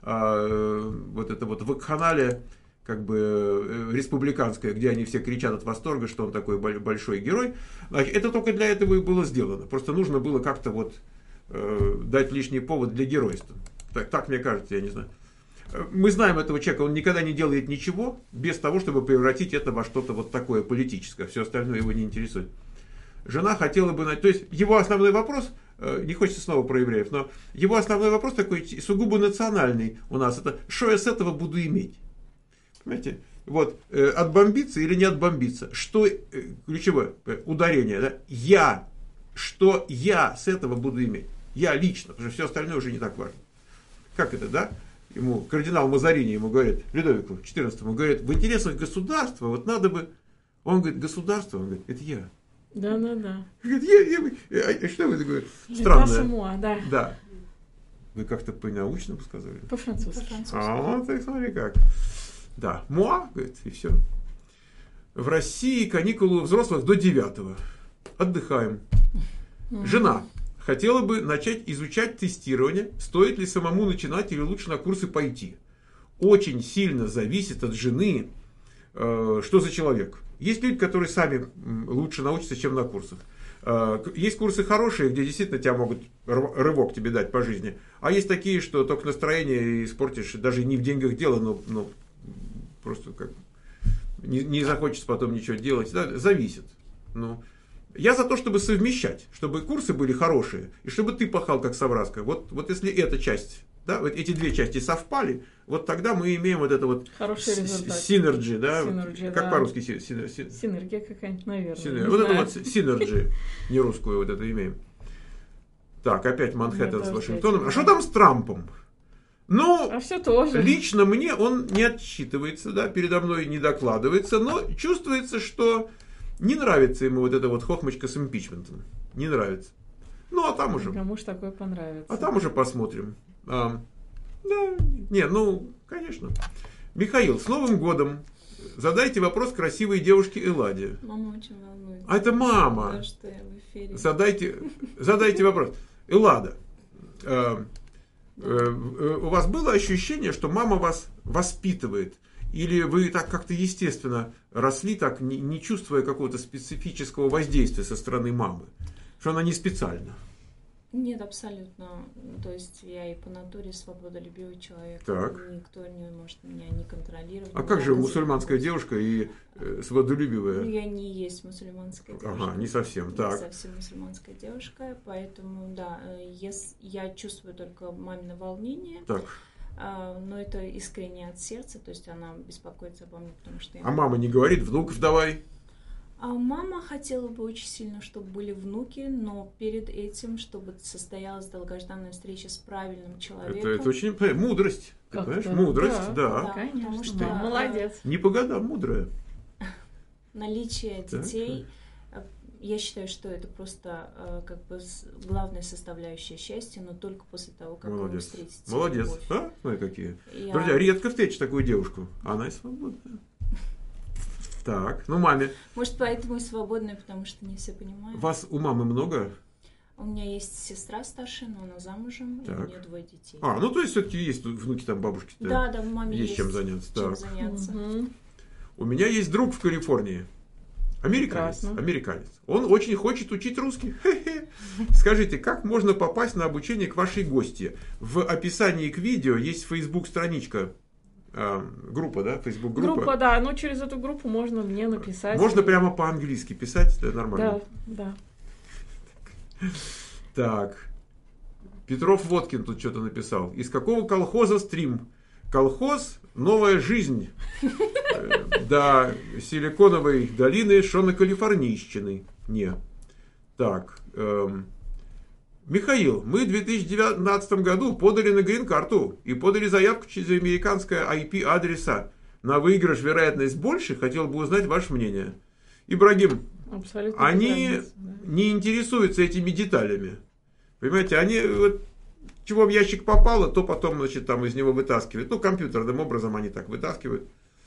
Вот это вот вакханалия как бы республиканская, где они все кричат от восторга, что он такой большой герой. Значит, это только для этого и было сделано. Просто нужно было как-то вот э, дать лишний повод для геройства. Так, так мне кажется, я не знаю. Мы знаем этого человека, он никогда не делает ничего без того, чтобы превратить это во что-то вот такое политическое. Все остальное его не интересует. Жена хотела бы... То есть его основной вопрос... Не хочется снова про евреев, но его основной вопрос такой сугубо национальный у нас. Это что я с этого буду иметь? Понимаете? Вот, э, отбомбиться или не отбомбиться? Что, э, ключевое ударение, да? Я. Что я с этого буду иметь? Я лично, потому что все остальное уже не так важно. Как это, да? Ему кардинал Мазарини ему говорит, Людовику четырнадцатому, говорит, в интересах государства вот надо бы... Он говорит, государство, он говорит, это я. Да, да, да. Говорит, я, я, я, что вы такое странное? Муа, да. Да. Вы как-то по-научному сказали? По-французски. А, вот так смотри как. Да, муа, говорит, и все. В России каникулы у взрослых до девятого. Отдыхаем. Mm-hmm. Жена хотела бы начать изучать тестирование, стоит ли самому начинать или лучше на курсы пойти. Очень сильно зависит от жены, э, что за человек. Есть люди, которые сами лучше научатся, чем на курсах. Есть курсы хорошие, где действительно тебя могут рывок тебе дать по жизни. А есть такие, что только настроение испортишь, даже не в деньгах дело, но, но просто как не, не захочется потом ничего делать. Да, зависит. Ну, я за то, чтобы совмещать, чтобы курсы были хорошие, и чтобы ты пахал как совраска. Вот, вот если эта часть, да, вот эти две части совпали, вот тогда мы имеем вот это вот синерджи, да? Synergy, как да. по-русски? Синер, син... Синергия какая-нибудь, наверное. Синер... Вот это вот синерджи, не русскую вот это имеем. Так, опять Манхэттен с Вашингтоном. А что там с Трампом? Ну, а все тоже. Лично мне он не отчитывается, да, передо мной не докладывается, но чувствуется, что не нравится ему вот эта вот хохмочка с импичментом. Не нравится. Ну, а там уже... Кому ж такое понравится. А там уже посмотрим. А, да, не, ну, конечно. Михаил, с Новым годом. Задайте вопрос красивой девушке Элладе. Мама очень волнуется. А это мама. Да, что я в эфире. Задайте, задайте вопрос. Эллада, э, э, у вас было ощущение, что мама вас воспитывает? Или вы так как-то естественно росли, так не, не чувствуя какого-то специфического воздействия со стороны мамы? Что она не специально? Нет, абсолютно. То есть я и по натуре свободолюбивый человек. Так. Никто не может меня не контролировать. А как же мусульманская девушка и э, свободолюбивая? Ну, я не есть мусульманская девушка. Ага, не совсем, так. Не совсем мусульманская девушка, поэтому, да, если я чувствую только мамино волнение. Так. А, но это искренне от сердца, то есть она беспокоится обо мне, потому что я... А мама не говорит: внуков давай? А мама хотела бы очень сильно, чтобы были внуки, но перед этим, чтобы состоялась долгожданная встреча с правильным человеком. Это, это очень мудрость. Ты Как понимаешь? да. Мудрость, да. Да, Да, конечно. потому что, Мама молодец. Не по годам мудрая. Наличие Так. детей, я считаю, что это просто как бы главная составляющая счастья, но только после того, как вы Молодец. встретите Молодец. любовь. А? Смотри, какие. Я- Друзья, редко встретишь такую девушку. Она и свободная. Так, ну маме. Может, поэтому и свободная, потому что не все понимают. Вас у мамы много? У меня есть сестра старшая, но она замужем, и Так. у нее двое детей. А, ну то есть все-таки есть внуки, там бабушки. Да, да, маме Есть есть, чем заняться, чем так. заняться. Мгм. У меня есть друг в Калифорнии. Американец. Прекрасно. Американец. Он очень хочет учить русский. Хе-хе. Скажите, как можно попасть на обучение к вашей гости? В описании к видео есть Facebook страничка. э, группа, да? Facebook группа. Группа, да, ну через эту группу можно мне написать. Можно прямо по-английски писать, да, нормально. Да, да. Так. Петров Водкин тут что-то написал. Из какого колхоза стрим? Колхоз «Новая жизнь». Э, Да, Силиконовой долины Шоно-Калифорнийщины. Не. Так. эм, Михаил, мы в две тысячи девятнадцатом году подали на грин-карту и подали заявку через американское ай пи-адреса. На выигрыш вероятность больше? Хотел бы узнать ваше мнение. Ибрагим, Абсолютно. они без разницы, да. не интересуются этими деталями. Понимаете, они вот, чего в ящик попало, то потом, значит, там из него вытаскивают. Ну, компьютерным образом они так вытаскивают.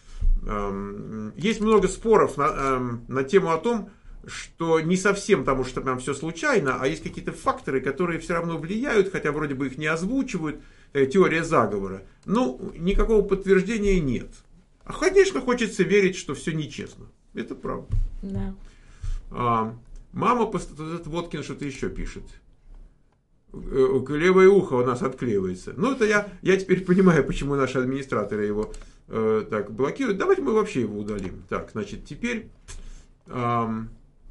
Эм, Есть много споров на, эм, на тему о том, что не совсем там уж там все случайно, а есть какие-то факторы, которые все равно влияют, хотя вроде бы их не озвучивают. Э, Теория заговора. Ну, никакого подтверждения нет. А, конечно, хочется верить, что все нечестно. Это правда. Да. А, мама, пост- этот Водкин что-то еще пишет. Э, Левое ухо у нас отклеивается. Ну, это я, я теперь понимаю, почему наши администраторы его э, так блокируют. Давайте мы вообще его удалим. Так, значит, теперь ам,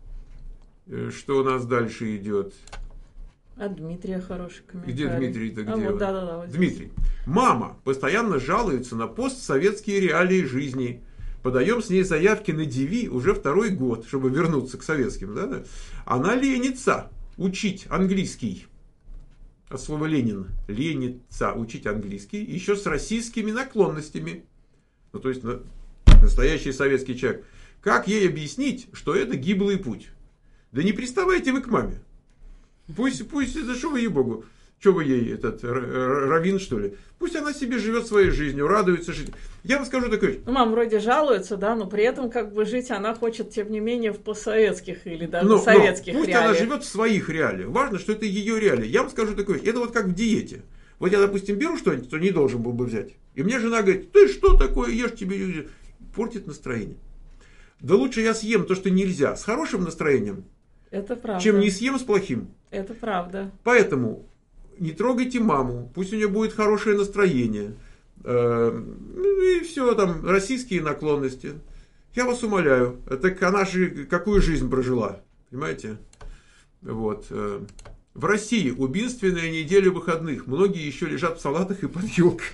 э, что у нас дальше идет? А Дмитрия хороший комментарий. Где Дмитрий-то, А где вот, он? да, да, да. Вот здесь. Дмитрий. Мама постоянно жалуется на постсоветские реалии жизни. Подаем с ней заявки на ди ви уже второй год, чтобы вернуться к советским. Да? Она ленится учить английский. От слова Ленин. Ленится учить английский. Еще с российскими наклонностями. Ну, то есть, на- настоящий советский человек. Как ей объяснить, что это гиблый путь? Да не приставайте вы к маме. Пусть, пусть, это что вы, ей-богу, что вы ей, этот, р- р- раввин, что ли? Пусть она себе живет своей жизнью, радуется жизни. Я вам скажу такое. Ну, мама вроде жалуется, да, но при этом как бы жить она хочет, тем не менее, в постсоветских или даже Но, в советских но пусть реалиях. она живет в своих реалиях. Важно, что это ее реалии. Я вам скажу такое. Это вот как в диете. Вот я, допустим, беру что-нибудь, что не должен был бы взять. И мне жена говорит: ты что такое ешь, тебе портит настроение. Да лучше я съем то, что нельзя, с хорошим настроением, Это правда. чем не съем с плохим. Это правда. Поэтому не трогайте маму, пусть у нее будет хорошее настроение. Э, ну и все, там, российские наклонности. Я вас умоляю, так она же какую жизнь прожила, понимаете? Вот. э, В России убийственная неделя выходных. Многие еще лежат в салатах и под елкой.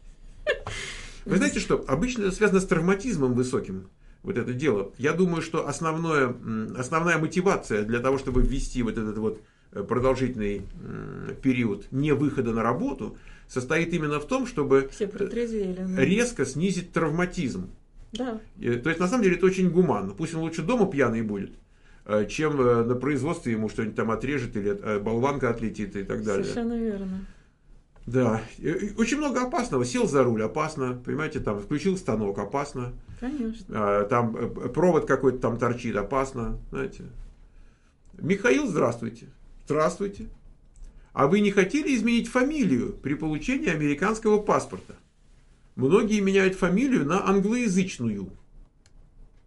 Вы знаете что? Обычно это связано с травматизмом высоким. Вот это дело. Я думаю, что основное, м, основная мотивация для того, чтобы ввести вот этот вот продолжительный м, период не выхода на работу, состоит именно в том, чтобы Все протрезвели. ну. резко снизить травматизм. Да. Э, То есть, на самом деле, это очень гуманно. Пусть он лучше дома пьяный будет, э, чем э, на производстве ему что-нибудь там отрежет, или э, болванка отлетит и так далее. Совершенно верно. Да. Э, Очень много опасного. Сел за руль, опасно. Понимаете, там включил станок, опасно. Конечно. А, Там э, провод какой-то там торчит, опасно. Знаете. Михаил, здравствуйте. Здравствуйте. А вы не хотели изменить фамилию при получении американского паспорта? Многие меняют фамилию на англоязычную.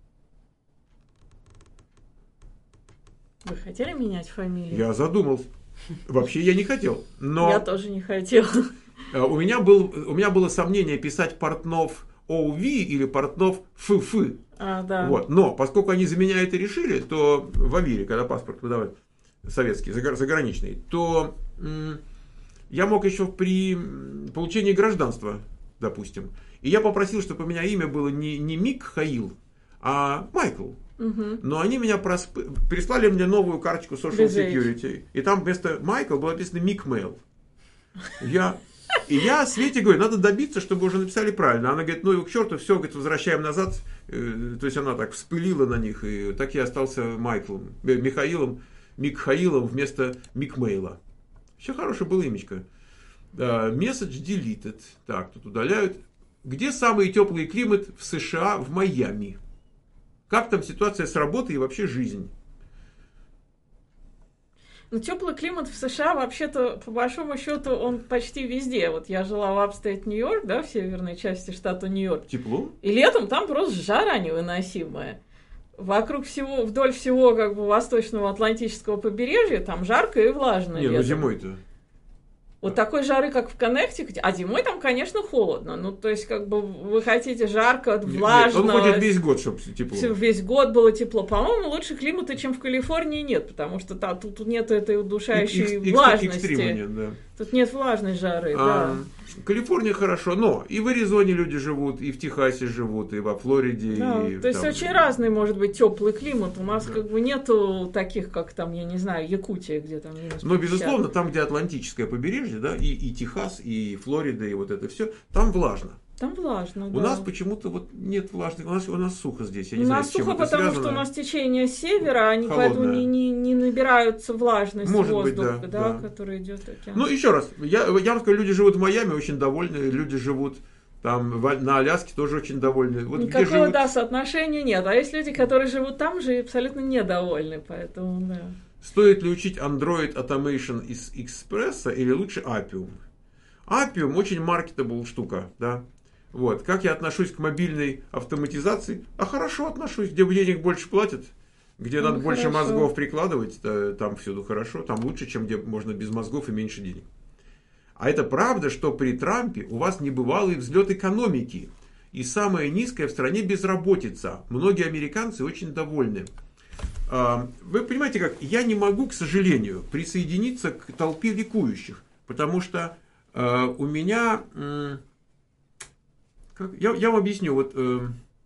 Вы хотели менять фамилию? Я задумался. Вообще я не хотел. Но я тоже не хотел. У меня, был, у меня было сомнение писать Портнов о ви или Портнов эф эф. А, да. Вот. Но поскольку они за меня это решили, то в Авире, когда паспорт выдавали советский, заграничный, то м- я мог еще при получении гражданства, допустим. И я попросил, чтобы у меня имя было не, не Микхаил, а Майкл. Угу. Но они меня просп... прислали мне новую карточку Social Security. И там вместо Майкл было написано Микмейл. Я... И я Свете говорю, надо добиться, чтобы уже написали правильно. Она говорит, ну и к черту, все, говорит, возвращаем назад. То есть она так вспылила на них, и так я остался Майклом, Михаилом, Микхаилом вместо Микмейла. Все хорошее было имечко. Message deleted. Так, тут удаляют. Где самый теплый климат в США, в Майами? Как там ситуация с работой и вообще жизнь? Ну, теплый климат в США, вообще-то, по большому счету, он почти везде. Вот я жила в апстейт Нью-Йорк, да, в северной части штата Нью-Йорк. Тепло? И летом там просто жара невыносимая. Вокруг всего, вдоль всего, как бы, восточного Атлантического побережья, там жарко и влажно. Не, летом. ну зимой-то. Вот такой жары, как в Коннектикуте. А зимой там, конечно, холодно. Ну, то есть, как бы, вы хотите жарко, влажно. Нет, он ходит весь год, чтобы тепло. Весь год было тепло. По-моему, лучше климата, чем в Калифорнии, нет. Потому что та, тут нет этой удушающей Ик- ик- влажности. Экстрима нет, да. Тут нет влажной жары, а, да. Калифорния хорошо, но и в Аризоне люди живут, и в Техасе живут, и во Флориде. Да, и то есть там... очень разный может быть теплый климат. У нас да. как бы нету таких, как там, я не знаю, Якутия, где там минус пятьдесят. Но, безусловно, там, где Атлантическое побережье, да, и, и Техас, и Флорида, и вот это все, там влажно. Там влажно, У да. нас почему-то вот нет влажных, у нас, у нас сухо здесь. Я не у знаю, нас с чем сухо, это потому связано. что у нас течение с севера, они Холодное. поэтому не, не, не набираются влажность Может воздуха, быть, да, да, да. который идет океан. Ну, еще раз, я, я вам скажу, люди живут в Майами, очень довольны, люди живут там в, на Аляске, тоже очень довольны. Вот Никакого, где живут... да, соотношения нет. А есть люди, которые живут там же и абсолютно недовольны, поэтому, да. Стоит ли учить Android Automation из Express или лучше Appium? Appium очень маркетабл штука, да. Вот. Как я отношусь к мобильной автоматизации? А хорошо отношусь, где денег больше платят, где Ну, надо больше хорошо. мозгов прикладывать, там всюду хорошо, там лучше, чем где можно без мозгов и меньше денег. А это правда, что при Трампе у вас небывалый взлет экономики и самая низкая в стране безработица. Многие американцы очень довольны. Вы понимаете как, я не могу, к сожалению, присоединиться к толпе ликующих, потому что у меня... Как? Я, я вам объясню. Вот, э,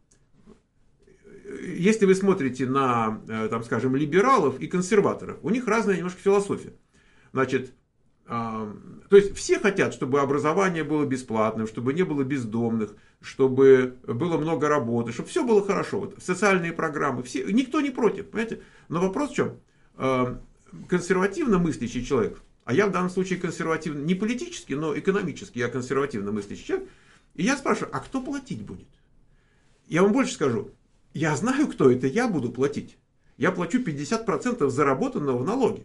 если вы смотрите на, э, там, скажем, либералов и консерваторов, у них разная немножко философия. Значит, э, то есть все хотят, чтобы образование было бесплатным, чтобы не было бездомных, чтобы было много работы, чтобы все было хорошо. Вот, социальные программы, все, никто не против, понимаете? Но вопрос в чем? Э, консервативно мыслящий человек, а я в данном случае консервативно, не политически, но экономически, я консервативно мыслящий человек. И я спрашиваю, а кто платить будет? Я вам больше скажу. Я знаю, кто это, я буду платить. Я плачу пятьдесят процентов заработанного в налоги.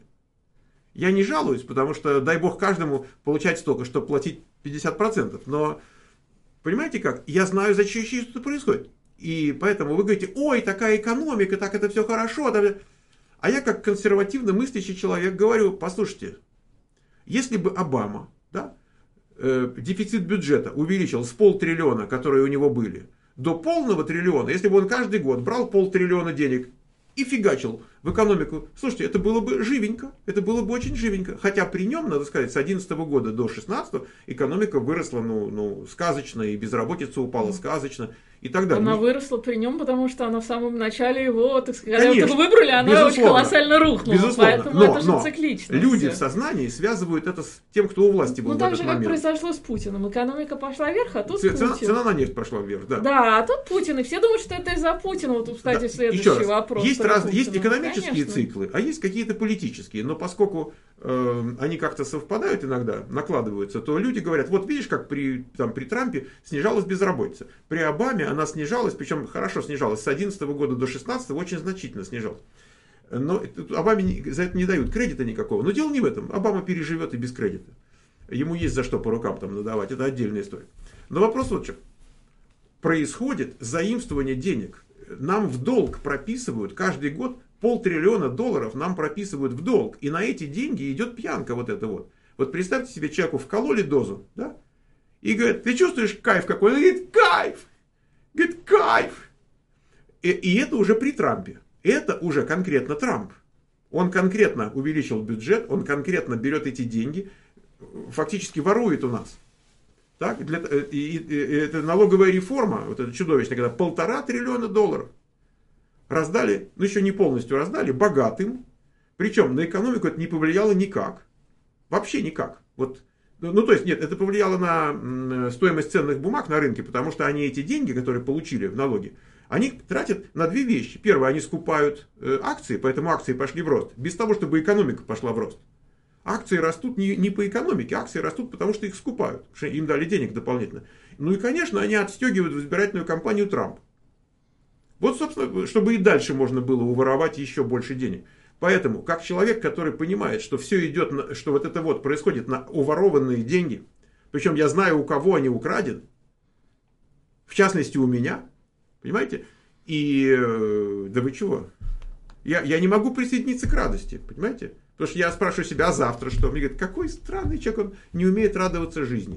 Я не жалуюсь, потому что, дай бог, каждому получать столько, чтобы платить пятьдесят процентов. Но, понимаете как, я знаю, зачем это происходит. И поэтому вы говорите, ой, такая экономика, так это все хорошо. А я, как консервативно мыслящий человек, говорю, послушайте, если бы Обама, да, дефицит бюджета увеличил с полтриллиона, которые у него были, до полного триллиона, если бы он каждый год брал полтриллиона денег и фигачил в экономику, слушайте, это было бы живенько, это было бы очень живенько. Хотя при нем, надо сказать, с две тысячи одиннадцатого года до две тысячи шестнадцатого экономика выросла, ну, ну, сказочно, и безработица упала сказочно, и так далее. Она выросла при нем, потому что она в самом начале его, так сказать, Конечно, когда его выбрали, она безусловно, очень колоссально рухнула. Безусловно. Поэтому но, это же но цикличность. люди в сознании связывают это с тем, кто у власти был Ну в так этот же, как момент. произошло с Путиным. Экономика пошла вверх, а тут Цена, Путин. цена на нефть пошла вверх, да. Да, а тут Путин. И все думают, что это из-за Путина. Вот, кстати, Да. следующий Еще раз, вопрос. Есть, раз, есть Путина. экономические Конечно. циклы, а есть какие-то политические. Но поскольку э, они как-то совпадают иногда, накладываются, то люди говорят, вот видишь, как при, там, при Трампе снижалась безработица. При Обаме она снижалась, причем хорошо снижалась, с две тысячи одиннадцатого года до две тысячи шестнадцатого очень значительно снижалась. Но Обаме за это не дают кредита никакого. Но дело не в этом. Обама переживет и без кредита. Ему есть за что по рукам там надавать. Это отдельная история. Но вопрос вот в чем. Происходит заимствование денег. Нам в долг прописывают каждый год полтриллиона долларов нам прописывают в долг, и на эти деньги идет пьянка вот это вот. Вот представьте себе, человеку вкололи дозу, да, и говорят, ты чувствуешь кайф какой? Он говорит, кайф! Говорит, кайф! И, и это уже при Трампе. Это уже конкретно Трамп. Он конкретно увеличил бюджет, он конкретно берет эти деньги, фактически ворует у нас. Так? Для, и, и, и, это налоговая реформа, вот это чудовищная, когда полтора триллиона долларов раздали, ну еще не полностью раздали, богатым. Причем на экономику это не повлияло никак. Вообще никак. Вот, ну, то есть, нет, это повлияло на стоимость ценных бумаг на рынке, потому что они эти деньги, которые получили в налоги, они тратят на две вещи. Первое, они скупают э, акции, поэтому акции пошли в рост. Без того, чтобы экономика пошла в рост. Акции растут не, не по экономике, акции растут, потому что их скупают, потому что им дали денег дополнительно. Ну и, конечно, они отстегивают в избирательную кампанию Трампа. Вот, собственно, чтобы и дальше можно было уворовать еще больше денег. Поэтому, как человек, который понимает, что все идет, на, что вот это вот происходит на уворованные деньги, причем я знаю, у кого они украдены, в частности у меня, понимаете, и да вы чего, я, я не могу присоединиться к радости, понимаете, потому что я спрашиваю себя, а завтра что? Мне говорят, какой странный человек, он не умеет радоваться жизни.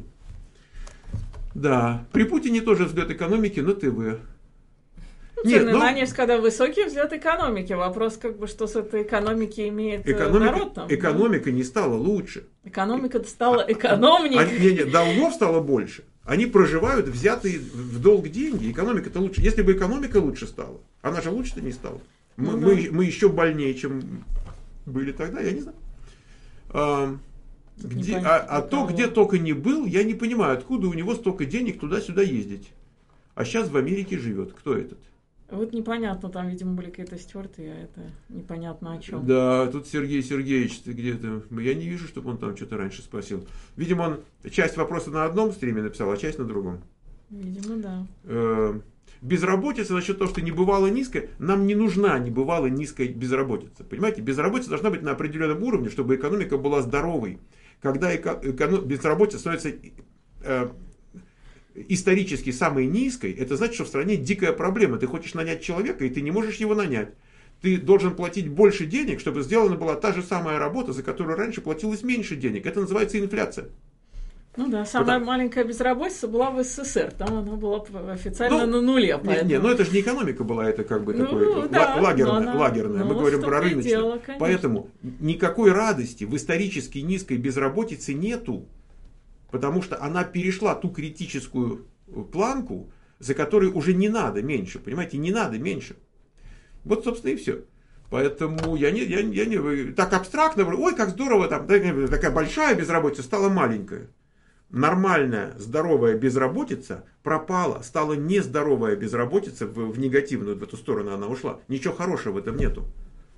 Да, при Путине тоже взлет экономики на ТВ. Цены на нефть, когда высокий взлет экономики. Вопрос, как бы, что с этой экономики имеет экономика, народ там. Экономика не стала лучше. Экономика стала экономнее. А, а, не, не, долгов стало больше. Они проживают взятые в долг деньги. Экономика-то лучше. Если бы экономика лучше стала, она же лучше-то не стала. Мы, ну, да. мы, мы еще больнее, чем были тогда, я не знаю. А, где, а, а то, где только не был, я не понимаю, откуда у него столько денег туда-сюда ездить. А сейчас в Америке живет. Кто этот? Вот непонятно, там, видимо, были какие-то стерты, а это непонятно о чем. Да, тут Сергей Сергеевич где-то, я не вижу, чтобы он там что-то раньше спросил. Видимо, он часть вопроса на одном стриме написал, а часть на другом. Видимо, да. Э, безработица за счет того, что не бывало низкая, нам не нужна не бывало низкая безработица. Понимаете, безработица должна быть на определенном уровне, чтобы экономика была здоровой. Когда эко- эко- безработица становится... Э, исторически самой низкой, это значит, что в стране дикая проблема. Ты хочешь нанять человека, и ты не можешь его нанять. Ты должен платить больше денег, чтобы сделана была та же самая работа, за которую раньше платилось меньше денег. Это называется инфляция. Ну да, самая Потому... маленькая безработица была в СССР. Там она была официально ну, на нуле. Поэтому... Не, не, но это же не экономика была, это как бы ну, такое да, лагерное. Она... лагерное. Мы говорим про рыночное. Дело, поэтому никакой радости в исторически низкой безработице нету. Потому что она перешла ту критическую планку, за которой уже не надо меньше. Понимаете, не надо меньше. Вот, собственно, и все. Поэтому я не, я, я не так абстрактно, ой, как здорово, там такая большая безработица стала маленькая. Нормальная, здоровая безработица пропала, стала нездоровая безработица, в, в негативную, в эту сторону она ушла. Ничего хорошего в этом нету.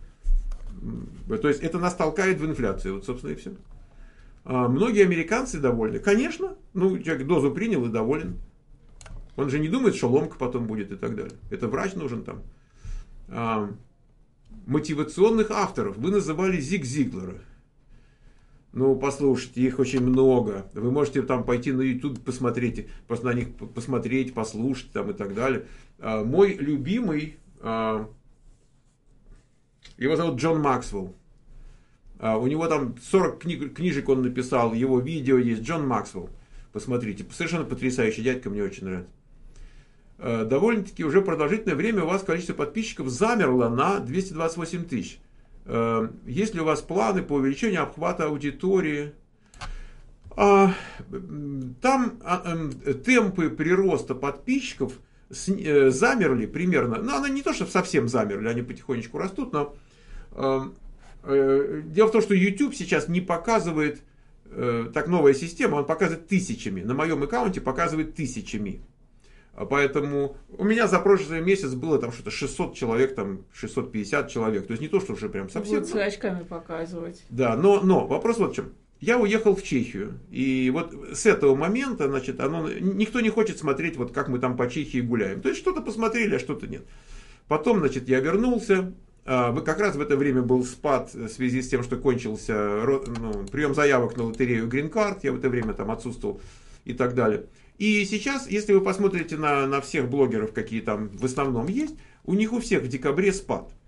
То есть это нас толкает в инфляцию. Вот, собственно, и все. А многие американцы довольны. Конечно, ну, человек дозу принял и доволен. Он же не думает, что ломка потом будет и так далее. Это врач нужен там. А, мотивационных авторов вы называли Зиг Зиглера. Ну, послушайте, их очень много. Вы можете там пойти на YouTube, посмотреть, просто на них посмотреть, послушать там и так далее. А, мой любимый, а, его зовут Джон Максвелл. Uh, у него там сорок книг, книжек он написал, его видео есть, Джон Максвелл. Посмотрите, совершенно потрясающий дядька, мне очень нравится. Uh, довольно-таки уже продолжительное время у вас количество подписчиков замерло на двести двадцать восемь тысяч. Uh, есть ли у вас планы по увеличению обхвата аудитории? Uh, там uh, темпы прироста подписчиков с, uh, замерли примерно. Ну, они не то, что совсем замерли, они потихонечку растут, но... Uh, Дело в том, что YouTube сейчас не показывает, э, так новая система, он показывает тысячами. На моем аккаунте показывает тысячами. Поэтому у меня за прошлый месяц было там что-то шестьсот человек, там шестьсот пятьдесят человек. То есть не то, что уже прям совсем. Будут с очками показывать. Да, но, но вопрос вот в чем. Я уехал в Чехию. И вот с этого момента, значит, оно, никто не хочет смотреть, вот как мы там по Чехии гуляем. То есть что-то посмотрели, а что-то нет. Потом, значит, я вернулся. Как раз в это время был спад в связи с тем, что кончился ну, прием заявок на лотерею Green Card, я в это время там отсутствовал и так далее. И сейчас, если вы посмотрите на, на всех блогеров, какие там в основном есть, у них у всех в декабре спад.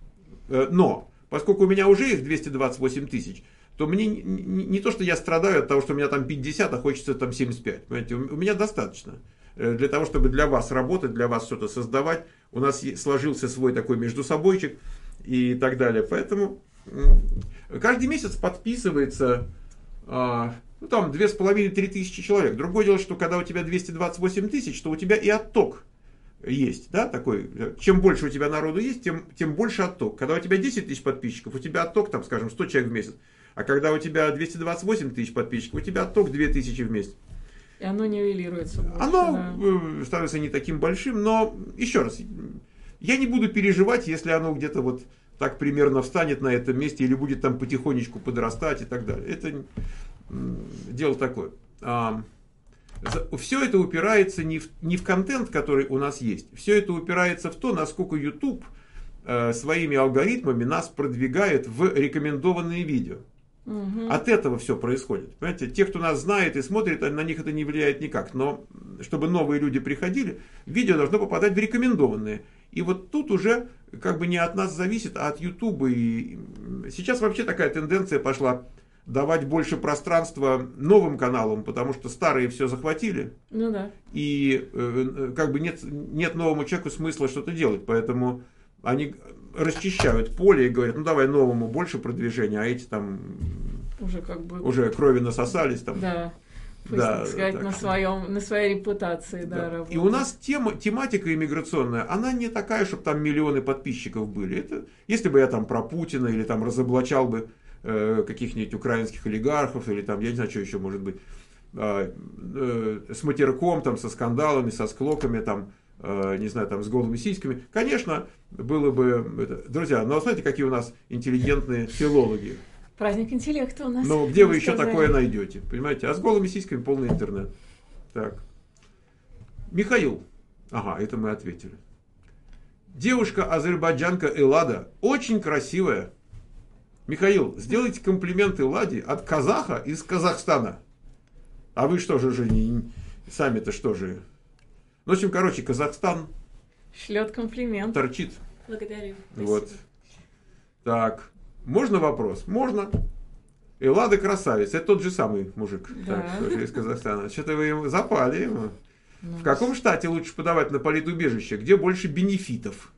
Но, поскольку у меня уже их двести двадцать восемь тысяч, то мне не, не, не то, что я страдаю от того, что у меня там пятьдесят, а хочется там семьдесят пять. Понимаете, у меня достаточно. Для того, чтобы для вас работать, для вас что-то создавать, у нас сложился свой такой междусобойчик и так далее. Поэтому каждый месяц подписывается, ну там, две с половиной-три тысячи человек. Другое дело, что когда у тебя двести двадцать восемь тысяч, то у тебя и отток есть, да, такой. Чем больше у тебя народу есть, тем, тем больше отток. Когда у тебя десять тысяч подписчиков, у тебя отток, там, скажем, сто человек в месяц. А когда у тебя двести двадцать восемь тысяч подписчиков, у тебя отток две тысячи в месяц. И оно нивелируется больше, Оно да. становится не таким большим, но, еще раз, я не буду переживать, если оно где-то вот так примерно встанет на этом месте или будет там потихонечку подрастать и так далее. Это дело такое. Все это упирается не в, не в контент, который у нас есть. Все это упирается в то, насколько YouTube своими алгоритмами нас продвигает в рекомендованные видео. Угу. От этого все происходит. Понимаете, те, кто нас знает и смотрит, на них это не влияет никак. Но чтобы новые люди приходили, видео должно попадать в рекомендованные. И вот тут уже как бы не от нас зависит, а от YouTube. И сейчас вообще такая тенденция пошла давать больше пространства новым каналам, потому что старые все захватили. Ну да. И э, как бы нет, нет новому человеку смысла что-то делать. Поэтому они расчищают поле и говорят, ну давай новому больше продвижения, а эти там уже как бы уже крови насосались там. Да. Пусть, да, так сказать, так на, что... своем, на своей репутации, да, да. работать. И у нас тема, тематика иммиграционная, она не такая, чтобы там миллионы подписчиков были. Это, если бы я там про Путина или там разоблачал бы э, каких-нибудь украинских олигархов, или там, я не знаю, что еще может быть, э, э, с матерком, там, со скандалами, со склоками, там, э, не знаю, там, с голыми сиськами, конечно, было бы... Это... Друзья, ну, а смотрите, какие у нас интеллигентные филологи. Праздник интеллекта у нас. Ну, где вы еще сказали. такое найдете? Понимаете? А с голыми сиськами полный интернет. Так. Михаил. Ага, это мы ответили. Девушка-азербайджанка Эллада очень красивая. Михаил, сделайте комплимент Элладе от казаха из Казахстана. А вы что же уже не... Сами-то что же? Ну, в общем, короче, Казахстан... Шлет комплимент. Торчит. Благодарю. Вот. Так. Можно вопрос? Можно. Эллада красавец. Это тот же самый мужик. Да. Так, тоже из Казахстана. Что-то вы ему запали ему. Ну, в каком штате лучше подавать на политубежище? Где больше бенефитов?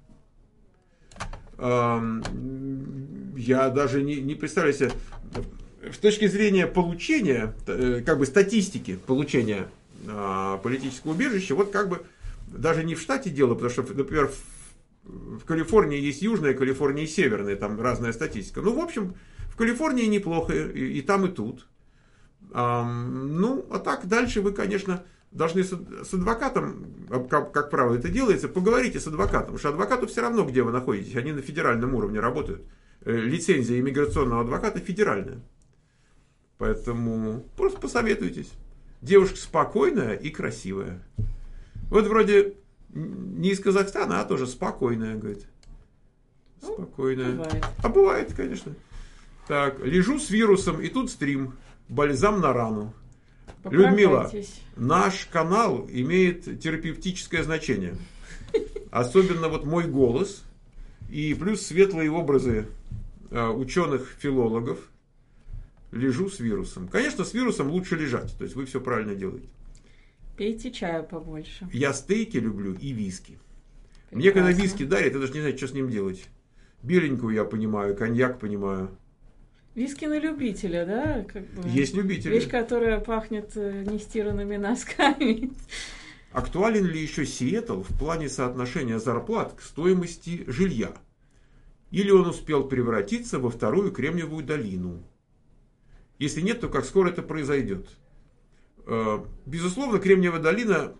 Эм, я даже не, не представляю себе. С точки зрения получения, как бы статистики получения э, политического убежища, вот как бы даже не в штате дело, потому что, например, в В Калифорнии есть южная, Калифорния и северная, там разная статистика. Ну, в общем, в Калифорнии неплохо, и, и там, и тут. А, ну, а так дальше вы, конечно, должны с, с адвокатом, как, как правило это делается, поговорите с адвокатом, потому что адвокату все равно, где вы находитесь, они на федеральном уровне работают. Лицензия иммиграционного адвоката федеральная. Поэтому просто посоветуйтесь. Девушка спокойная и красивая. Вот вроде... Не из Казахстана, а тоже спокойная, говорит. Спокойная. Бывает. А бывает, конечно. Так, лежу с вирусом, и тут стрим. Бальзам на рану. Людмила, наш канал имеет терапевтическое значение. Особенно вот мой голос. И плюс светлые образы ученых-филологов. Лежу с вирусом. Конечно, с вирусом лучше лежать. То есть вы все правильно делаете. Пейте чаю побольше. Я стейки люблю и виски. Прекрасно. Мне когда виски дарят, я даже не знаю, что с ним делать. Беленькую я понимаю, коньяк понимаю. Виски на любителя, да? Как бы есть любители. Вещь, которая пахнет нестиранными носками. Актуален ли еще Сиэтл в плане соотношения зарплат к стоимости жилья? Или он успел превратиться во вторую Кремниевую долину? Если нет, то как скоро это произойдет? Безусловно, Кремниевая долина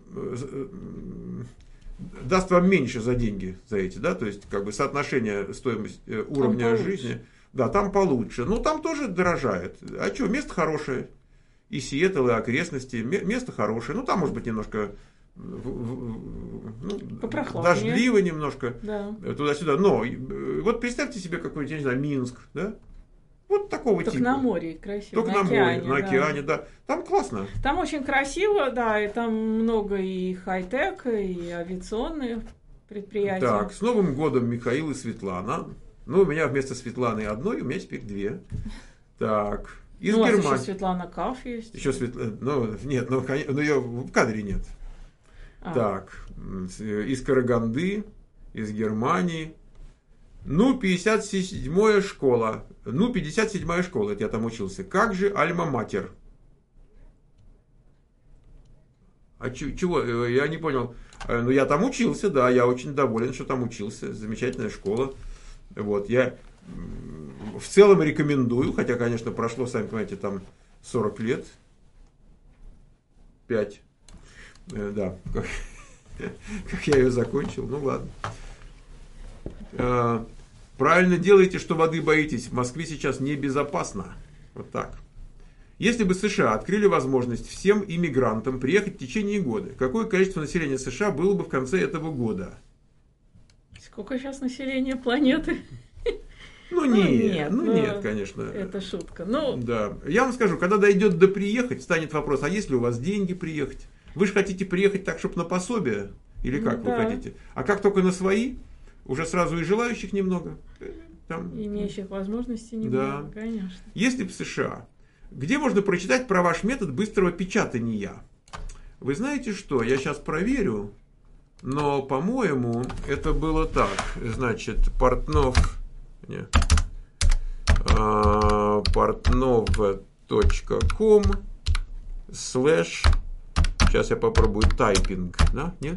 даст вам меньше за деньги за эти, да, то есть как бы соотношение стоимости уровня жизни, да, там получше. Но там тоже дорожает. А что, место хорошее. И Сиэтл, и окрестности, место хорошее. Ну, там, может быть, немножко ну, дождливо немножко, да. Туда-сюда. Но вот представьте себе какой-нибудь, я не знаю, Минск, да? Вот такого Только типа. на море красиво. Только на, на океане, море, на да. океане, да. Там классно. Там очень красиво, да, и там много и хай-тек, и авиационные предприятия. Так, с Новым годом, Михаил и Светлана. Ну, у меня вместо Светланы одной, у меня теперь две. Так. Из ну, у вас Германии. еще Светлана Каф есть. Еще Светлана... Ну, нет, ну, ну ее в кадре нет. А. Так. Из Караганды, из Германии. Ну, пятьдесят седьмая школа. Ну, пятьдесят седьмая школа, это я там учился. Как же Альма-Матер? А ч- чего? Я не понял. Ну, я там учился, да, я очень доволен, что там учился. Замечательная школа. Вот, я в целом рекомендую, хотя, конечно, прошло, сами понимаете, там сорок лет. пять. Да, как, как я ее закончил, ну ладно. Правильно делаете, что воды боитесь. В Москве сейчас небезопасно. Вот так. Если бы США открыли возможность всем иммигрантам приехать в течение года, какое количество населения США было бы в конце этого года? Сколько сейчас населения планеты? Ну, Ну, нет, нет, ну, ну, нет, конечно. Это шутка. Ну, Да. Я вам скажу, когда дойдет до приехать, станет вопрос, а есть ли у вас деньги приехать? Вы же хотите приехать так, чтобы на пособие? Или как Ну, вы да. хотите? А как только на свои, уже сразу и желающих немного. Там... имеющих возможности не Да. было, конечно. Если в США, где можно прочитать про ваш метод быстрого печатания? Вы знаете что? Я сейчас проверю, но, по-моему, это было так. Значит, Портнов... Не. А, портнов точка ком слэш... Сейчас я попробую тайпинг. Да? Нет?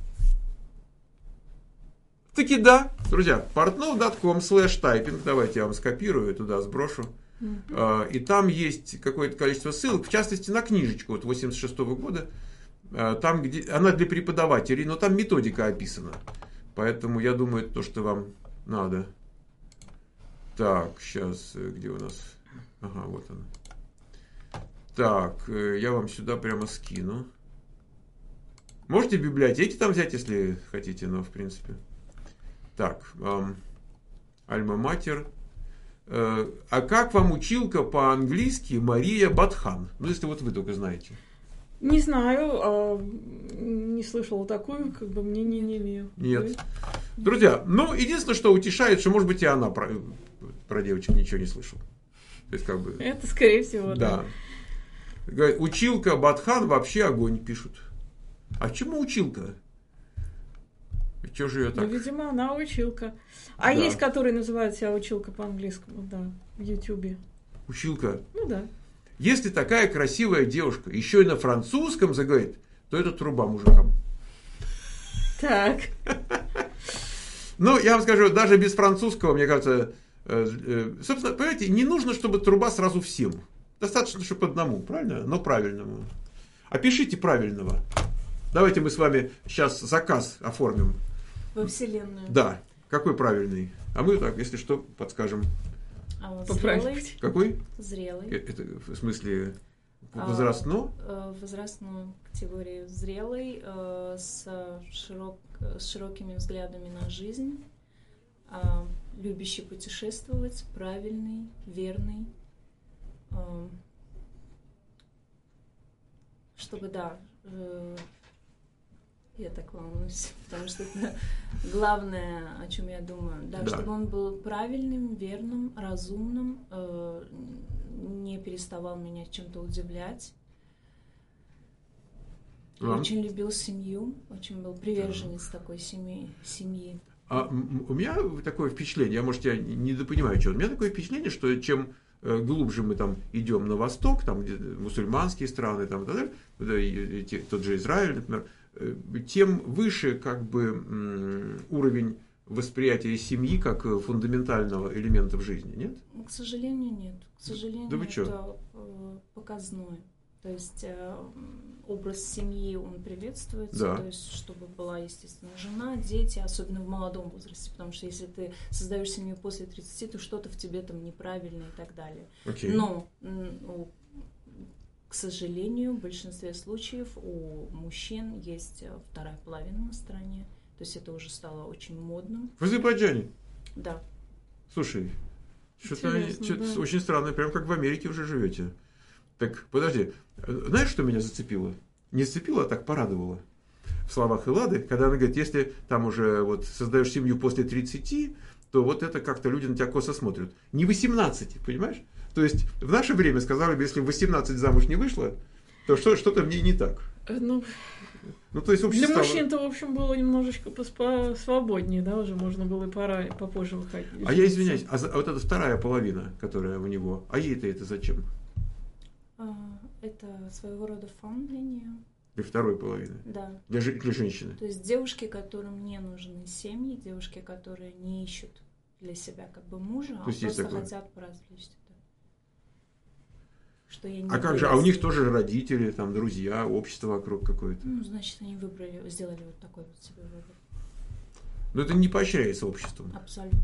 Таки да, друзья, портнов точка ком слэш тайпинг. Давайте я вам скопирую, туда сброшу. Uh-huh. И там есть какое-то количество ссылок, в частности на книжечку вот восемьдесят шестого года. Там, где она для преподавателей, но там методика описана. Поэтому я думаю, это то, что вам надо. Так, сейчас, где у нас? Ага, вот она. Так, я вам сюда прямо скину. Можете в библиотеке там взять, если хотите, но в принципе. Так, Альма-Матер. А как вам училка по-английски Мария Батхан? Ну, если вот вы только знаете. Не знаю, а, не слышала такую, как бы мнения не имею. Нет. Друзья, ну, единственное, что утешает, что, может быть, и она про, про девочек ничего не слышала. То есть, как бы... Это, скорее всего, да. Да. Говорит, училка Батхан вообще огонь, пишут. А чему училка? Чего же ее так? Ну, видимо, она училка. А Да. есть, которые называют себя училка по-английскому, да, в Ютубе. Училка. Ну да. Если такая красивая девушка еще и на французском заговорит, то это труба мужикам. Так. Ну, я вам скажу, даже без французского, мне кажется, э, э, собственно, понимаете, не нужно, чтобы труба сразу всем. Достаточно, чтобы одному, правильно? Но правильному. Опишите правильного. Давайте мы с вами сейчас заказ оформим. Во Вселенную. Да. Какой правильный? А мы так, если что, подскажем. А вот Поправить. зрелый. Какой? Зрелый. Это в смысле А, возрастно? э, возрастную категорию зрелый, э, с, широк, с широкими взглядами на жизнь, э, любящий путешествовать, правильный, верный, э, чтобы, да, э, я так волнуюсь, потому что это главное, о чем я думаю, да, Да. чтобы он был правильным, верным, разумным, э, не переставал меня чем-то удивлять. А? Очень любил семью, очень был приверженец такой семьи. семьи. А м- у меня такое впечатление, я, может, я недопонимаю, что у меня такое впечатление, что чем э, глубже мы там идем на восток, там где мусульманские страны, там, и так далее, да, и, и, те- тот же Израиль, например, э, тем выше как бы м, уровень восприятия семьи как э, фундаментального элемента в жизни, нет? К сожалению, нет. К сожалению, Да вы чё? это э, показное. То есть э, образ семьи, он приветствуется, Да. то есть чтобы была, естественно, жена, дети, особенно в молодом возрасте, потому что если ты создаешь семью после тридцати, то что-то в тебе там неправильно и так далее. Окей. Но, м, у- к сожалению, в большинстве случаев у мужчин есть э, вторая половина на стороне, то есть это уже стало очень модным. В Азербайджане. Да. Слушай, что-то они- Интересно, что-то да. очень странно, прям как в Америке уже живете. Так, подожди, знаешь, что меня зацепило? Не зацепило, а так порадовало. В словах Эллады, когда она говорит, если там уже вот создаешь семью после тридцати, то вот это как-то люди на тебя косо смотрят. Не восемнадцать, понимаешь? То есть в наше время сказали бы, если в восемнадцать замуж не вышла, то что, что-то в ней не так. Ну, ну, то есть общество... Для мужчин-то, в общем, было немножечко посвободнее, да, уже можно было и пора попозже выходить. А я извиняюсь, а, за, а вот эта вторая половина, которая у него, а ей-то это зачем? А, это своего рода фан для нее. Для второй половины? Да. Для, для женщины? То есть девушки, которым не нужны семьи, девушки, которые не ищут для себя как бы мужа, а просто такое? Хотят поразвлечься. Что я не а как же, а у них тоже родители, там, друзья, общество вокруг какое-то. Ну, значит, они выбрали, сделали вот такой вот себе выбор. Но это не поощряется обществом. Абсолютно.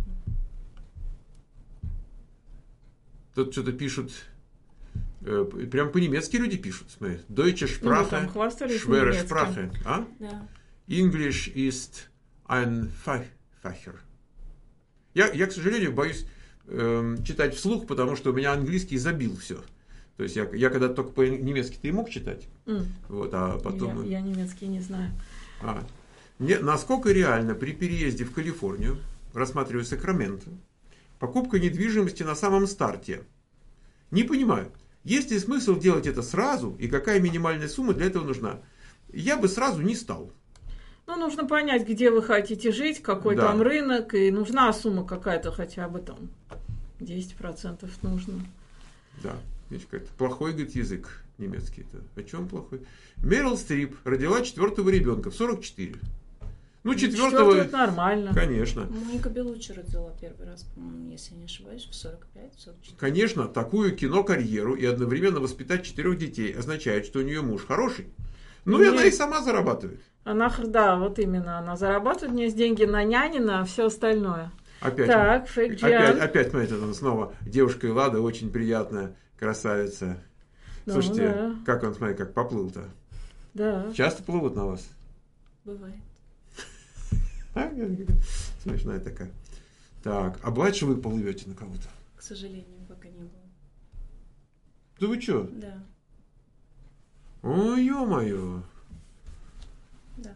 Тут что-то пишут, э, прям по-немецки люди пишут, смотри. Deutsche Sprache, ну, schwere Sprache. А? Да. English ist ein Fächer. Я, я, к сожалению, боюсь э, читать вслух, потому что у меня английский забил все. То есть я, я когда только по-немецки-то и мог читать, mm. вот, а потом... Я, я немецкий не знаю. А, не, насколько реально при переезде в Калифорнию, рассматривая Сакраменто, покупка недвижимости на самом старте? Не понимаю, есть ли смысл делать это сразу, и какая минимальная сумма для этого нужна? Я бы сразу не стал. Ну, нужно понять, где вы хотите жить, какой да. там рынок, и нужна сумма какая-то хотя бы там десять процентов нужно. Да. Плохой, говорит, язык немецкий-то. О чем плохой? Мерил Стрип родила четвертого ребенка в сорок четыре. Ну, четвертого... это нормально. Конечно. Моника Белуччи родила первый раз, по-моему, если не ошибаюсь, в сорок пять сорок четыре. Конечно, такую кинокарьеру и одновременно воспитать четырех детей означает, что у нее муж хороший. Ну, Нет. и она и сама зарабатывает. Она, да, вот именно, она зарабатывает, у нее есть деньги на нянина, а все остальное. Опять, так, фейк опять, опять, смотрите, там снова девушка Эллада очень приятная. Красавица. Да, слушайте, да. как он, смотри, как поплыл-то. Да. Часто плывут на вас? Бывает. Смешная такая. Так, а бывает, что вы плывете на кого-то? К сожалению, пока не было. Да вы что? Да. Ой, ё-моё. Да.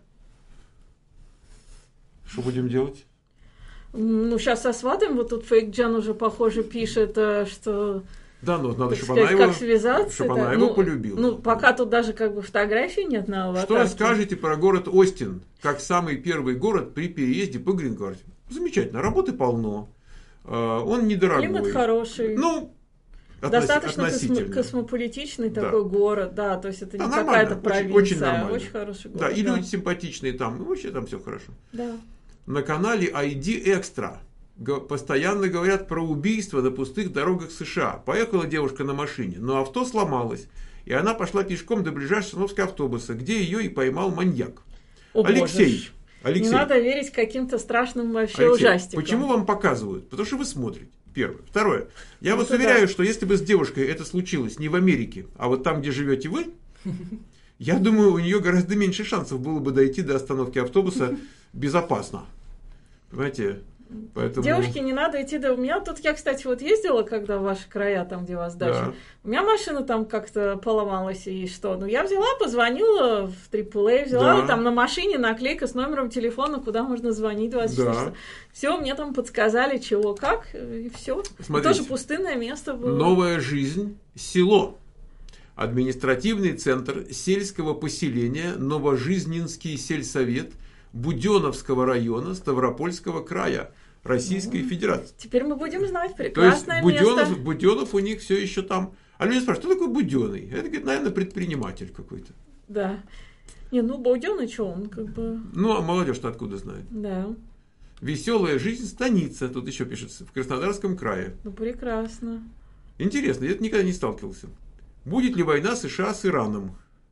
Что будем делать? Ну, сейчас со сватом, вот тут Фейк Джан уже, похоже, пишет, что... Да, но надо, чтобы сказать, она его, как связаться, чтобы да. она его ну, полюбила. Ну, пока тут даже как бы фотографий нет на аватарке. Что скажете про город Остин, как самый первый город при переезде по грин-карте? Замечательно, работы полно, он недорогой. Климат хороший. Ну, достаточно космо- космополитичный да. такой город, да, то есть это да, не какая-то провинция, очень, очень, нормально. очень хороший город. Да, и да. люди симпатичные там, ну, вообще там все хорошо. Да. На канале ай ди Extra постоянно говорят про убийства на пустых дорогах США. Поехала девушка на машине, но авто сломалось, и она пошла пешком до ближайшей остановки автобуса, где ее и поймал маньяк. О, Алексей. Алексей. Не надо верить каким-то страшным вообще Алексей, ужастикам. Почему вам показывают? Потому что вы смотрите. Первое. Второе. Я ну, вас уверяю, да. что если бы с девушкой это случилось не в Америке, а вот там, где живете вы, я думаю, у нее гораздо меньше шансов было бы дойти до остановки автобуса безопасно. Понимаете? Поэтому... Девушке не надо идти до... У меня тут, я, кстати, вот ездила, когда в ваши края, там, где у вас дача. Да. У меня машина там как-то поломалась и что. Ну, я взяла, позвонила в трипл эй, взяла да. там на машине наклейка с номером телефона, куда можно звонить двадцать четыре часа. Все, мне там подсказали, чего, как, и все. Тоже пустынное место было. Новая жизнь, село. Административный центр сельского поселения Новожизненский сельсовет Будённовского района Ставропольского края Российской mm-hmm. Федерации. Теперь мы будем знать прекрасное То есть Будённов, место. Будённов у них все еще там. А люди спрашивают, кто такой Будённый? Это, говорит, наверное, предприниматель какой-то. Да. Не, ну Будённый, что он как бы... Ну, а молодежь-то откуда знает? Да. Веселая жизнь станица, тут еще пишется, в Краснодарском крае. Ну, прекрасно. Интересно, я никогда не сталкивался. Будет ли война США с Ираном?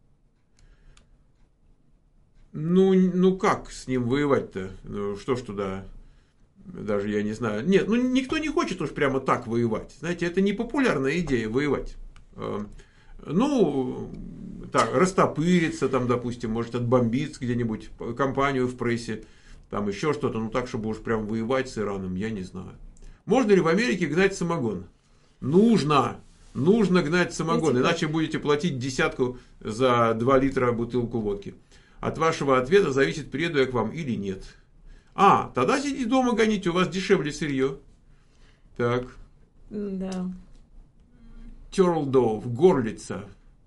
Ну, ну как с ним воевать-то? Ну, что ж туда, даже я не знаю. Нет, ну никто не хочет уж прямо так воевать. Знаете, это не популярная идея воевать. Ну, так, растопыриться там, допустим, может отбомбиться где-нибудь, компанию в прессе, там еще что-то, ну так, чтобы уж прям воевать с Ираном, я не знаю. Можно ли в Америке гнать самогон? Нужно. Нужно гнать самогон, иначе будете платить десятку за два литра бутылку водки. От вашего ответа зависит, приеду я к вам или нет. А, тогда сидите дома гоните, у вас дешевле сырье. Так. Да. Turtle dove, горлица.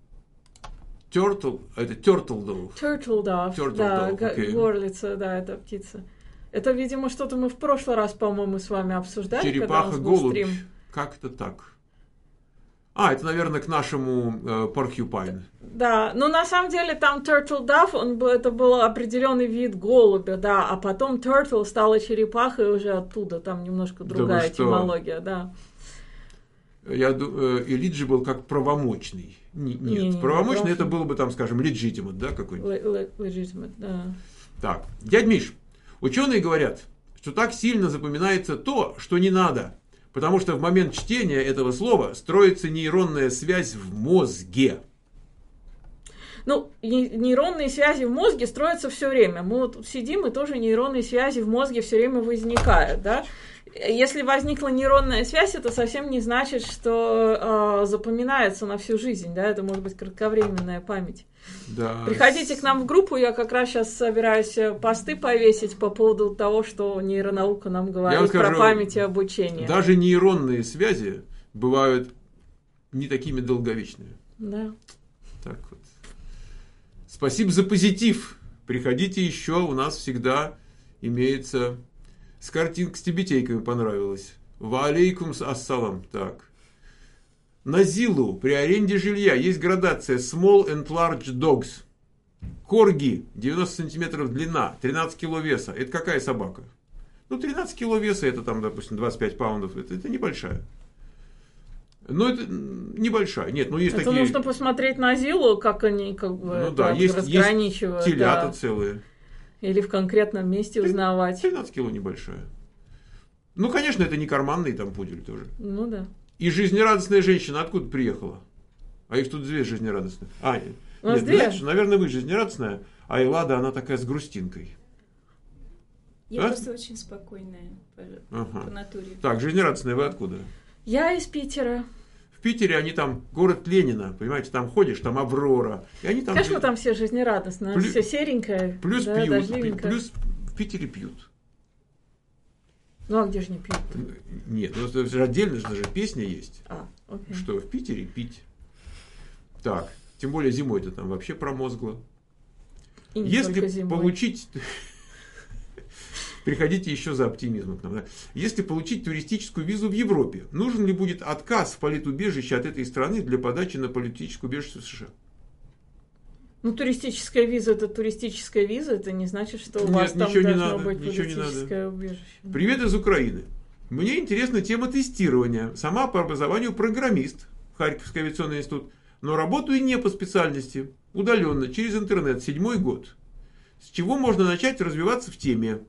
Turtle, это turtle dove. Turtle dove, Turtle да, dove, okay. горлица, да, это птица. Это, видимо, что-то мы в прошлый раз, по-моему, с вами обсуждали. Черепаха-голубь, как-то так. А, это, наверное, к нашему э, porcupine. Да, но на самом деле там turtle dove, он, это был определенный вид голубя, да, а потом turtle стала черепахой уже оттуда, там немножко другая да этимология, да. Я думаю, eligible как правомочный. Нет, не, не, правомочный это было бы там, скажем, legitimate, да, какой-нибудь? Legitimate, да. Так, дядь Миш, ученые говорят, что так сильно запоминается то, что не надо, потому что в момент чтения этого слова строится нейронная связь в мозге. Ну, нейронные связи в мозге строятся все время. Мы вот сидим, и тоже нейронные связи в мозге все время возникают, да. Если возникла нейронная связь, это совсем не значит, что э, запоминается на всю жизнь, да, это может быть кратковременная память. Да. Приходите к нам в группу, я как раз сейчас собираюсь посты повесить по поводу того, что нейронаука нам говорит скажу, про память и обучение. Даже нейронные связи бывают не такими долговечными. Да. Так вот. Спасибо за позитив. Приходите еще, у нас всегда имеется... С картинкой с тибетейками понравилось. Ва алейкум ассалам. Так. На Зиллу при аренде жилья есть градация Small and Large Dogs. Корги девяносто сантиметров длина, тринадцать кило веса. Это какая собака? Ну, тринадцать кило веса, это там, допустим, двадцать пять паундов. Это, это небольшая. Но это небольшая. Нет, ну есть это такие... нужно посмотреть на Зиллу, как они как бы ну, да, есть, разграничивают. Есть телята да. целые. Или в конкретном месте узнавать. тринадцать кило небольшая. Ну, конечно, это не карманный там пудель тоже. Ну да. И жизнерадостная женщина откуда приехала? А их тут две жизнерадостные. А, нет, нет две? Знаешь, наверное, вы жизнерадостная, а Эллада, она такая с грустинкой. Я а? просто очень спокойная по, ага. по натуре. Так, жизнерадостная вы откуда? Я из Питера. В Питере они там, город Ленина, понимаете, там ходишь, там Аврора. И они там... Конечно, там все жизнерадостные, Плю... все серенькое. Плюс да, пьют, плюс в Питере пьют. Ну, а где же не пьют? Нет, ну это же отдельно же песня есть, а, окей. что в Питере пить. Так, тем более зимой-то там вообще промозгло. И не Если зимой. получить... Приходите еще за оптимизмом к нам. Да? Если получить туристическую визу в Европе, нужен ли будет отказ в политубежище от этой страны для подачи на политическую убежище в США? Ну, туристическая виза – это туристическая виза, это не значит, что у Нет, вас там должно надо, быть политическое убежище. Привет из Украины. Мне интересна тема тестирования. Сама по образованию программист, Харьковский авиационный институт, но работаю не по специальности, удаленно, через интернет, седьмой год. С чего можно начать развиваться в теме?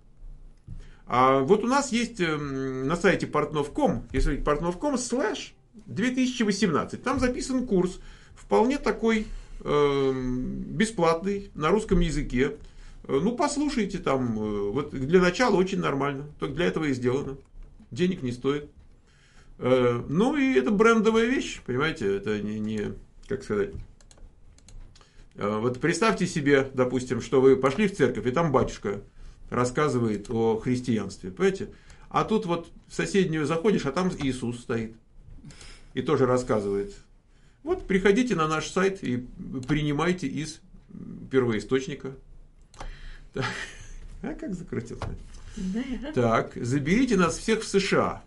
А вот у нас есть э, на сайте портнов точка ком, если портнов точка ком слэш две тысячи восемнадцать, там записан курс, вполне такой э, бесплатный, на русском языке. Э, ну, послушайте там, э, вот для начала очень нормально, только для этого и сделано, денег не стоит. Э, ну, и это брендовая вещь, понимаете, это не, не как сказать... Э, вот представьте себе, допустим, что вы пошли в церковь, и там батюшка рассказывает о христианстве, понимаете? А тут вот в соседнюю заходишь, а там Иисус стоит и тоже рассказывает. Вот приходите на наш сайт и принимайте из первоисточника. Так. А как закрутился? Да. Так, заберите нас всех в США.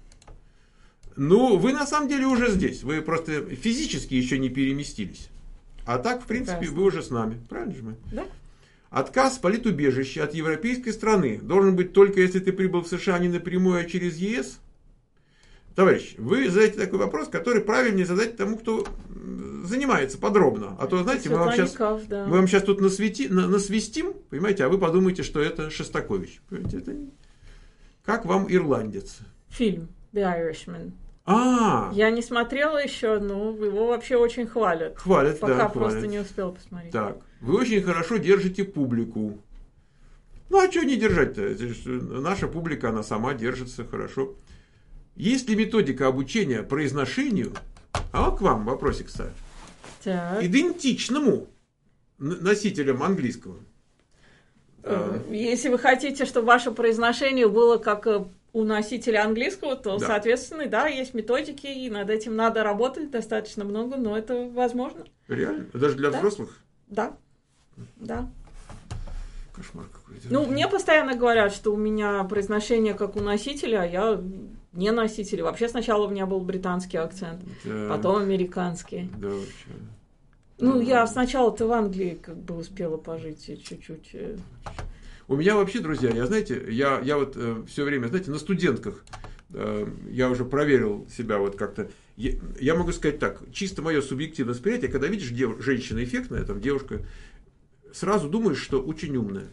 Ну, вы на самом деле уже здесь, вы просто физически еще не переместились. А так, в принципе, прекрасно. Вы уже с нами, правильно же мы? Да. Отказ в политубежище от европейской страны должен быть только если ты прибыл в США не напрямую, а через ЕС? Товарищ, вы задаете такой вопрос, который правильнее задать тому, кто занимается подробно. А то, знаете, мы вам, сейчас, да. мы вам сейчас тут насвети, на, насвистим, понимаете, а вы подумаете, что это Шостакович. Понимаете, это не... Как вам ирландец? Фильм The Irishman. А, я не смотрела еще, но его вообще очень хвалят. Хвалят, Пока да, просто хвалят. Не успела посмотреть. Так, вы очень хорошо держите публику. Ну, а что не держать-то? Наша публика, она сама держится хорошо. Есть ли методика обучения произношению? А вот к вам вопросик, кстати. Так. Идентичному носителям английского. Если вы хотите, чтобы ваше произношение было как у носителя английского, то, да. соответственно, да, есть методики, и над этим надо работать достаточно много, но это возможно. Реально? Даже для да? взрослых? Да. Да. Кошмар какой-то. Ну, мне постоянно говорят, что у меня произношение как у носителя, а я не носитель. Вообще сначала у меня был британский акцент, да. потом американский. Да, вообще. Ну, да. я сначала-то в Англии как бы успела пожить чуть-чуть. У меня вообще, друзья, я, знаете, я, я вот э, все время, знаете, на студентках э, я уже проверил себя вот как-то. Я, я могу сказать так, чисто мое субъективное восприятие, когда видишь дев, женщина эффектная, там девушка, сразу думаешь, что очень умная.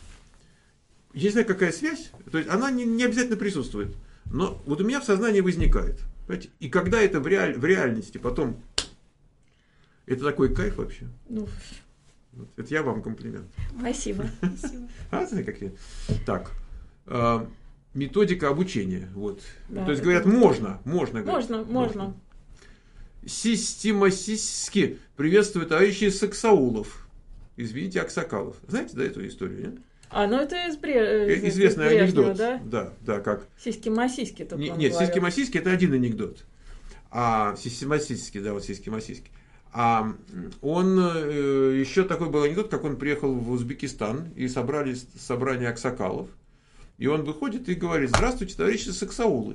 Я не знаю, какая связь, то есть она не, не обязательно присутствует, но вот у меня в сознании возникает. Понимаете? И когда это в, реаль, в реальности потом, это такой кайф вообще. Ну, вот, это я вам комплимент. Спасибо. А, смотри, какие. Так, э, методика обучения. Вот. Да, то есть говорят, можно, можно. Можно, говорят, можно. можно. Систематически приветствую товарищей саксаулов. Извините, аксакалов. Знаете, да, эту историю, нет? А, ну это из Бре... Известный Брежнева, анекдот. Да? Да, да, как. Сиськи-масиськи только Не, он Нет, говорил. сиськи-масиськи это один анекдот. А сиськи-масиськи, да, вот сиськи-масиськи. А он, э, еще такой был анекдот, как он приехал в Узбекистан, и собрались собрание аксакалов. И он выходит и говорит: здравствуйте, товарищи саксаулы.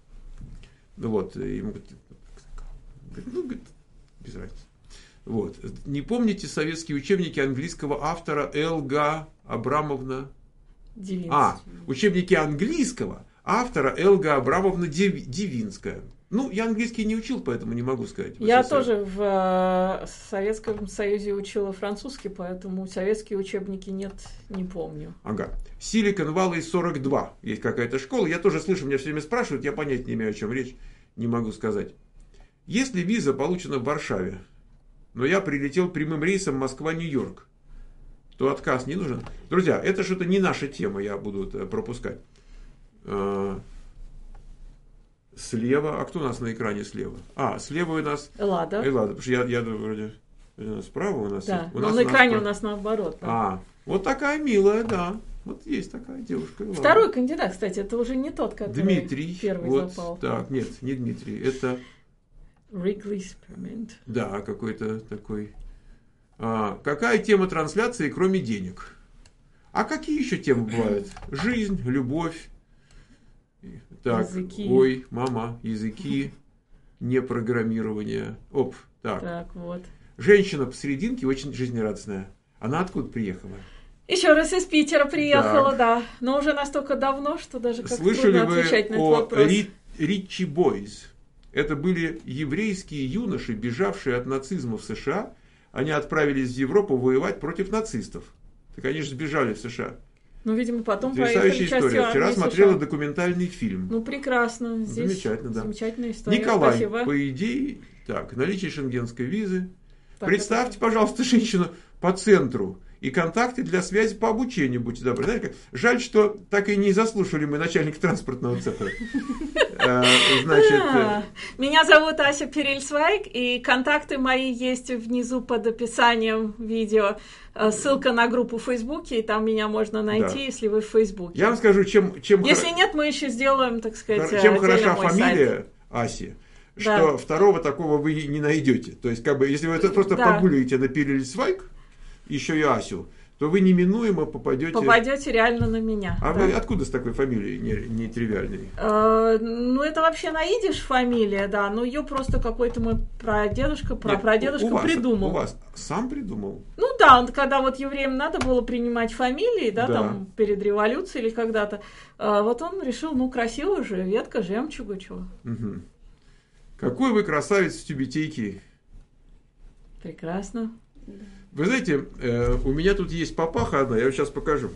Вот, и ему говорит, ну, говорит, без разницы. Вот. Не помните советские учебники английского автора Элга Абрамовна? Дивинский. А, учебники английского автора Элга Абрамовна Дивинская. Ну, я английский не учил, поэтому не могу сказать. Я тоже в э, Советском Союзе учила французский, поэтому советские учебники нет, не помню. Ага. Silicon Valley сорок два. Есть какая-то школа. Я тоже слышу, меня все время спрашивают, я понятия не имею, о чем речь. Не могу сказать. Если виза получена в Варшаве, но я прилетел прямым рейсом Москва-Нью-Йорк, то отказ не нужен. Друзья, это что-то не наша тема, я буду пропускать. Слева, а кто у нас на экране слева? А, слева у нас Эллада. Эллада, потому что я, я вроде справа у нас. Да, у но нас, на экране у нас, у нас наоборот. Да. А, вот такая милая, да. Вот есть такая девушка. Эллада. Второй кандидат, кстати, это уже не тот, который Дмитрий, первый вот, запал. Так, нет, не Дмитрий, это... Wrigley Spearmint. Да, какой-то такой. А, какая тема трансляции, кроме денег? А какие еще темы бывают? Жизнь, любовь. Так, языки. Ой, мама, языки, непрограммирование. Оп, так. Так, вот. Женщина посерединке очень жизнерадостная. Она откуда приехала? Еще раз из Питера приехала, Так. да. Но уже настолько давно, что даже как Слышали трудно вы отвечать на этот о вопрос. Ри- Ричи Бойз? Это были еврейские юноши, бежавшие от нацизма в США. Они отправились в Европу воевать против нацистов. Так они же сбежали в США. Ну, видимо, потом поехали Потрясающая частью история. Вчера армии смотрела США. документальный фильм. Ну, прекрасно. Здесь Замечательно, да. Замечательная история. Николай, Спасибо. по идее, так, наличие шенгенской визы. Так, Представьте, это... пожалуйста, женщину по центру. И контакты для связи по обучению, будьте добры. Знаете, как? Жаль, что так и не заслушали мы начальника транспортного цеха. Значит... Меня зовут Ася Перельцвайг, и контакты мои есть внизу под описанием видео. Ссылка на группу в Фейсбуке, и там меня можно найти, если вы в Фейсбуке. Я вам скажу, чем... Если нет, мы еще сделаем, так сказать, чем хороша мой фамилия сайт. Аси, Да. что второго такого вы не найдете. То есть, как бы, если вы это просто Да. погуляете на Перельцвайг, еще и Асю, то вы неминуемо попадете... Попадете реально на меня. А да. вы откуда с такой фамилией не, не тривиальной? Э, ну, это вообще на идиш фамилия, да, но ее просто какой-то мой прадедушка, прапрадедушка у вас, придумал. У вас сам придумал? Ну да, он, когда вот евреям надо было принимать фамилии, да, Да. там, перед революцией или когда-то, э, вот он решил, ну, красиво же, ветка жемчуга, чего. Угу. Какой вы красавец в тюбетейке. Прекрасно. Вы знаете, э, у меня тут есть папаха одна, я вам сейчас покажу.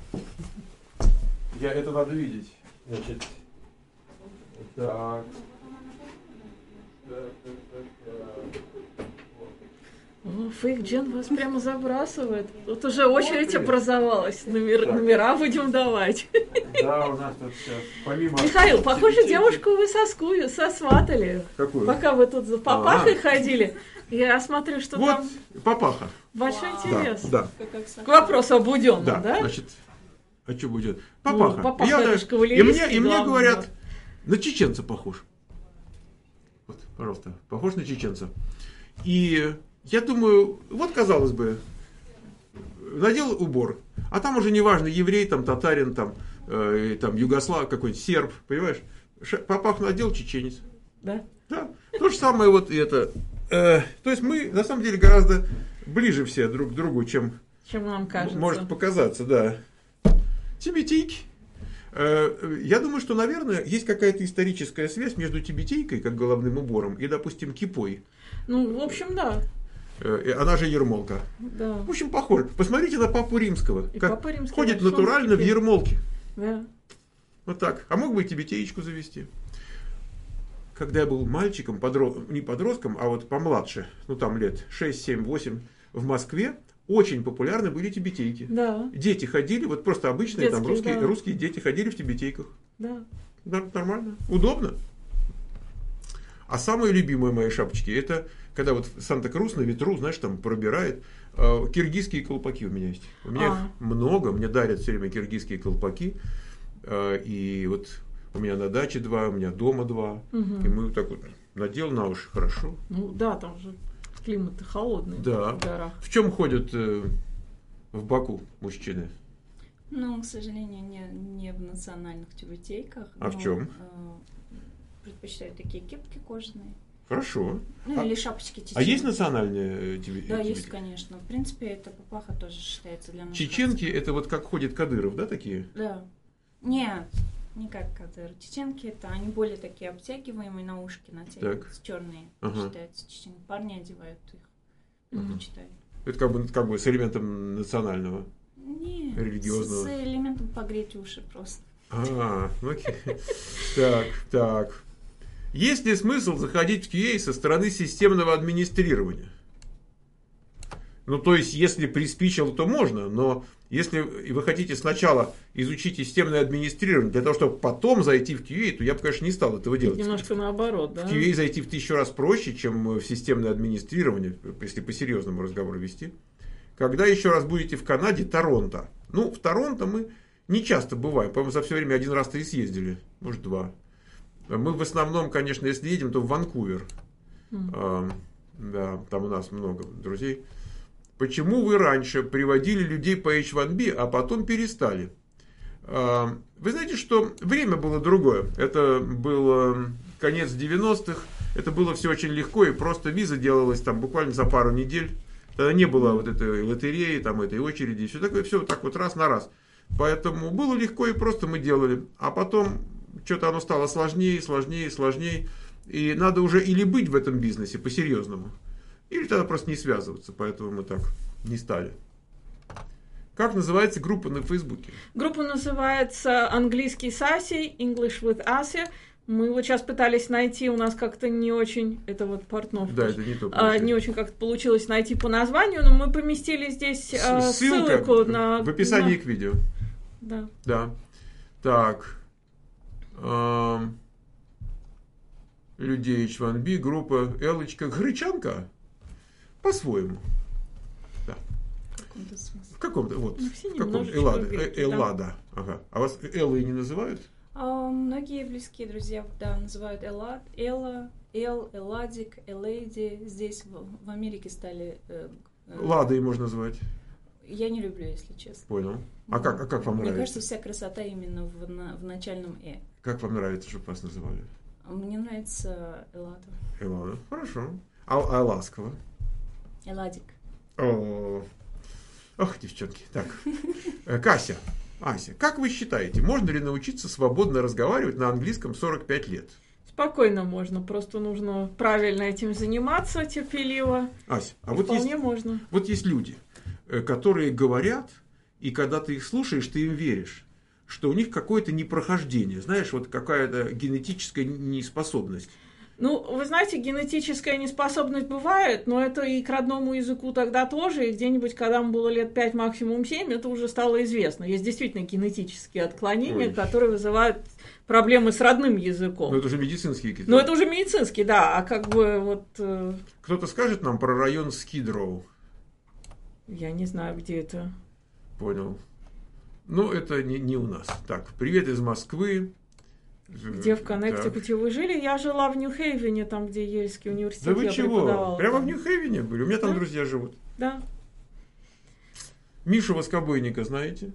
Я, это надо видеть. Значит, так. Так, так, так, так. О, Фейк Джен вас прямо забрасывает. Тут уже очередь Вот, образовалась. Номер, Так. номера будем давать. Да, у нас тут сейчас, помимо... Михаил, похоже, тюбетейки- девушку вы соскую, сосватали. Какую? Пока вы тут за папахой А. ходили. Я смотрю, что Вот там папаха. большой Вау. интерес. Да, К вопросу о Буденном, да. да? Значит, а что будет? Папаха. Ну, папаха Я, это да, ж и кавалеристский мне, и мне главный говорят, герой. на чеченца похож. Вот, пожалуйста, похож на чеченца. И я думаю, вот, казалось бы, надел убор, а там уже неважно, еврей, там, татарин, там, э, там югослав, какой-нибудь серб, понимаешь? Ш- папаху надел, чеченец. Да. Да. То же самое вот и это. Э, то есть мы, на самом деле, гораздо ближе все друг к другу, чем Чем нам кажется. может показаться, да. Тибетейки. Э, я думаю, что, наверное, есть какая-то историческая связь между тибетейкой, как головным убором, и, допустим, кипой. Ну, в общем, да. Э, она же ермолка. Да. В общем, похоже. Посмотрите на Папу Римского. И Как Папа Римский ходит большой натурально в теперь. ермолке. Да. Вот так. А мог бы и тибетеечку завести. Когда я был мальчиком, подро... не подростком, а вот помладше, ну там лет шесть, семь, восемь, в Москве очень популярны были тибетейки. Да. Дети ходили, вот просто обычные там Детские, русские, да. русские дети ходили в тибетейках. Да. Да, нормально. Удобно. А самые любимые мои шапочки, это когда вот Санта-Крус на ветру, знаешь, там пробирает. Э, киргизские колпаки у меня есть. У меня А. их много, мне дарят все время киргизские колпаки. Э, и вот у меня на даче два, у меня дома два. Мгм. И мы так вот надел на уши, хорошо. Ну да, там же климат холодный Да. в горах. В чем ходят э, в Баку мужчины? Ну, к сожалению, не, не в национальных тюбетейках. А в но, чём? э, предпочитают такие кепки кожаные. Хорошо. Ну, А- или шапочки теченки. А есть национальные э, тебе- Да, тебе- есть, конечно. В принципе, это папаха тоже считается для нас. Чеченки, это вот как ходит Кадыров, да, такие? Да. Нет, не как кадыр. Чеченки это они более такие обтягиваемые, на ушки натягиваются, черные. Ага. Считаются чеченки. Парни одевают их. Ага. Предпочитают. Это как бы, как бы с элементом национального. Нет, Религиозного. С, с элементом погреть уши просто. А, ну окей. Так, так. Есть ли смысл заходить в кью эй со стороны системного администрирования? Ну, то есть, если приспичило, то можно, но если вы хотите сначала изучить системное администрирование, для того, чтобы потом зайти в кью эй, то я бы, конечно, не стал этого делать. Немножко наоборот, да? В кью эй зайти в тысячу раз проще, чем в системное администрирование, если по-серьезному разговору вести. Когда еще раз будете в Канаде, Торонто. Ну, в Торонто мы не часто бываем. По-моему, за все время один раз-то и съездили. Может, два. Мы в основном, конечно, если едем, то в Ванкувер. Мгм. А, да, там у нас много друзей. Почему вы раньше приводили людей по эйч один би, а потом перестали? А, вы знаете, что время было другое. Это было конец девяностых. Это было все очень легко, и просто виза делалась там буквально за пару недель. Тогда не было вот этой лотереи, там, этой очереди, все такое, все так вот раз на раз. Поэтому было легко, и просто мы делали. А потом что-то оно стало сложнее, сложнее, сложнее. И надо уже или быть в этом бизнесе по-серьезному, или тогда просто не связываться. Поэтому мы так не стали. Как называется группа на Фейсбуке? Группа называется «Английский с Асей», «English with Ася». Мы вот сейчас пытались найти, у нас как-то не очень, это вот Портнов. Да, это не то. А, не очень как-то получилось найти по названию, но мы поместили здесь а, Ссылка ссылку на... в описании на- к видео. Да. Да. Так. Эм, Людей эйч один би, группа Элочка Гречанка. По-своему. Да. В каком-то смысле. В каком-то, вот. Ну, все В каком немножечко Эллада. в веке, Э- Эллада. Ага. А вас Эллой не называют? А, многие близкие друзья, да, называют Эллад, Элла, Эл, Элладик, Элейди. Здесь в, в Америке стали... э, э, Ладой можно назвать. Я не люблю, если честно. Понял. А как, а как вам Мне нравится? кажется, вся красота именно в, на- в начальном «э». Как вам нравится, чтобы вас называли? А Мне нравится Эллада. Эллада. Хорошо. А, а ласково? Элладик. О, ох, девчонки. Так. Э, Кася. Ася, как вы считаете, можно ли научиться свободно разговаривать на английском сорок пять лет? Спокойно можно, просто нужно правильно этим заниматься, терпеливо. Ася, а И вот вполне есть, можно. вот есть люди, э, которые говорят, и когда ты их слушаешь, ты им веришь, что у них какое-то непрохождение, знаешь, вот какая-то генетическая неспособность. Ну, вы знаете, генетическая неспособность бывает, но это и к родному языку тогда тоже, и где-нибудь, когда мне было лет пять, максимум семь, это уже стало известно. Есть действительно генетические отклонения, Ой. которые вызывают проблемы с родным языком. Но это уже медицинские какие-то. Ну, это уже медицинский, да, а как бы вот... Э... Кто-то скажет нам про район Скидроу? Я не знаю, где это. Понял. Ну, это не, не у нас. Так, привет из Москвы. Где в Коннектикуте вы жили? Я жила в Нью-Хейвене, там, где Ельский университет. Да вы я чего? Прямо там. в Нью-Хейвене были? У меня там да? друзья живут. Да. Мишу Воскобойника знаете?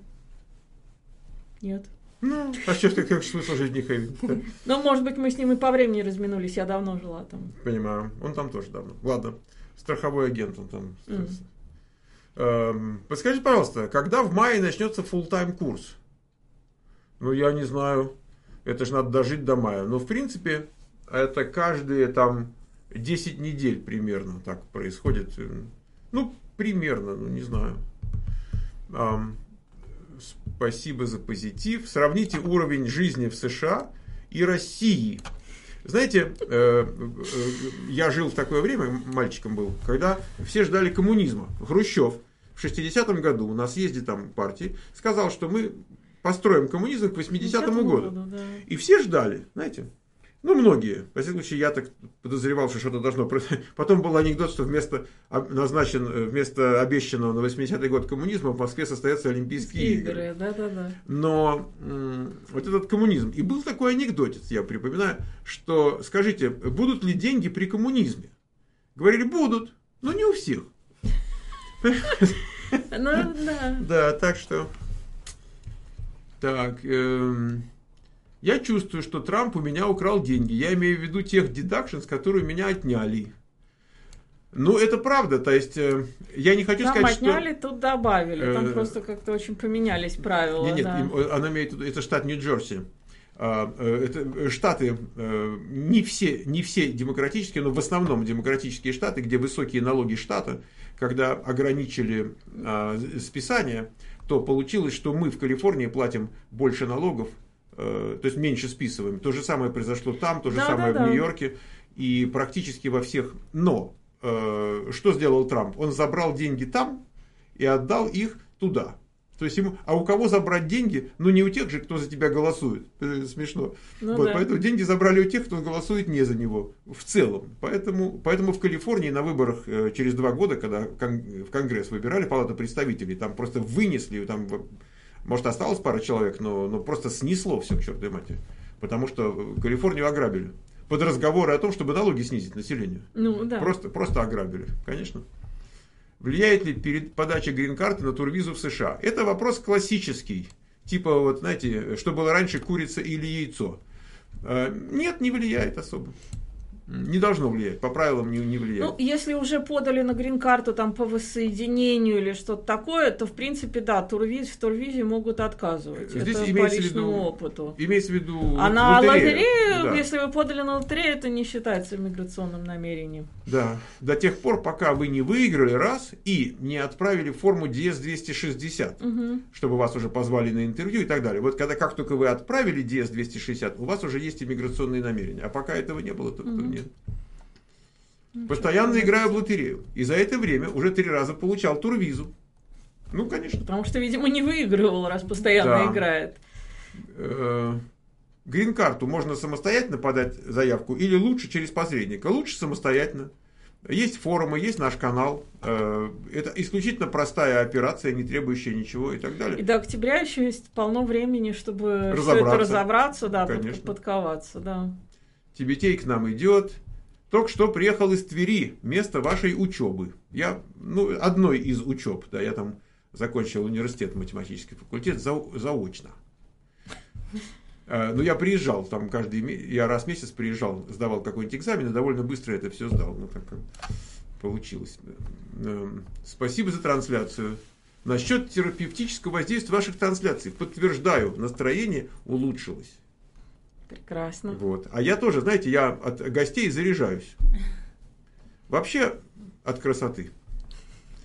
Нет. Ну, а что ж ты, как смысл жить в Нью-Хейвене? Ну, может быть, мы с ним и по времени разминулись, я давно жила там. Понимаю, он там тоже давно. Ладно, страховой агент он там. Mm. Эм, подскажите, пожалуйста, когда в мае начнется фулл-тайм курс? Ну, я не знаю. Это же надо дожить до мая. Но, в принципе, это каждые там десять недель примерно так происходит. Ну, примерно, ну, не знаю. Эм, спасибо за позитив. Сравните уровень жизни в США и России. Знаете, э, э, я жил в такое время, мальчиком был, когда все ждали коммунизма. Хрущев в шестидесятом году, у нас съезде там партии, сказал, что мы построим коммунизм к восьмидесятому году. году да. И все ждали, знаете. Ну, многие. Во всяком случае, я так подозревал, что что-то должно произойти. Потом был анекдот, что вместо, назначен, вместо обещанного на восьмидесятый год коммунизма в Москве состоятся Олимпийские игры. игры. Да, да, да. Но м- вот этот коммунизм. И был такой анекдотец, я припоминаю, что, скажите, будут ли деньги при коммунизме? Говорили, будут, но не у всех. Ну, да. Да, так что... Так... Я чувствую, что Трамп у меня украл деньги. Я имею в виду тех deductions, которые у меня отняли. Ну, это правда. То есть, э, я не хочу там сказать, отняли, что... отняли, тут добавили. Там э, просто как-то очень поменялись правила. Нет, нет, да. она имеет в виду, это штат Нью-Джерси. Это штаты, не все, не все демократические, но в основном демократические штаты, где высокие налоги штата, когда ограничили списание, то получилось, что мы в Калифорнии платим больше налогов, то есть меньше списываем. То же самое произошло там, то же да, самое да, в да. Нью-Йорке и практически во всех. Но что сделал Трамп? Он забрал деньги там и отдал их туда. То есть ему, а у кого забрать деньги? Ну не у тех же, кто за тебя голосует. Это смешно. Ну, вот, да. Поэтому деньги забрали у тех, кто голосует не за него. В целом. Поэтому, поэтому в Калифорнии на выборах через два года, когда в Конгресс выбирали Палату представителей, там просто вынесли, там, может осталось пара человек, но, но просто снесло все к чертовой матери. Потому что Калифорнию ограбили. Под разговоры о том, чтобы налоги снизить населению. Ну, да. Просто, просто ограбили, конечно. Влияет ли перед подачей грин-карты на турвизу в США? Это вопрос классический. Типа, вот знаете, что было раньше, курица или яйцо? Нет, не влияет особо. Не должно влиять, по правилам не, не влияет. Ну, если уже подали на грин-карту там по воссоединению или что-то такое, то, в принципе, да, турвиз, в турвизе могут отказывать. Здесь это имеется по личному в виду, опыту. Имеется в виду А на лотерею, да. если вы подали на лотерею, это не считается миграционным намерением. Да, до тех пор, пока вы не выиграли раз и не отправили форму ди эс двести шестьдесят, угу. чтобы вас уже позвали на интервью и так далее. Вот когда как только вы отправили ди эс двести шестьдесят, у вас уже есть иммиграционные намерения. А пока этого не было, то, угу. то нет. Постоянно играю в лотерею. И за это время уже три раза получал турвизу. Ну, конечно. Потому что, видимо, не выигрывал, раз постоянно да. играет. Грин-карту можно самостоятельно подать заявку или лучше через посредника? Лучше самостоятельно. Есть форумы, есть наш канал. Это исключительно простая операция, не требующая ничего и так далее. И до октября еще есть полно времени, чтобы все это разобраться, да, конечно. подковаться. Да. Тибетей к нам идет. Только что приехал из Твери, место вашей учебы. Я, ну, одной из учеб, да, я там закончил университет, математический факультет, за, заочно. Но я приезжал, там каждый, я раз в месяц приезжал, сдавал какой-нибудь экзамен, и довольно быстро это все сдал. Ну, как получилось. Спасибо за трансляцию. Насчет терапевтического воздействия ваших трансляций. Подтверждаю, настроение улучшилось. Прекрасно. Вот. А я тоже, знаете, я от гостей заряжаюсь. Вообще от красоты.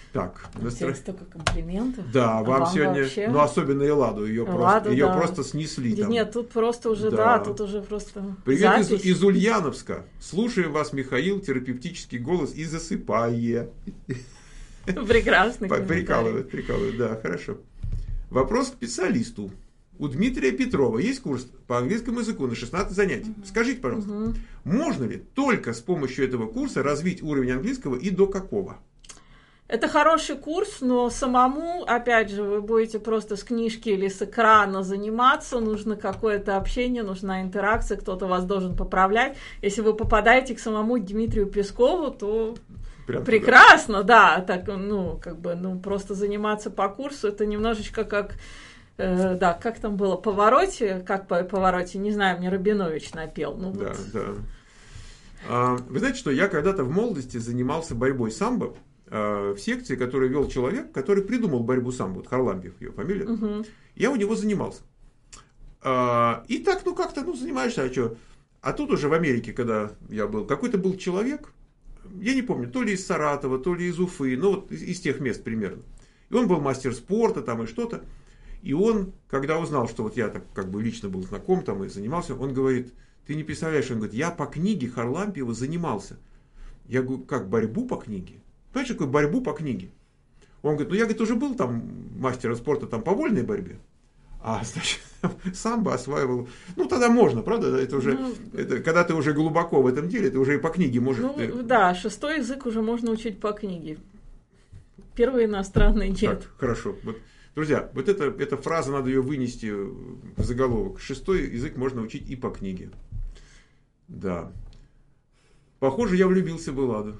Так, У тебя столько комплиментов. Да, а вам, вам сегодня, вообще... ну особенно Эладу, ее, Эладу, просто, ее да. просто снесли. Там. Нет, тут просто уже, да, да тут уже просто Привет из, из Ульяновска. Слушаем вас, Михаил, терапевтический голос и засыпая. Прекрасный комментарий. Прикалывает, прикалывает, да, хорошо. Вопрос к специалисту. У Дмитрия Петрова есть курс по английскому языку на шестнадцать занятий. Uh-huh. Скажите, пожалуйста, uh-huh. можно ли только с помощью этого курса развить уровень английского и до какого? Это хороший курс, но самому, опять же, вы будете просто с книжки или с экрана заниматься, нужно какое-то общение, нужна интеракция, кто-то вас должен поправлять. Если вы попадаете к самому Дмитрию Пескову, то прям прекрасно, да. да, так, ну, как бы, ну, просто заниматься по курсу, это немножечко как, э, да, как там было, Повороте, как по Повороте, не знаю, мне Рабинович напел. Ну, да, вот. да. А, вы знаете, что я когда-то в молодости занимался борьбой самбо, в секции, которую вел человек, который придумал борьбу самбо, вот Харлампиев, его фамилия. Uh-huh. Я у него занимался. И так, ну как-то, ну занимаешься, а что? А тут уже в Америке, когда я был, какой-то был человек, я не помню, то ли из Саратова, то ли из Уфы, ну вот из, из тех мест примерно. И он был мастер спорта там и что-то. И он, когда узнал, что вот я так как бы лично был знаком там и занимался, он говорит, ты не представляешь, он говорит, я по книге Харлампиева занимался. Я говорю, как борьбу по книге? Понимаешь, какую борьбу по книге? Он говорит, ну я, говорит, уже был там мастером спорта там, по вольной борьбе, а значит, самбо осваивал. Ну тогда можно, правда? Это уже, ну, это, когда ты уже глубоко в этом деле, ты уже и по книге можешь. Ну ты... да, шестой язык уже можно учить по книге. Первый иностранный нет. Так, хорошо. Вот, друзья, вот эта, эта фраза, надо ее вынести в заголовок. Шестой язык можно учить и по книге. Да. Похоже, я влюбился в Эладу.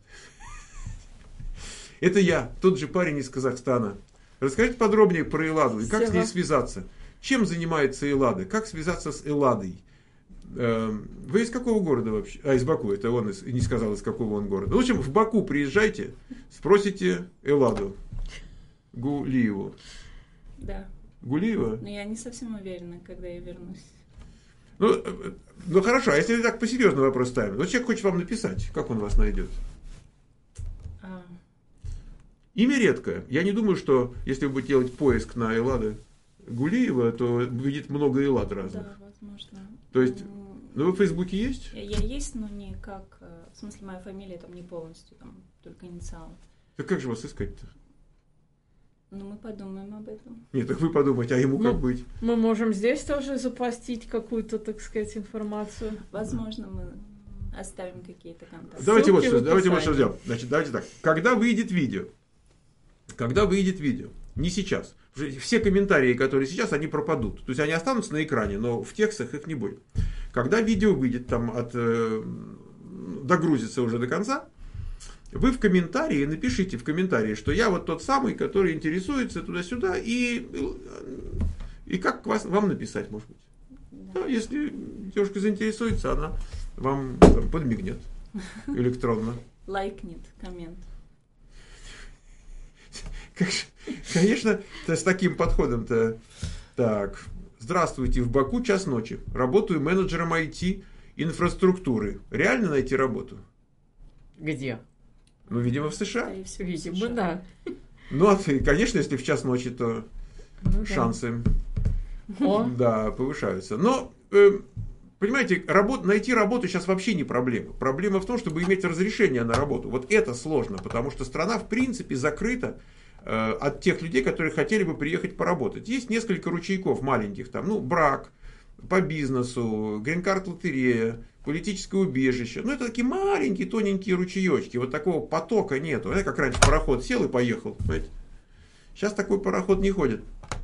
Это я, тот же парень из Казахстана. Расскажите подробнее про Эладу и как Сева. С ней связаться. Чем занимается Эллада? Как связаться с Элладой? Вы из какого города вообще? А, из Баку. Это он не сказал, из какого он города. В общем, в Баку приезжайте, спросите Элладу Гулиеву. Да. Гулиева? Но я не совсем уверена, когда я вернусь. Ну, ну хорошо, а если так по-серьезному вопрос ставим? Вот человек хочет вам написать, как он вас найдет? А... Имя редкое. Я не думаю, что если вы будете делать поиск на Эллады Гулиева, то видит много Эллад разных. Да, возможно. То есть, ну вы в Фейсбуке есть? Я, я есть, но не как, в смысле, моя фамилия там не полностью, там только инициалы. Так как же вас искать-то? Ну, мы подумаем об этом. Нет, так вы подумайте, а ему ну, как быть? Мы можем здесь тоже запостить какую-то, так сказать, информацию. Возможно, мы оставим какие-то контакты. Давайте вот, что, давайте вот что сделаем. Значит, давайте так. Когда выйдет видео, когда выйдет видео, не сейчас. Все комментарии, которые сейчас, они пропадут. То есть они останутся на экране, но в текстах их не будет. Когда видео выйдет, там от, э, догрузится уже до конца, вы в комментарии напишите в комментарии, что я вот тот самый, который интересуется туда-сюда, и, и как вас, вам написать, может быть. Да. Да, если девушка заинтересуется, она вам там, подмигнет электронно. Лайкнет коммент. Конечно, с таким подходом-то. Так, здравствуйте, в Баку час ночи. Работаю менеджером ай ти инфраструктуры. Реально найти работу? Где? Ну, видимо, в США. Да, видимо, США. Да. Ну, а, конечно, если в час ночи, то ну, шансы да. Да, повышаются. Но, э, понимаете, работ, найти работу сейчас вообще не проблема. Проблема в том, чтобы иметь разрешение на работу. Вот это сложно, потому что страна, в принципе, закрыта э, от тех людей, которые хотели бы приехать поработать. Есть несколько ручейков маленьких, там, ну, брак, по бизнесу, грин-карт лотерея, политическое убежище. Ну, это такие маленькие, тоненькие ручеечки. Вот такого потока нету. Это как раньше пароход сел и поехал. Понимаете? Сейчас такой пароход не ходит.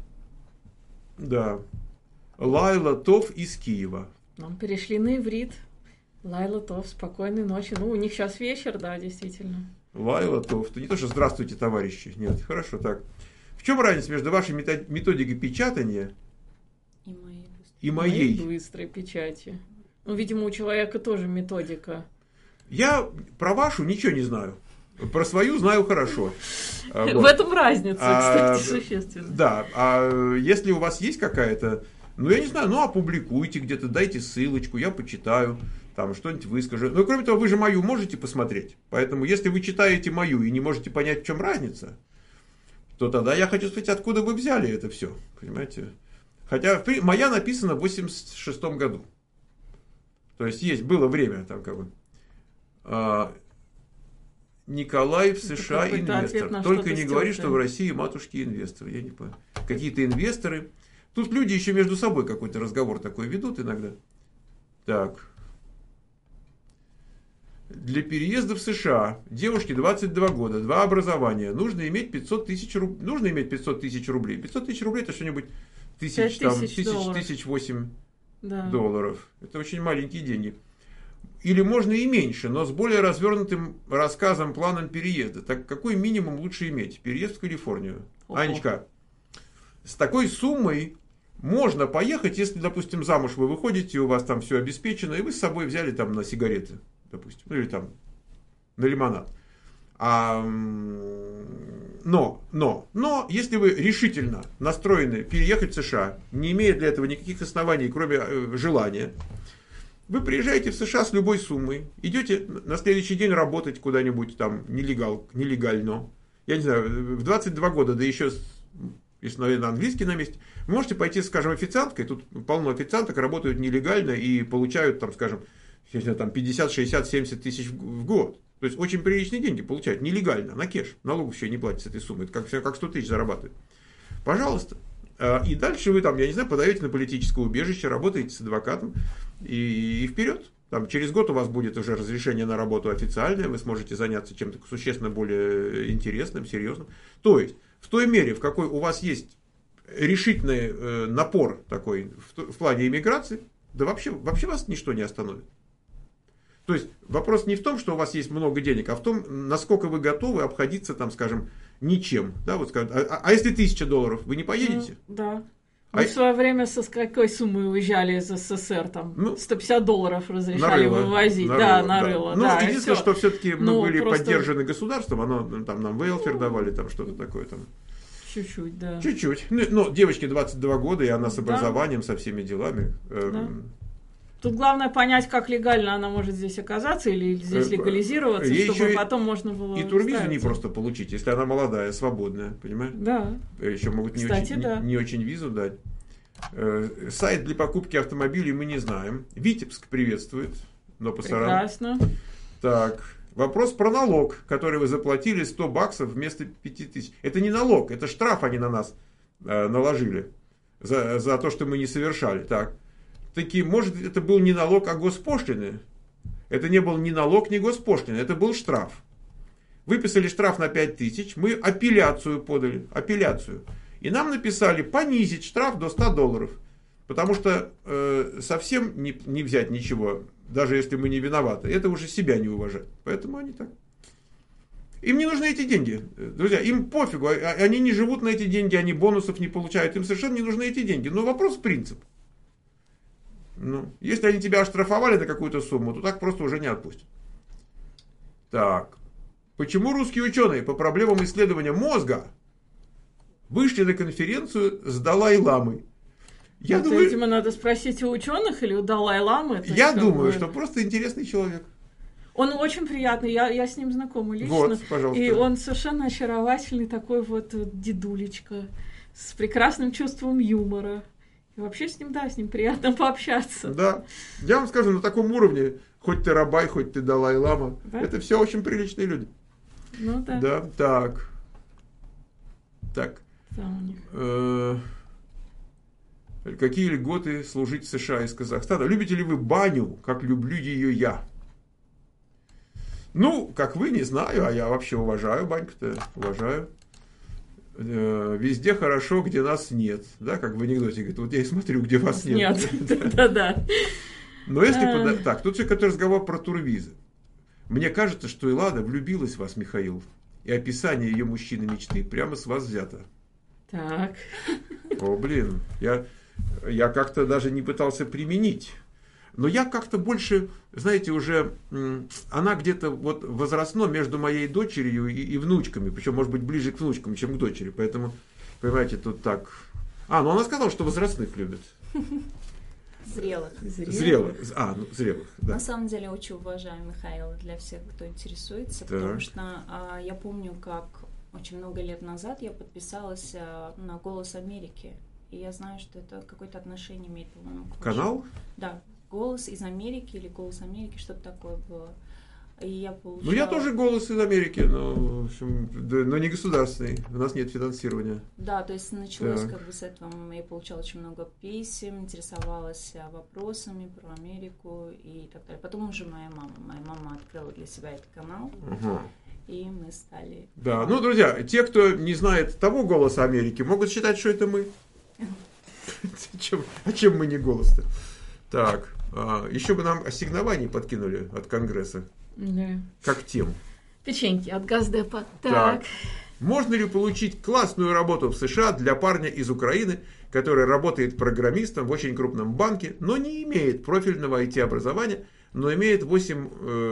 Да. Лайла Тов из Киева. Нам перешли на иврит. Лайла Тов, спокойной ночи. Ну, у них сейчас вечер, да, действительно. Лайла Тов. Это не то, что здравствуйте, товарищи. Нет, хорошо, так. В чем разница между вашей методикой печатания и моей, и моей? Моей быстрой печати. Ну, видимо, у человека тоже методика. Я про вашу ничего не знаю. Про свою знаю хорошо. Вот. В этом разница, кстати, а, существенная. Да, а если у вас есть какая-то, ну, я не знаю, ну, опубликуйте где-то, дайте ссылочку, я почитаю. там что-нибудь выскажу. Но кроме того, вы же мою можете посмотреть. Поэтому, если вы читаете мою и не можете понять, в чем разница, то тогда я хочу спросить, откуда вы взяли это все. Понимаете? Хотя моя написана в восемьдесят шестом году. То есть, есть, было время там как бы. А, Николай в США инвестор. Только не говори, что в России матушки инвесторы. Я не понимаю. Какие-то инвесторы. Тут люди еще между собой какой-то разговор такой ведут иногда. Так. Для переезда в США девушке двадцать два года, два образования, нужно иметь пятьсот тысяч рублей. Нужно иметь пятьсот тысяч рублей. пятьсот тысяч рублей это что-нибудь тысяч, там, тысяч, тысяч восемь да. долларов. Это очень маленькие деньги. Или можно и меньше, но с более развернутым рассказом, планом переезда. Так какой минимум лучше иметь? Переезд в Калифорнию. Ого. Анечка, с такой суммой можно поехать, если, допустим, замуж вы выходите, у вас там все обеспечено, и вы с собой взяли там на сигареты, допустим, или там на лимонад. А, но, но, но, если вы решительно настроены переехать в США, не имея для этого никаких оснований, кроме э, желания, вы приезжаете в США с любой суммой, идете на следующий день работать куда-нибудь там нелегал, нелегально. Я не знаю, в двадцать два года, да еще, если, наверное, английский на месте, вы можете пойти, скажем, официанткой, тут полно официанток, работают нелегально и получают, там, скажем, там пятьдесят, шестьдесят, семьдесят тысяч в год. То есть, очень приличные деньги получают, нелегально, на кэш. Налогов еще не платят с этой суммы, это как, как сто тысяч зарабатывают. Пожалуйста. И дальше вы там, я не знаю, подаете на политическое убежище, работаете с адвокатом и, и вперед. Там, через год у вас будет уже разрешение на работу официальное, вы сможете заняться чем-то существенно более интересным, серьезным. То есть, в той мере, в какой у вас есть решительный э, напор такой в, в плане иммиграции, да вообще, вообще вас ничто не остановит. То есть, вопрос не в том, что у вас есть много денег, а в том, насколько вы готовы обходиться, там, скажем, ничем. Да, вот, скажем, а, а если тысяча долларов, вы не поедете? Ну, да. Мы а... в свое время со какой суммы уезжали из СССР? Там ну, сто пятьдесят долларов разрешали нарыло, вывозить. Нарыло, да, нарыло. Да. Да, ну, единственное, что все-таки мы ну, были просто... поддержаны государством, оно там нам велфер ну, давали, там что-то такое. Там. Чуть-чуть, да. Чуть-чуть. Ну, ну, девочке двадцать два года, и она с образованием, да. со всеми делами. Да. Тут главное понять, как легально она может здесь оказаться или здесь легализироваться, ей чтобы потом можно было и турвизу не просто получить, если она молодая, свободная, понимаешь? Да. Еще могут не, Кстати, очень, да. не, не очень визу дать. Сайт для покупки автомобилей мы не знаем. Витебск приветствует, но пасаран. Прекрасно. Так, вопрос про налог, который вы заплатили сто баксов вместо пяти тысяч. Это не налог, это штраф они на нас наложили за, за то, что мы не совершали. Так. Таки, может, это был не налог, а госпошлины. Это не был ни налог, ни госпошлины. Это был штраф. Выписали штраф на пять тысяч. Мы апелляцию подали. Апелляцию. И нам написали понизить штраф до ста долларов. Потому что э, совсем не, не взять ничего, даже если мы не виноваты. Это уже себя не уважать. Поэтому они так. Им не нужны эти деньги. Друзья, им пофигу. Они не живут на эти деньги, они бонусов не получают. Им совершенно не нужны эти деньги. Но вопрос в принципе. Ну, если они тебя оштрафовали на какую-то сумму, то так просто уже не отпустят. Так. Почему русские ученые по проблемам исследования мозга вышли на конференцию с Далай-ламой? Я это, думаю, видимо, надо спросить у ученых или у Далай-ламы. Я думаю, что просто интересный человек. Он очень приятный, я, я с ним знакома лично. Вот, пожалуйста. И он совершенно очаровательный такой вот дедулечка с прекрасным чувством юмора. И вообще с ним, да, с ним приятно пообщаться. Да. Я вам скажу, на таком уровне, хоть ты Рабай, хоть ты Далай-лама, да? Это все очень приличные люди. Ну да. Да, так. Так. Да, у них. Э-э- какие льготы служить в США из Казахстана? Любите ли вы баню, как люблю ее я? Ну, как вы, не знаю, а я вообще уважаю баньку-то, уважаю. Везде хорошо, где нас нет. Да, как в анекдоте говорит, вот я и смотрю, где вас нет. Нет, да-да. Но если... Так, тут все-таки разговор про турвизы. Мне кажется, что Эллада влюбилась в вас, Михаил. И описание ее мужчины мечты прямо с вас взято. Так. О, блин. Я, я как-то даже не пытался применить. Но я как-то больше, знаете, уже, она где-то вот возрастно между моей дочерью и, и внучками, причем, может быть, ближе к внучкам, чем к дочери, поэтому, понимаете, тут так. А, ну она сказала, что возрастных любит. Зрелых. Зрелых. Зрелых. А, ну, зрелых, да. На самом деле очень уважаю Михаила для всех, кто интересуется, Так. потому что а, я помню, как очень много лет назад я подписалась а, на «Голос Америки», и я знаю, что это какое-то отношение имеет, по-моему, к Канал? Да, «Голос из Америки» или «Голос Америки», что-то такое было. И я получала... Ну, я тоже «Голос» из Америки, но, в общем, да, но не государственный. У нас нет финансирования. Да, то есть началось Так. как бы с этого. Я получала очень много писем, интересовалась вопросами про Америку и так далее. Потом уже моя мама. Моя мама открыла для себя этот канал, Ага. и мы стали... Да, ну, друзья, те, кто не знает того «Голоса Америки», могут считать, что это мы. Чем- А чем мы не «Голос»-то? Так, а, еще бы нам ассигнований подкинули от Конгресса. Да. Как тем. Печеньки от Газдепа. Так. Так. Можно ли получить классную работу в США для парня из Украины, который работает программистом в очень крупном банке, но не имеет профильного ай ти-образования, но имеет восемь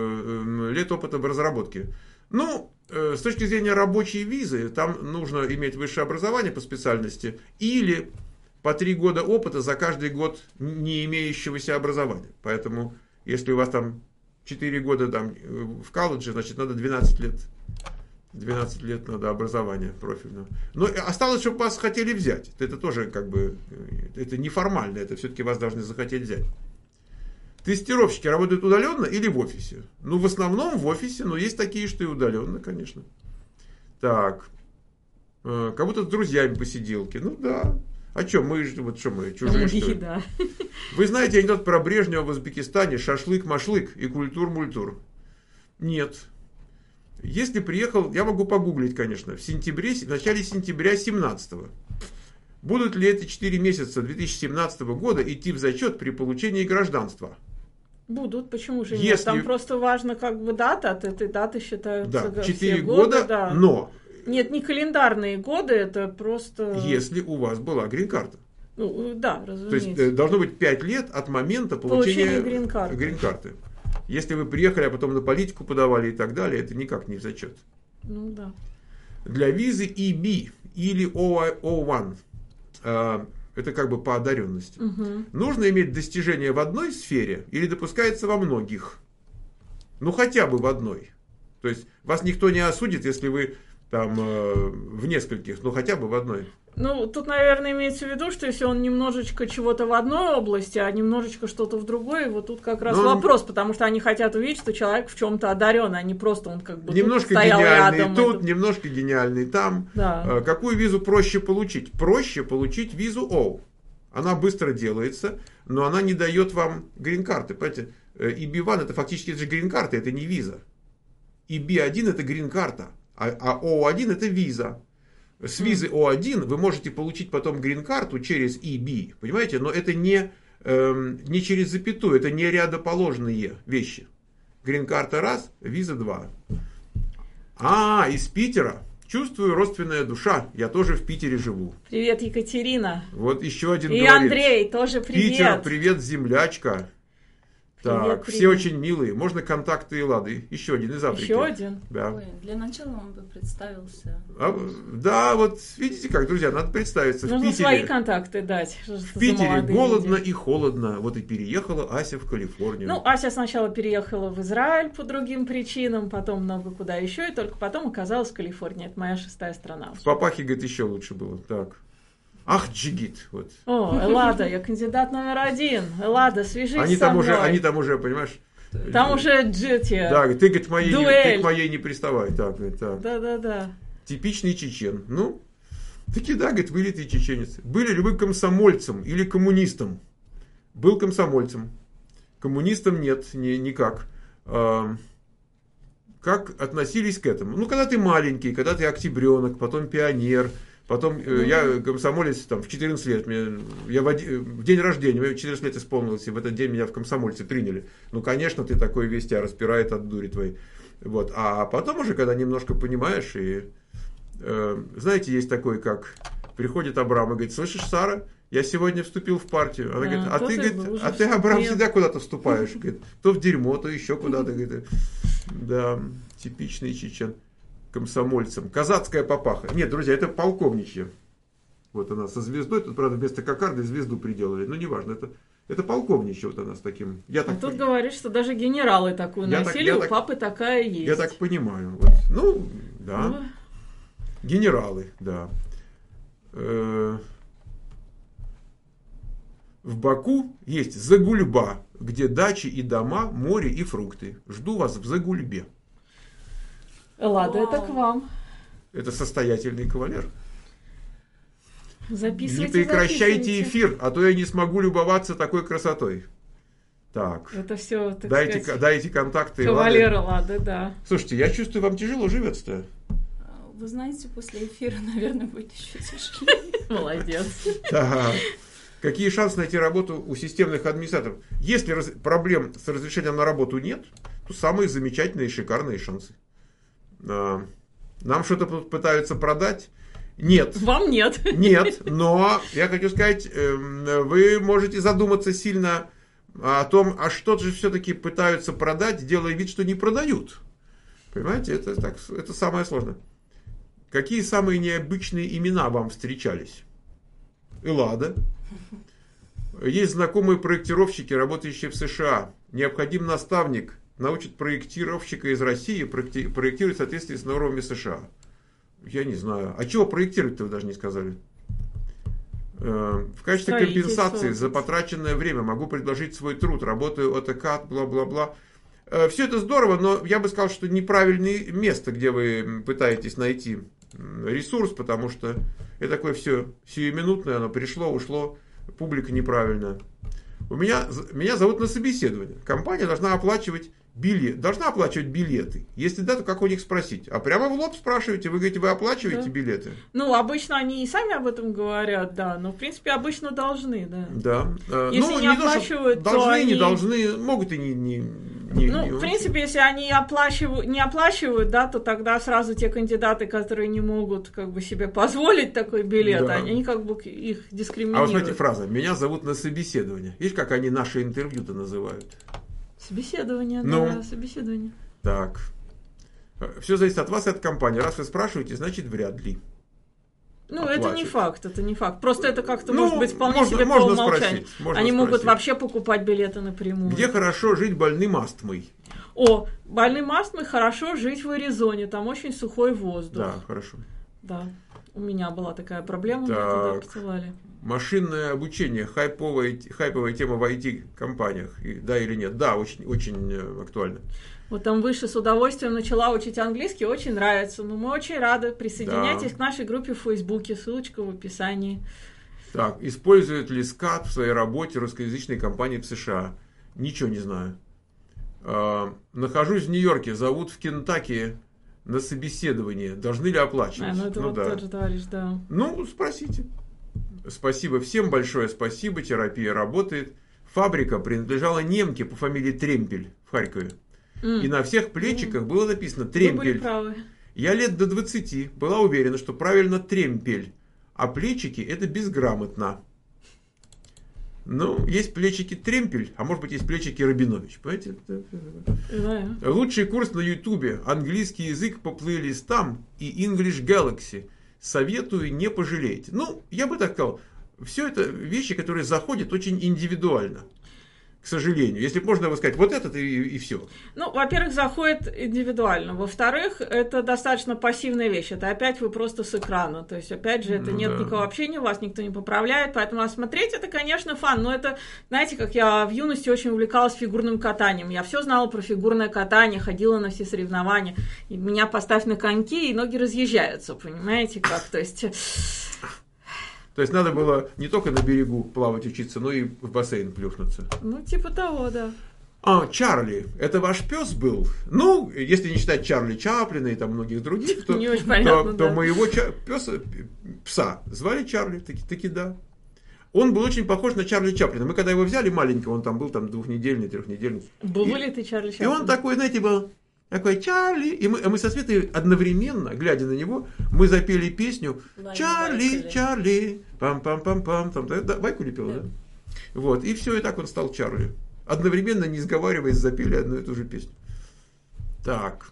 э, лет опыта в разработке? Ну, э, с точки зрения рабочей визы, там нужно иметь высшее образование по специальности или по три года опыта за каждый год не имеющегося образования. Поэтому, если у вас там четыре года там, в колледже, значит, надо двенадцать лет. двенадцать лет надо образования профильного. Но осталось, чтобы вас хотели взять. Это тоже как бы, это неформально, это все-таки вас должны захотеть взять. Тестировщики работают удаленно или в офисе? Ну, в основном в офисе, но есть такие, что и удаленно, конечно. Так. Как будто с друзьями посиделки. Ну да. А что, мы же, вот что мы, чужие, что ли? Да. Вы знаете анекдот про Брежнева в Узбекистане, шашлык-машлык и культур-мультур? Нет. Если приехал, я могу погуглить, конечно, в сентябре, в начале сентября семнадцатого. Будут ли эти четыре месяца две тысячи семнадцатого года идти в зачет при получении гражданства? Будут, почему же нет? Если- Там просто важно как бы дата, от этой даты считаются Да, все четыре годы, года, да. но Нет, не календарные годы, это просто... если у вас была грин-карта. Ну, да, То разумеется. есть э, должно быть пять лет от момента получения, Получения грин-карты. грин-карты. Если вы приехали, а потом на политику подавали и так далее, это никак не в зачет. Ну, да. Для визы и би или о один, э, это как бы по одаренности, Угу. нужно иметь достижения в одной сфере или допускается во многих? Ну, хотя бы в одной. То есть, вас никто не осудит, если вы там э, в нескольких, но хотя бы в одной. Ну, тут, наверное, имеется в виду, что если он немножечко чего-то в одной области, а немножечко что-то в другой, вот тут как раз Ну, вопрос, потому что они хотят увидеть, что человек в чем-то одарен, а не просто он как бы Немножко тут стоял гениальный рядом. тут, это- немножко гениальный там. Да. Э, Какую визу проще получить? Проще получить визу О. Она быстро делается, но она не дает вам грин-карты. Понимаете, и би один это фактически это же грин-карта, это не виза. И би один это грин-карта, а, а О один это виза. С визы О один вы можете получить потом грин-карту через и би, понимаете, но это не, эм, не через запятую, это не рядоположные вещи. Грин-карта раз, виза два. А, из Питера. Чувствую, родственная душа. Я тоже в Питере живу. Привет, Екатерина. Вот еще один И говорит. Андрей, тоже привет. Питер, привет, землячка. Так, Привет, все привет. очень милые. Можно контакты и лады. Еще один из Африки. Еще один. Да. Ой, для начала он бы представился. А, да, вот видите как, друзья, надо представиться. Нужно в Питере, свои контакты дать. Что ж это в за Питере молодые голодно люди? и холодно. Вот и переехала Ася в Калифорнию. Ну, Ася сначала переехала в Израиль по другим причинам, потом много куда еще, и только потом оказалась в Калифорнии. Это моя шестая страна. С папахи, говорит, еще лучше было. Так. Ах, джигит. Вот. О, Эллада, я кандидат номер один. Эллада, свяжись Они со там, мной. уже, они там уже, понимаешь... Там уже джити. Да, ты, говорит, моей, не- Дуэль. ты к моей не приставай. Так, говорит, так. Да-да-да. Типичный чечен. Ну, таки да, говорит, вылитый чеченец. Были ли вы комсомольцем или коммунистом? Был комсомольцем. Коммунистом нет, не, никак. А, как относились к этому? Ну, когда ты маленький, когда ты октябренок, потом пионер, потом э, я комсомолец там, в четырнадцать лет, мне, я в, один- в день рождения, мне четырнадцать лет исполнилось, и в этот день меня в комсомольце приняли. Ну, конечно, ты такой весь тебя распирает от дури твоей. Вот. А потом уже, когда немножко понимаешь, и э, знаете, есть такой, как приходит Абрам и говорит: слышишь, Сара, я сегодня вступил в партию. Она Да, говорит: а то ты, ты говорит, уже а ты, Абрам, вступил. всегда куда-то вступаешь. Говорит, то в дерьмо, то еще куда-то. Говорит. Да, типичный чечен. Комсомольцем. Казацкая папаха. Нет, друзья, это полковничья. Вот она со звездой. Тут, правда, вместо кокарды звезду приделали. Но неважно, это, Это полковничье вот она с таким. Я а так тут пон... говорит, что даже генералы такую я носили, так, у так, папы такая есть. Я так понимаю. Вот. Ну, да. Ну. Генералы, да. Э-э- в Баку есть Загульба, где дачи и дома, море и фрукты. Жду вас в Загульбе. Ладно, Вау. это к вам. Это состоятельный кавалер. Записывайте, Не прекращайте записывайте. эфир, а то я не смогу любоваться такой красотой. Так. Это все, так Дайте, сказать, дайте контакты. кавалера Лады, да. Слушайте, я чувствую, вам тяжело живется-то. Вы знаете, после эфира, наверное, будет еще тяжелее. Молодец. Так. Какие шансы найти работу у системных администраторов? Если раз- проблем с разрешением на работу нет, то самые замечательные и шикарные шансы. А, Нам что-то тут пытаются продать? Нет. Вам нет. Нет, но я хочу сказать, эм, вы можете задуматься сильно о том, а что же все-таки пытаются продать, делая вид, что не продают. Понимаете, это, так, это самое сложное. Какие самые необычные имена вам встречались? Эллада. Есть знакомые проектировщики, работающие в США. Необходим наставник, научит проектировщика из России проекти- проектировать в соответствии с нормами США. Я не знаю. А чего проектировать-то вы даже не сказали? Э, В качестве Строительство. компенсации за потраченное время могу предложить свой труд. Работаю АутоКад, бла-бла-бла. Все это здорово, но я бы сказал, что неправильное место, где вы пытаетесь найти ресурс, потому что это такое все сиюминутное, оно пришло, ушло, публика неправильная. У меня, меня зовут на собеседование. Компания должна оплачивать билет, должна оплачивать билеты. Если да, то как у них спросить? А прямо в лоб спрашиваете, вы говорите, вы оплачиваете Да. билеты? Ну, обычно они и сами об этом говорят, да, но, в принципе, обычно должны, да. Да. Э, Если ну, не то, что оплачивают, то должны, не они- должны, могут и не... не, не Ну, не в очень. принципе, если они оплачивают, не оплачивают, да, то тогда сразу те кандидаты, которые не могут как бы себе позволить такой билет, Да. они как бы их А вот дискриминируют. смотрите, фраза «меня зовут на собеседование». Видишь, как они наши интервью-то называют? Собеседование, Ну. да, собеседование. Так. Все зависит от вас и от компании. Раз вы спрашиваете, значит вряд ли. Ну, это не Оплачивать. факт, это не факт. Просто это как-то Ну, может быть вполне можно- себе можно по умолчанию. спросить, можно Они могут спросить. вообще покупать билеты напрямую. Где хорошо жить больным астмой? О, больным астмой хорошо жить в Аризоне, там очень сухой воздух. Да, хорошо. Да. У меня была такая проблема, меня Так. туда присылали. Машинное обучение, хайповая, хайповая тема в ай ти-компаниях. И- Да или нет? Да, очень, очень э, актуально. Вот там выше с удовольствием начала учить английский, очень нравится. Ну, мы очень рады. Присоединяйтесь Да. к нашей группе в Фейсбуке, ссылочка в описании. Так, использует ли скат в своей работе русскоязычной компании в США? Ничего не знаю. А, нахожусь в Нью-Йорке, зовут в Кентаки на собеседование. Должны ли оплачивать? А, ну, это вот да. тот же товарищ, да. Ну, спросите. Спасибо всем, большое спасибо, терапия работает. Фабрика принадлежала немке по фамилии Тремпель в Харькове. М. И на всех плечиках было написано Вы были Тремпель. правы. Я лет до двадцати была уверена, что правильно Тремпель, а плечики это безграмотно. Ну, есть плечики Тремпель, а может быть есть плечики Рабинович. Понимаете? Да. Лучший курс на Ютубе. Английский язык по плейлистам и English Galaxy. Советую, не пожалеете. Ну, я бы так сказал, все это вещи, которые заходят очень индивидуально. К сожалению. Если можно сказать, вот этот и, и все. Ну, во-первых, заходит индивидуально. Во-вторых, это достаточно пассивная вещь. Это опять вы просто с экрана. То есть, опять же, это Ну, нет да. никакого общения, вас никто не поправляет. Поэтому осмотреть это, конечно, фан. Но это, знаете, как я в юности очень увлекалась фигурным катанием. Я все знала про фигурное катание, ходила на все соревнования. И меня поставь на коньки, и ноги разъезжаются. Понимаете, как? То есть... То есть надо было не только на берегу плавать учиться, но и в бассейн плюхнуться. Ну, типа того, да. А, Чарли, это ваш пес был? Ну, если не считать Чарли Чаплина и там многих других, то, Не очень то, понятно, то да. моего ча- песа, пса звали Чарли, таки, таки да. Он был очень похож на Чарли Чаплина. Мы когда его взяли маленького, он там был там двухнедельный, трехнедельный. Был И- ли ты Чарли И Чаплин? он такой, знаете, был такой Чарли. И мы, а мы со Светой одновременно, глядя на него, мы запели песню Ваня Чарли, Вайкуле. Чарли, пам-пам-пам-пам. Там, да, да, Вайкуле пел, да. Да. Вот, и все, и так он стал Чарли. Одновременно, не сговариваясь, запели одну и ту же песню. Так.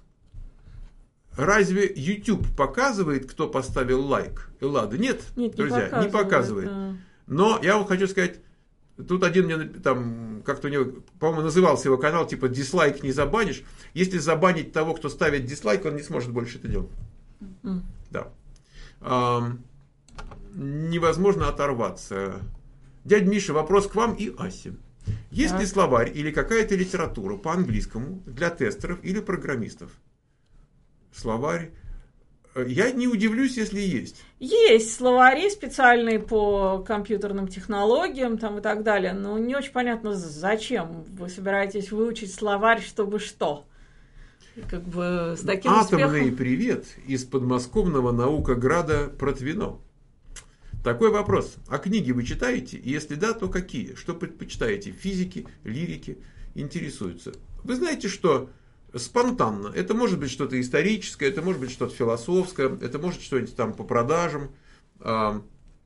Разве YouTube показывает, кто поставил лайк? Эллада? Нет, Нет, не друзья, показывает. не показывает. да. Но я вам хочу сказать, тут один мне там, как-то у него, по-моему, назывался его канал, типа «Дизлайк не забанишь». Если забанить того, кто ставит дизлайк, он не сможет больше это делать. Mm. Да. А, невозможно оторваться. Дядя Миша, вопрос к вам и Асе. Есть yeah. ли словарь или какая-то литература по английскому для тестеров или программистов? Словарь. Я не удивлюсь, если есть. Есть словари специальные по компьютерным технологиям там и так далее, но не очень понятно, зачем вы собираетесь выучить словарь, чтобы что? Как бы с таким Атомный успехом... привет из подмосковного Наукограда Протвино. Такой вопрос. А книги вы читаете? И если да, то какие? Что предпочитаете? Физики, лирики? Интересуются. Вы знаете, что спонтанно. Это может быть что-то историческое, это может быть что-то философское, это может что-нибудь там по продажам. Я,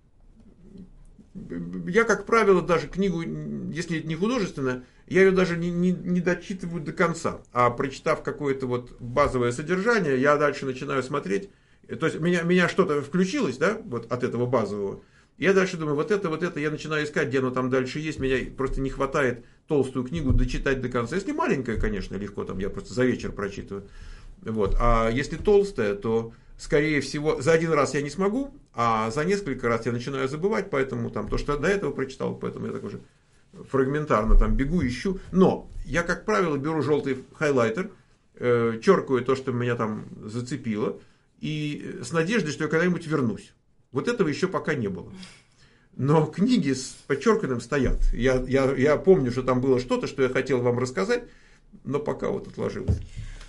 как правило, даже книгу, если это не художественная, я ее даже не, не, не дочитываю до конца. А прочитав какое-то вот базовое содержание, я дальше начинаю смотреть. То есть меня, меня что-то включилось, да, вот от этого базового. Я дальше думаю, вот это, вот это, я начинаю искать, где оно там дальше есть. Меня просто не хватает толстую книгу дочитать до конца. Если маленькая, конечно, легко, там я просто за вечер прочитываю. Вот. А если толстая, то, скорее всего, за один раз я не смогу, а за несколько раз я начинаю забывать, поэтому там то, что до этого прочитал, поэтому я так уже фрагментарно там бегу, ищу. Но я, как правило, беру желтый хайлайтер, э, черкаю то, что меня там зацепило, и с надеждой, что я когда-нибудь вернусь. Вот этого еще пока не было. Но книги с подчерканным стоят. Я, я, я помню, что там было что-то, что я хотел вам рассказать, но пока вот отложилось.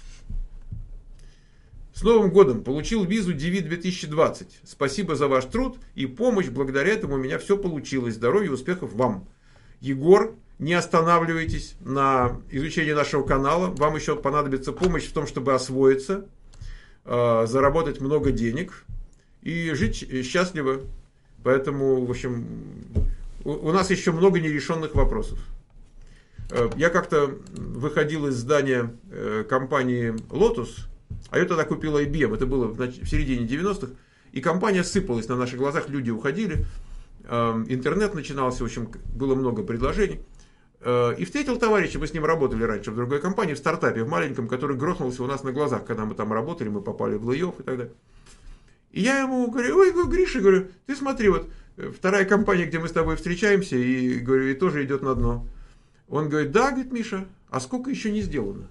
С Новым годом! Получил визу ди ви две тысячи двадцать. Спасибо за ваш труд и помощь. Благодаря этому у меня все получилось. Здоровья и успехов вам. Егор, не останавливайтесь на изучении нашего канала. Вам еще понадобится помощь в том, чтобы освоиться, заработать много денег и жить счастливо. Поэтому, в общем, у нас еще много нерешенных вопросов. Я как-то выходил из здания компании Lotus, а я тогда купил ай би эм, это было в середине девяностых, и компания сыпалась на наших глазах, люди уходили, интернет начинался, в общем, было много предложений. И встретил товарища, мы с ним работали раньше в другой компании, в стартапе, в маленьком, который грохнулся у нас на глазах, когда мы там работали, мы попали в лей-офф и так далее. И я ему говорю, ой, Гриша, говорю, ты смотри, вот вторая компания, где мы с тобой встречаемся, и, говорю, и тоже идет на дно. Он говорит, да, говорит, Миша, а сколько еще не сделано?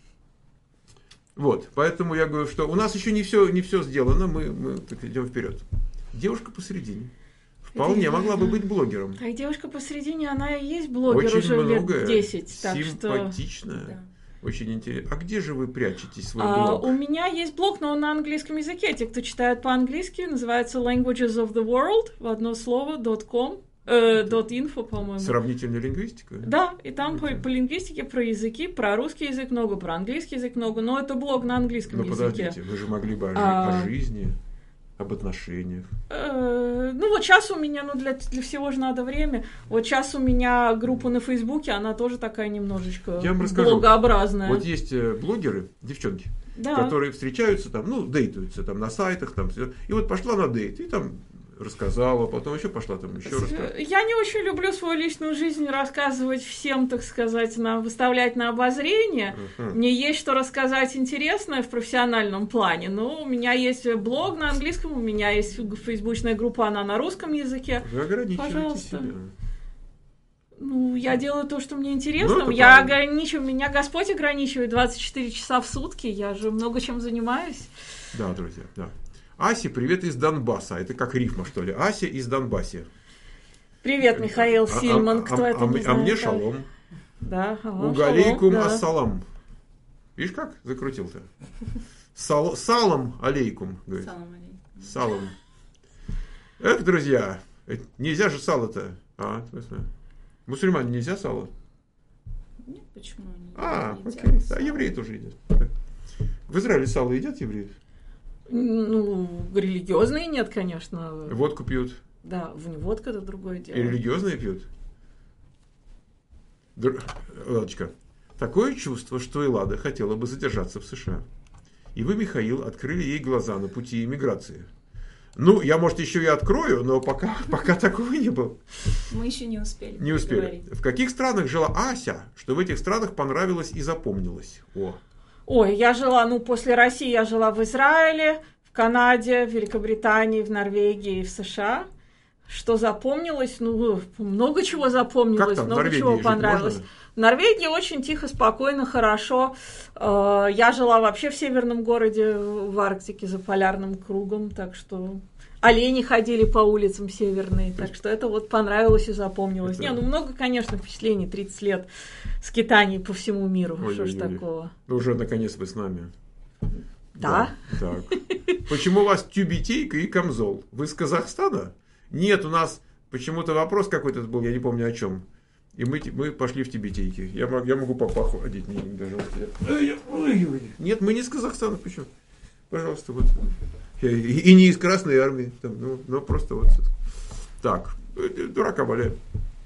Вот, поэтому я говорю, что у нас еще не все, не все сделано, мы, мы так, идем вперед. Девушка посередине. Вполне могла бы быть блогером. А девушка посередине, она и есть блогер очень уже много, лет десять. Так симпатичная. Что... Да. Очень интересно. А где же вы прячетесь, свой а, блог? У меня есть блог, но он на английском языке. Те, кто читает по-английски, называется Languages of the World, в одно слово, .com, э, .info, по-моему. Сравнительная лингвистика? Да, и там по, по лингвистике про языки, про русский язык много, про английский язык много, но это блог на английском ну, языке. Ну, подождите, вы же могли бы о, а... о жизни, об отношениях. Э, ну, вот сейчас у меня, ну, для, для всего же надо время. Вот сейчас у меня группа на Фейсбуке, она тоже такая немножечко Я вам расскажу. Блогообразная. Вот есть блогеры, девчонки, да. которые встречаются там, ну, дейтуются там на сайтах, там, и вот пошла на дейт, и там рассказала, потом еще пошла там еще рассказала. Я не очень люблю свою личную жизнь рассказывать всем, так сказать, на, выставлять на обозрение. Uh-huh. Мне есть что рассказать интересное в профессиональном плане. Но у меня есть блог на английском, у меня есть фейсбучная группа, она на русском языке. Вы ограничиваете Пожалуйста. себя. Ну, я делаю то, что мне интересно. Ну, я правильно. ограничиваю, меня Господь ограничивает двадцать четыре часа в сутки. Я же много чем занимаюсь. Да, друзья, да. Ася, привет из Донбасса. Это как рифма, что ли? Ася из Донбасса. Привет, Михаил Сильман. А, Кто а, это а, не а знает, мне как? шалом. Да, ага, Угалейкум шалом, да. ассалам. Видишь, как закрутил-то? Сал, салам алейкум. Говорит. Салам алейкум. Салам. Эх, друзья, нельзя же сало-то. А, в смысле? Мусульмане нельзя сало? Нет, почему они А, едят окей. сало? Да, евреи тоже едят. В Израиле сало едят евреи? Ну, религиозные нет, конечно. Водку пьют. Да, водка это другое дело. И религиозные пьют. Др... Ладочка, такое чувство, что Эллада хотела бы задержаться в США. И вы, Михаил, открыли ей глаза на пути иммиграции. Ну, я, может, еще и открою, но пока, пока такого не было. Мы еще не успели. Не успели. Говорить. В каких странах жила Ася, что в этих странах понравилось и запомнилось? О. Ой, я жила, ну, после России я жила в Израиле, в Канаде, в Великобритании, в Норвегии, в США. Что запомнилось? Ну, много чего запомнилось, много чего понравилось. В Норвегии очень тихо, спокойно, хорошо. Я жила вообще в северном городе, в Арктике, за полярным кругом, так что олени ходили по улицам северные, так что это вот понравилось и запомнилось. Это... Не, ну много, конечно, впечатлений, тридцать лет скитаний по всему миру, ой, что ж такого. Ну уже наконец вы с нами. Да. да. Так. Почему у вас тюбетейка и камзол? Вы из Казахстана? Нет, у нас почему-то вопрос какой-то был, я не помню о чем. И мы, мы пошли в тюбетейки. Я, я могу папаху одеть, не, даже. Нет, мы не из Казахстана, почему? Пожалуйста, вот. И, и не из Красной Армии. Там, ну, ну, просто вот. Так, дурака валяет.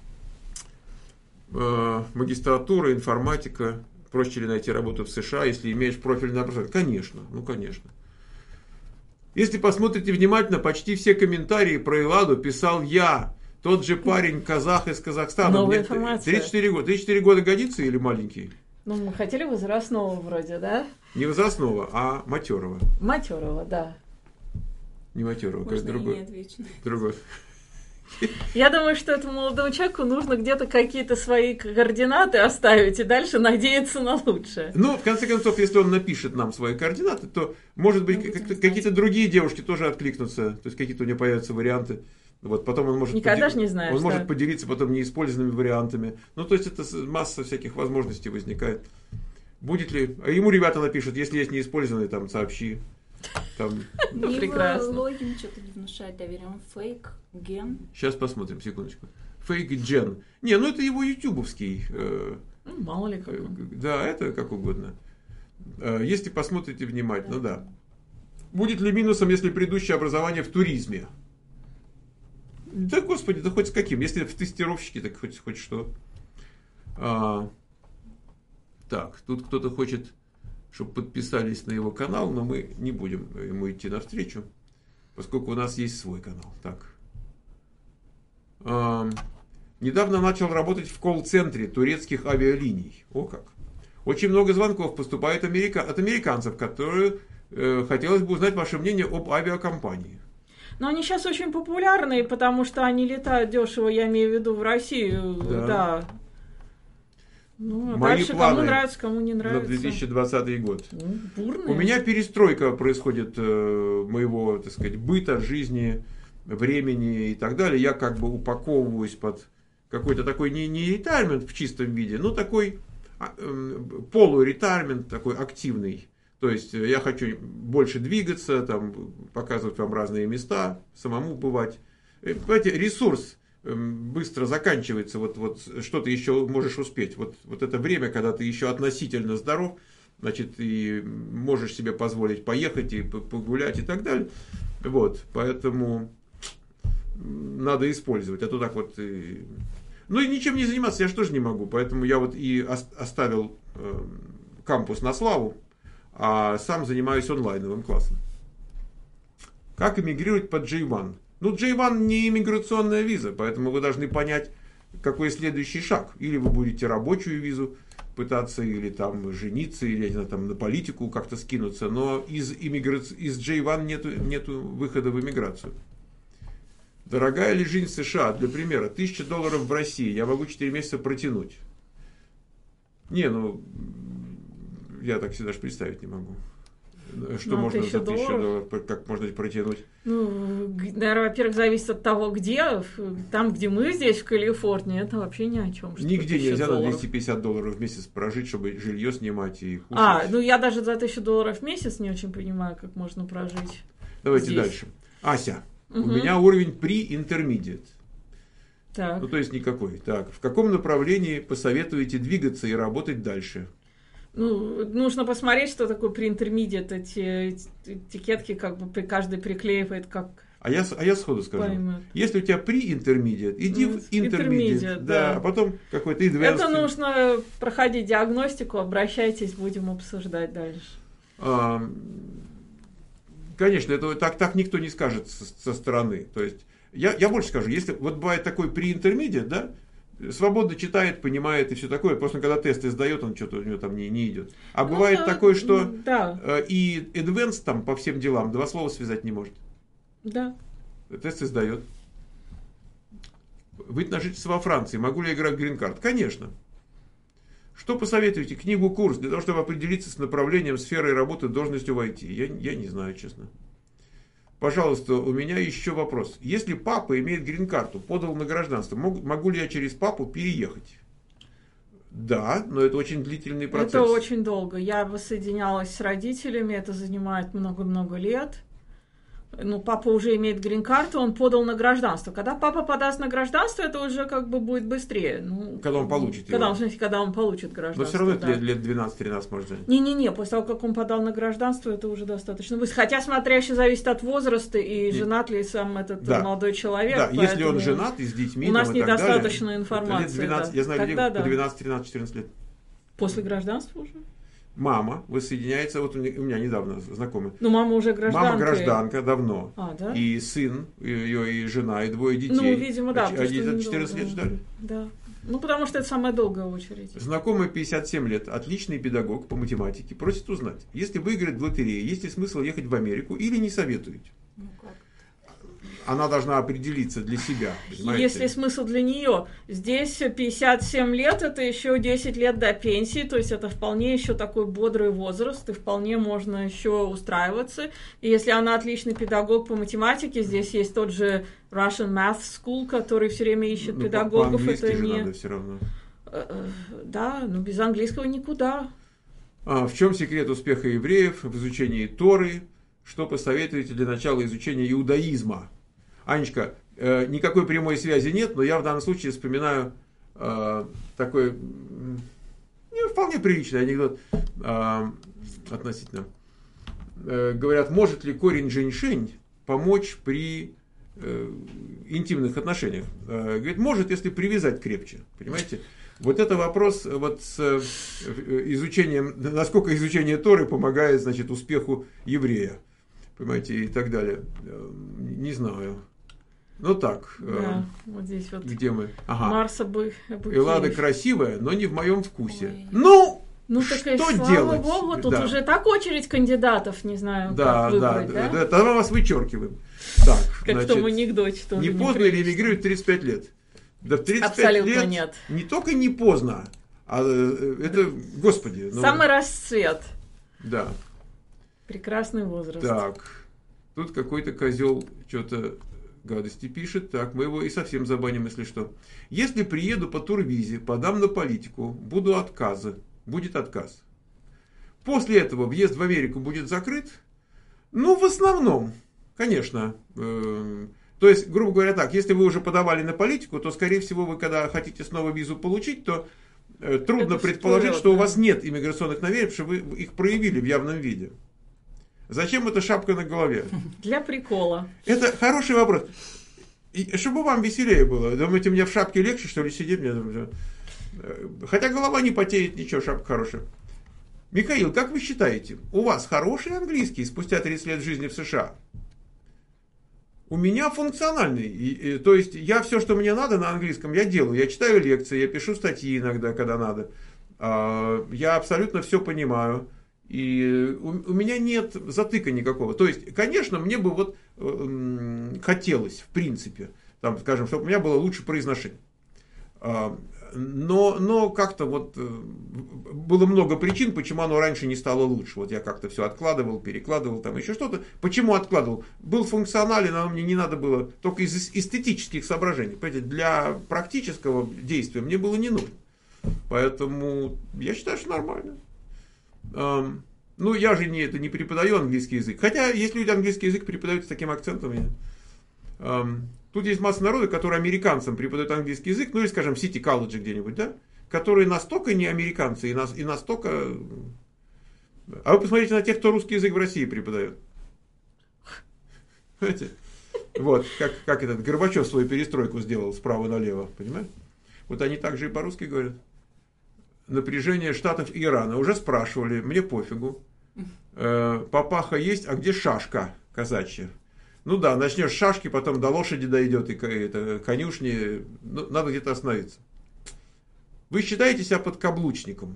Э, магистратура, информатика. Проще ли найти работу в США, если имеешь профильное образование? Конечно, ну конечно. Если посмотрите внимательно, почти все комментарии про Эладу писал я. Тот же парень, казах из Казахстана. Новая информация. тридцать четыре года. тридцать четыре года годится или маленький? Ну, мы хотели возрастного вроде, да? Не возрастного, а матерого. Матерого, да. Не матерого, как другой. Другой. Я думаю, что этому молодому человеку нужно где-то какие-то свои координаты оставить и дальше надеяться на лучшее. Ну, в конце концов, если он напишет нам свои координаты, то, может быть, ну, какие-то другие девушки тоже откликнутся. То есть, какие-то у него появятся варианты. Вот, потом он может, Никогда подел... же не знаешь, он да. может поделиться потом неиспользованными вариантами. Ну, то есть, это масса всяких возможностей возникает. Будет ли... А ему ребята напишут, если есть неиспользованные, там, сообщи. Там... Ну, прекрасно. Логин что-то не внушает доверия. Он фейк, ген. Сейчас посмотрим, секундочку. Фейк Джен. Не, ну это его ютубовский. Э... Ну, мало ли как. Да, это как угодно. Э, если посмотрите внимательно, да. да. Будет ли минусом, если предыдущее образование в туризме? Да, господи, да хоть с каким. Если в тестировщике, так хоть, хоть что. А, так, тут кто-то хочет, чтобы подписались на его канал, но мы не будем ему идти навстречу, поскольку у нас есть свой канал. Так. А, недавно начал работать в колл-центре турецких авиалиний. О как. Очень много звонков поступает америка... от американцев, которые э, хотелось бы узнать ваше мнение об авиакомпании. Но они сейчас очень популярны, потому что они летают дешево, я имею в виду в Россию, да. да. Ну, а Мои дальше планы кому нравится, кому не нравится. На две тысячи двадцатый год. Ну, бурные. У меня перестройка происходит э, моего, так сказать, быта, жизни, времени и так далее. Я как бы упаковываюсь под какой-то такой не, не ретайрмент в чистом виде, но такой э, полуретайрмент, такой активный. То есть я хочу больше двигаться, там, показывать вам разные места, самому бывать. Понимаете, ресурс быстро заканчивается, вот, вот что ты еще можешь успеть. Вот, вот это время, когда ты еще относительно здоров, значит, и можешь себе позволить поехать и погулять и так далее. Вот, поэтому надо использовать. А то так вот... И... Ну и ничем не заниматься я же тоже не могу. Поэтому я вот и оставил кампус на славу, а сам занимаюсь онлайновым классом. Как эмигрировать по джей один? Ну, джей один не иммиграционная виза, поэтому вы должны понять, какой следующий шаг. Или вы будете рабочую визу пытаться, или там жениться, или я не знаю, там, на политику как-то скинуться. Но из, иммигра... из джей один нету, нету выхода в эмиграцию. Дорогая ли жизнь в США? Для примера, тысяча долларов в России. Я могу четыре месяца протянуть. Не, ну... Я так себе даже представить не могу. Что ну, можно за тысячу долларов, как можно протянуть? Ну, наверное, во-первых, зависит от того, где. Там, где мы здесь, в Калифорнии, это вообще ни о чем. Нигде нельзя долларов. На двести пятьдесят долларов в месяц прожить, чтобы жилье снимать и кушать. А, ну я даже за тысячу долларов в месяц не очень понимаю, как можно прожить. Давайте здесь. Дальше. Ася, угу. У меня уровень pre-intermediate. Так. Ну, то есть никакой. Так, в каком направлении посоветуете двигаться и работать дальше? Ну, нужно посмотреть, что такое pre-intermediate. Эти этикетки как бы при каждый приклеивает как... А я, а я сходу скажу. Поймет. Если у тебя pre-intermediate, иди ну, в intermediate. intermediate да, да. А потом какой-то advanced. Это нужно проходить диагностику, обращайтесь, будем обсуждать дальше. А, Конечно, это так, так никто не скажет со, со стороны. То есть, я, я больше скажу, если вот бывает такой pre-intermediate, да, свободно читает, понимает и все такое, просто когда тесты сдает, он что-то у него там не, не идет. А ну, бывает да, такое, что да. э, и advanced там по всем делам два слова связать не может. Да. Тесты сдает. Вид на жительство во Франции. Могу ли я играть в грин-карт? Конечно. Что посоветуете? Книгу, курс, для того, чтобы определиться с направлением, сферой работы, должностью в ай ти? Я, я не знаю, честно. Пожалуйста, у меня еще вопрос. Если папа имеет грин-карту, подал на гражданство, могу, могу ли я через папу переехать? Да, но это очень длительный процесс. Это очень долго. Я воссоединялась с родителями, это занимает много-много лет. Ну, папа уже имеет грин-карту, он подал на гражданство. Когда папа подаст на гражданство, это уже как бы будет быстрее. Ну, когда он получит когда его. Он, когда он получит гражданство. Но все равно да. это лет двенадцать-тринадцать может занять. Не-не-не, после того, как он подал на гражданство, это уже достаточно быстро. Хотя, смотря, еще зависит от возраста и женат ли сам этот да. молодой человек. Да, если он женат и с детьми, у нас там, и недостаточно так информации. Лет двенадцать, да. Я знаю Тогда, людей да. по двенадцать, тринадцать, четырнадцать лет. После гражданства уже? Мама воссоединяется, вот у меня недавно знакомый. Ну, мама уже гражданка. Мама гражданка давно. А, да? И сын ее, и жена, и двое детей. Ну, видимо, да. Они за четырнадцать лет ждали. Да. Ну, потому что это самая долгая очередь. Знакомый пятьдесят семь лет, отличный педагог по математике, просит узнать, если выиграть в лотерее, есть ли смысл ехать в Америку или не советуете? Ну, как? Она должна определиться для себя, понимаете? Есть ли смысл для нее? Здесь пятьдесят семь лет, это еще десять лет до пенсии, то есть это вполне еще такой бодрый возраст, и вполне можно еще устраиваться. И если она отличный педагог по математике, здесь есть тот же Russian Math School, который все время ищет ну, педагогов. По-английски это же не... надо все равно. Да, но без английского никуда. А в чем секрет успеха евреев в изучении Торы? Что посоветуете для начала изучения иудаизма? Анечка, э, никакой прямой связи нет, но я в данном случае вспоминаю э, такой не, вполне приличный анекдот э, относительно. Э, говорят, может ли корень женьшень помочь при э, интимных отношениях? Э, говорит, может, если привязать крепче. Понимаете? Вот это вопрос вот с э, изучением, насколько изучение Торы помогает, значит, успеху еврея. Понимаете, и так далее. Э, не знаю. Ну так. Да, э, вот здесь вот. Где мы? Ага. Марса бы. Эллада красивая, но не в моем вкусе. Ой. Ну, ну что так и слава делать? Богу, тут да. уже так очередь кандидатов, не знаю, да, как выбрать, да? да? Да, да, тогда мы вас вычеркиваем. Так, как значит, в том анекдоте тоже. не поздно ли эмигрировать в тридцать пять лет? Да в тридцать пять Абсолютно лет нет. Не только не поздно, а это, господи. Ну, самый расцвет. Да. Прекрасный возраст. Так, тут какой-то козел что-то гадости пишет. Так, мы его и совсем забаним, если что. Если приеду по турвизе, подам на политику, буду отказы. Будет отказ. После этого въезд в Америку будет закрыт? Ну, в основном, конечно. Э, то есть, грубо говоря так, если вы уже подавали на политику, то, скорее всего, вы, когда хотите снова визу получить, то э, трудно это предположить, вперед, что да. у вас нет иммиграционных намерений, потому что вы их проявили в явном виде. Зачем эта шапка на голове? Для прикола. Это хороший вопрос. И чтобы вам веселее было. Думаете, мне в шапке легче, что ли, сидеть? Мне... Хотя голова не потеет, ничего, шапка хорошая. Михаил, как вы считаете, у вас хороший английский спустя тридцать лет жизни в США? У меня функциональный. И, и, то есть, я все, что мне надо на английском, я делаю. Я читаю лекции, я пишу статьи иногда, когда надо. А, я абсолютно все понимаю. И у, у меня нет затыка никакого. То есть, конечно, мне бы вот э, хотелось, в принципе, там, скажем, чтобы у меня было лучше произношение. А, но, но как-то вот э, было много причин, почему оно раньше не стало лучше. Вот я как-то все откладывал, перекладывал, там еще что-то. Почему откладывал? Был функционален, но мне не надо было только из эстетических соображений. Понимаете, для практического действия мне было не нужно. Поэтому я считаю, что нормально. Um, ну, я же не, это, не преподаю английский язык. Хотя, если люди английский язык преподают с таким акцентом, я, um, тут есть масса народа, которые американцам преподают английский язык, ну, или, скажем, в City College где-нибудь, да, которые настолько не американцы и, нас, и настолько... А вы посмотрите на тех, кто русский язык в России преподает. Понимаете? Вот, как, как этот Горбачев свою перестройку сделал справа налево, понимаете? Вот они также и по-русски говорят. Напряжение Штатов и Ирана. Уже спрашивали, мне пофигу. Э, папаха есть, а где шашка? казачья. Ну да, начнешь с шашки, потом до лошади дойдет, и это, конюшни, ну, надо где-то остановиться. Вы считаете себя подкаблучником?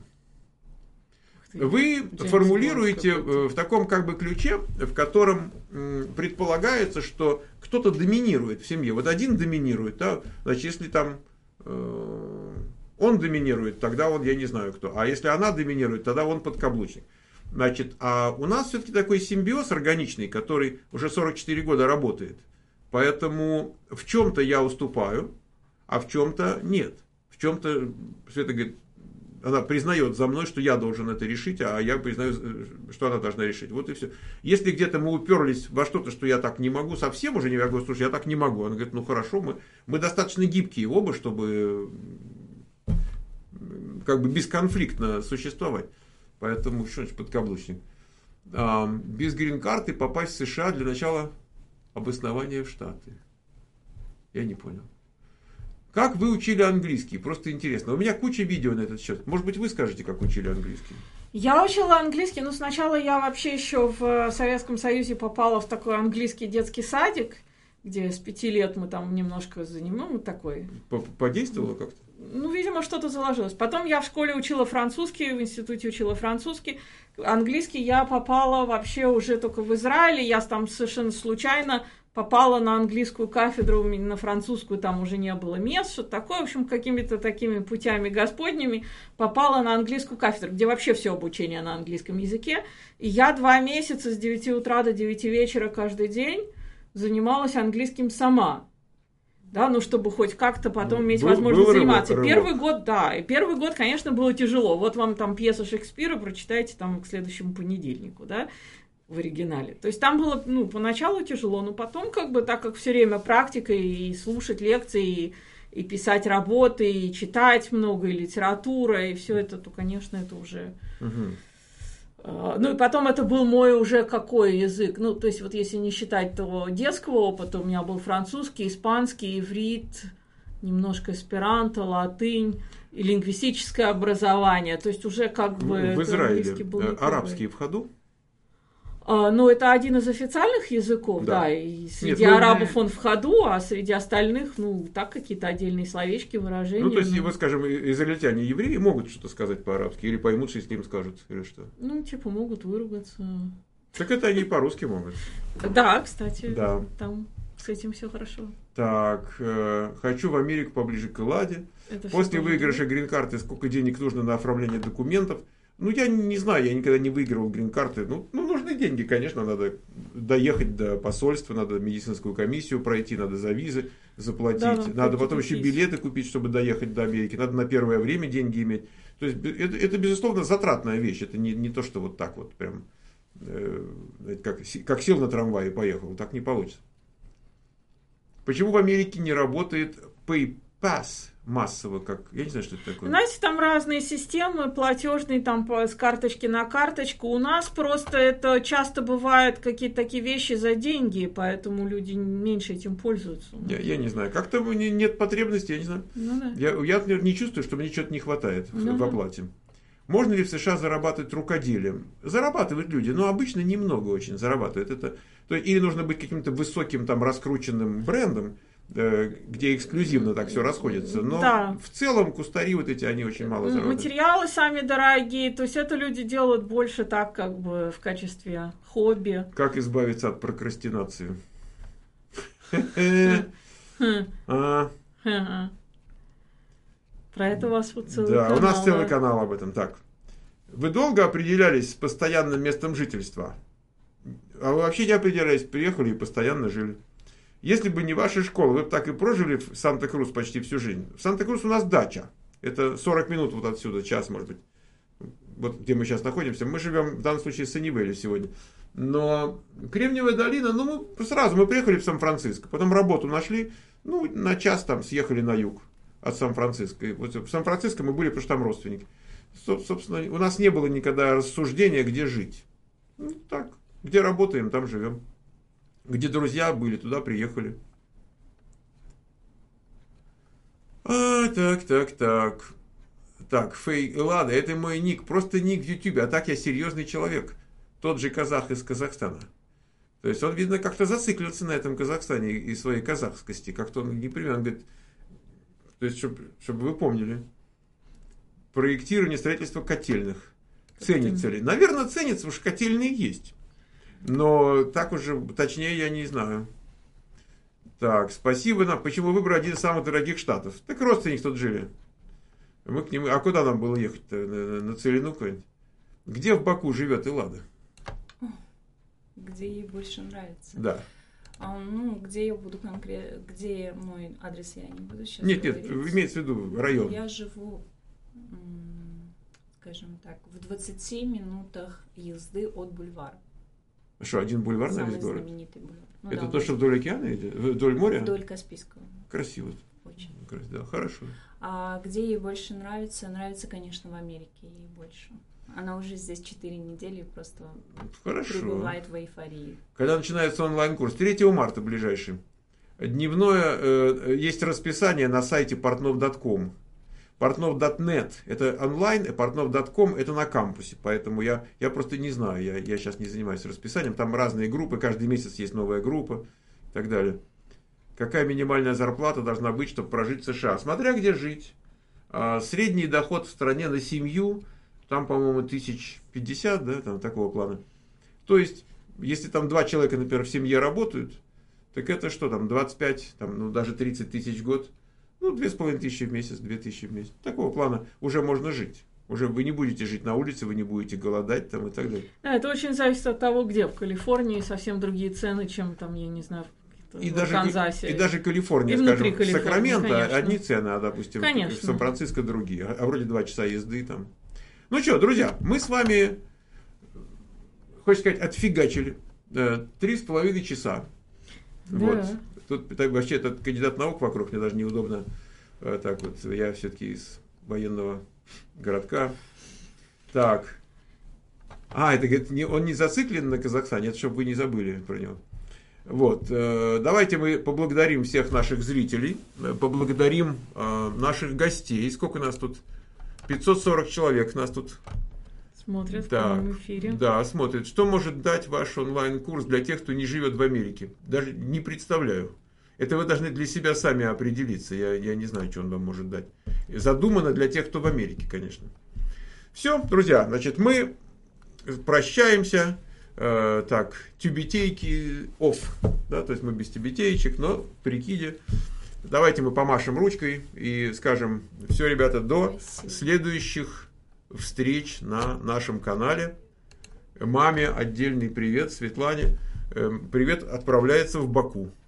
Вы Джеймс формулируете в таком как бы ключе, в котором предполагается, что кто-то доминирует в семье. Вот один доминирует, да? Значит, если там э, он доминирует, тогда он, я не знаю кто. А если она доминирует, тогда он подкаблучник. Значит, а у нас все-таки такой симбиоз органичный, который уже сорок четыре года работает. Поэтому в чем-то я уступаю, а в чем-то нет. В чем-то Света говорит, она признает за мной, что я должен это решить, а я признаю, что она должна решить. Вот и все. Если где-то мы уперлись во что-то, что я так не могу, совсем уже не могу, слушай, я так не могу. Она говорит, ну хорошо, мы, мы достаточно гибкие оба, чтобы как бы бесконфликтно существовать. Поэтому что значит подкаблучник? А, без грин-карты попасть в США для начала обоснования в Штаты. Я не понял. Как вы учили английский? Просто интересно. У меня куча видео на этот счет. Может быть, вы скажете, как учили английский? Я учила английский, но сначала я вообще еще в Советском Союзе попала в такой английский детский садик, где с пяти лет мы там немножко занимаем, ну, такой. Подействовало как-то? Ну, видимо, что-то заложилось. Потом я в школе учила французский, в институте учила французский. Английский я попала вообще уже только в Израиле. Я там совершенно случайно попала на английскую кафедру, на французскую там уже не было мест, что-то такое. В общем, какими-то такими путями господними попала на английскую кафедру, где вообще все обучение на английском языке. И я два месяца с девяти утра до девяти вечера каждый день занималась английским сама. Да, ну, чтобы хоть как-то потом ну, иметь был, возможность был заниматься. Рывок, первый рывок. год, да, и первый год, конечно, было тяжело. Вот вам там пьеса Шекспира, прочитайте там к следующему понедельнику, да, в оригинале. То есть там было, ну, поначалу тяжело, но потом, как бы, так как все время практика, и слушать лекции, и, и писать работы, и читать много, и литература, и все это, то, конечно, это уже... Угу. Ну, и потом это был мой уже какой язык? Ну, то есть, вот если не считать того детского опыта, у меня был французский, испанский, иврит, немножко эсперанто, латынь и лингвистическое образование. То есть, уже как бы... В Израиле был арабский в ходу? А, ну, это один из официальных языков, да, да и среди Нет, арабов он в ходу, а среди остальных, ну, так какие-то отдельные словечки, выражения. Ну, то есть, ну... вот, скажем, израильтяне, евреи могут что-то сказать по-арабски, или поймут, если им скажут, или что? Ну, типа, могут выругаться. Так это они по-русски могут. Да, кстати, да. Там с этим все хорошо. Так, э, хочу в Америку поближе к Элладе. Это После выигрыша грин-карты сколько денег нужно на оформление документов? Ну, я не знаю, я никогда не выигрывал грин-карты. Ну, ну, нужны деньги, конечно, надо доехать до посольства, надо медицинскую комиссию пройти, надо за визы заплатить, да, надо потом еще билеты купить, чтобы доехать до Америки, надо на первое время деньги иметь. То есть, это, это безусловно, затратная вещь, это не, не то, что вот так вот прям, э, как, как сел на трамвай и поехал, так не получится. Почему в Америке не работает PayPass? Массово, как, я не знаю, что это такое. Знаете, там разные системы платежные, там с карточки на карточку. У нас просто это часто бывают какие-то такие вещи за деньги, поэтому люди меньше этим пользуются. Я, я не знаю, как-то нет потребности, я не знаю. Ну, да. я, я, например, не чувствую, что мне чего-то не хватает ну, в, в оплате. Можно ли в США зарабатывать рукоделием? Зарабатывают люди, но обычно немного очень зарабатывают. Это, то есть, или нужно быть каким-то высоким, там, раскрученным брендом, где эксклюзивно так все расходится. Но да. В целом кустари вот эти, они очень мало зарабатывают. Материалы сами дорогие, то есть это люди делают больше так, как бы в качестве хобби. Как избавиться от прокрастинации? Про это у вас вот целый канал. Да, у нас целый канал об этом. Так. Вы долго определялись с постоянным местом жительства? А вы вообще не определялись, приехали и постоянно жили. Если бы не ваша школа, вы бы так и прожили в Санта-Крус почти всю жизнь. В Санта-Крус у нас дача. Это сорок минут вот отсюда, час, может быть. Вот где мы сейчас находимся. Мы живем в данном случае в Саннивелле сегодня. Но Кремниевая долина, ну, мы сразу мы приехали в Сан-Франциско. Потом работу нашли, ну, на час там съехали на юг от Сан-Франциско. И вот в Сан-Франциско мы были, потому что там родственники. Собственно, у нас не было никогда рассуждения, где жить. Ну, так, где работаем, там живем. Где друзья были, туда приехали. А, так, так, так. Так, Фей Эллада, это мой ник, просто ник в Ютубе, а так я серьезный человек. Тот же казах из Казахстана. То есть он, видно, как-то зациклился на этом Казахстане и своей казахскости. Как-то он непременно говорит, то есть, чтобы, чтобы вы помнили, проектирование строительства котельных. Ценится ли? Наверное, ценится, потому что котельные есть. Но так уже, точнее, я не знаю. Так, спасибо нам. Почему выбрали один из самых дорогих штатов? Так родственники тут жили. Мы к нему... А куда нам было ехать-то? На, на Целину куда-нибудь? Где в Баку живет Эллада? Где ей больше нравится. Да. А, ну, где я буду конкретно, где мой адрес, я не буду сейчас Нет, говорить. нет, имеется в виду район. Я живу, скажем так, в двадцати минутах езды от бульвара. Что, один бульвар на весь город? Самый знаменитый бульвар. Ну, это да, то, что вдоль океана идет? Вдоль моря? Вдоль Каспийского. Красиво. Очень. Да, хорошо. А где ей больше нравится? Нравится, конечно, в Америке ей больше. Она уже здесь четыре недели просто Хорошо. Пребывает в эйфории. Когда начинается онлайн-курс? третьего марта ближайший. Дневное, э, есть расписание на сайте портнов точка ком. портнов точка нет это онлайн, и портнов точка ком это на кампусе. Поэтому я, я просто не знаю, я, я сейчас не занимаюсь расписанием. Там разные группы, каждый месяц есть новая группа и так далее. Какая минимальная зарплата должна быть, чтобы прожить в США? Смотря где жить. А, средний доход в стране на семью, там, по-моему, тысяч пятьдесят, да, там такого плана. То есть, если там два человека, например, в семье работают, так это что там, двадцать пять, там, ну, даже тридцать тысяч в год, ну, две с половиной тысячи в месяц, две тысячи в месяц. Такого плана уже можно жить. Уже вы не будете жить на улице, вы не будете голодать там и так далее. Да, это очень зависит от того, где. В Калифорнии совсем другие цены, чем там, я не знаю, и в даже, Канзасе. И даже Калифорния, и скажем, Калифорнии, Сакраменто конечно. одни цены, а, допустим, Конечно. в Сан-Франциско другие. А вроде два часа езды там. Ну что, друзья, мы с вами, хочется сказать, отфигачили три с половиной часа. Да. Вот. Тут так, вообще этот кандидат наук вокруг, мне даже неудобно. Так вот, я все-таки из военного городка. Так. А, это говорит, не, он не зациклен на Казахстане, это чтобы вы не забыли про него. Вот, э, давайте мы поблагодарим всех наших зрителей, э, поблагодарим э, наших гостей. Сколько у нас тут? пятьсот сорок человек нас тут смотрят так, в прямом эфире. Да, смотрят. Что может дать ваш онлайн-курс для тех, кто не живет в Америке? Даже не представляю. Это вы должны для себя сами определиться. Я, я не знаю, что он вам может дать. Задумано для тех, кто в Америке, конечно. Все, друзья, значит, мы прощаемся. Э, так, тюбетейки off. Да, то есть мы без тюбетеечек, но в прикиде. Давайте мы помашем ручкой и скажем: все, ребята, до Спасибо. Следующих встреч на нашем канале. Маме отдельный привет, Светлане. Э, привет отправляется в Баку.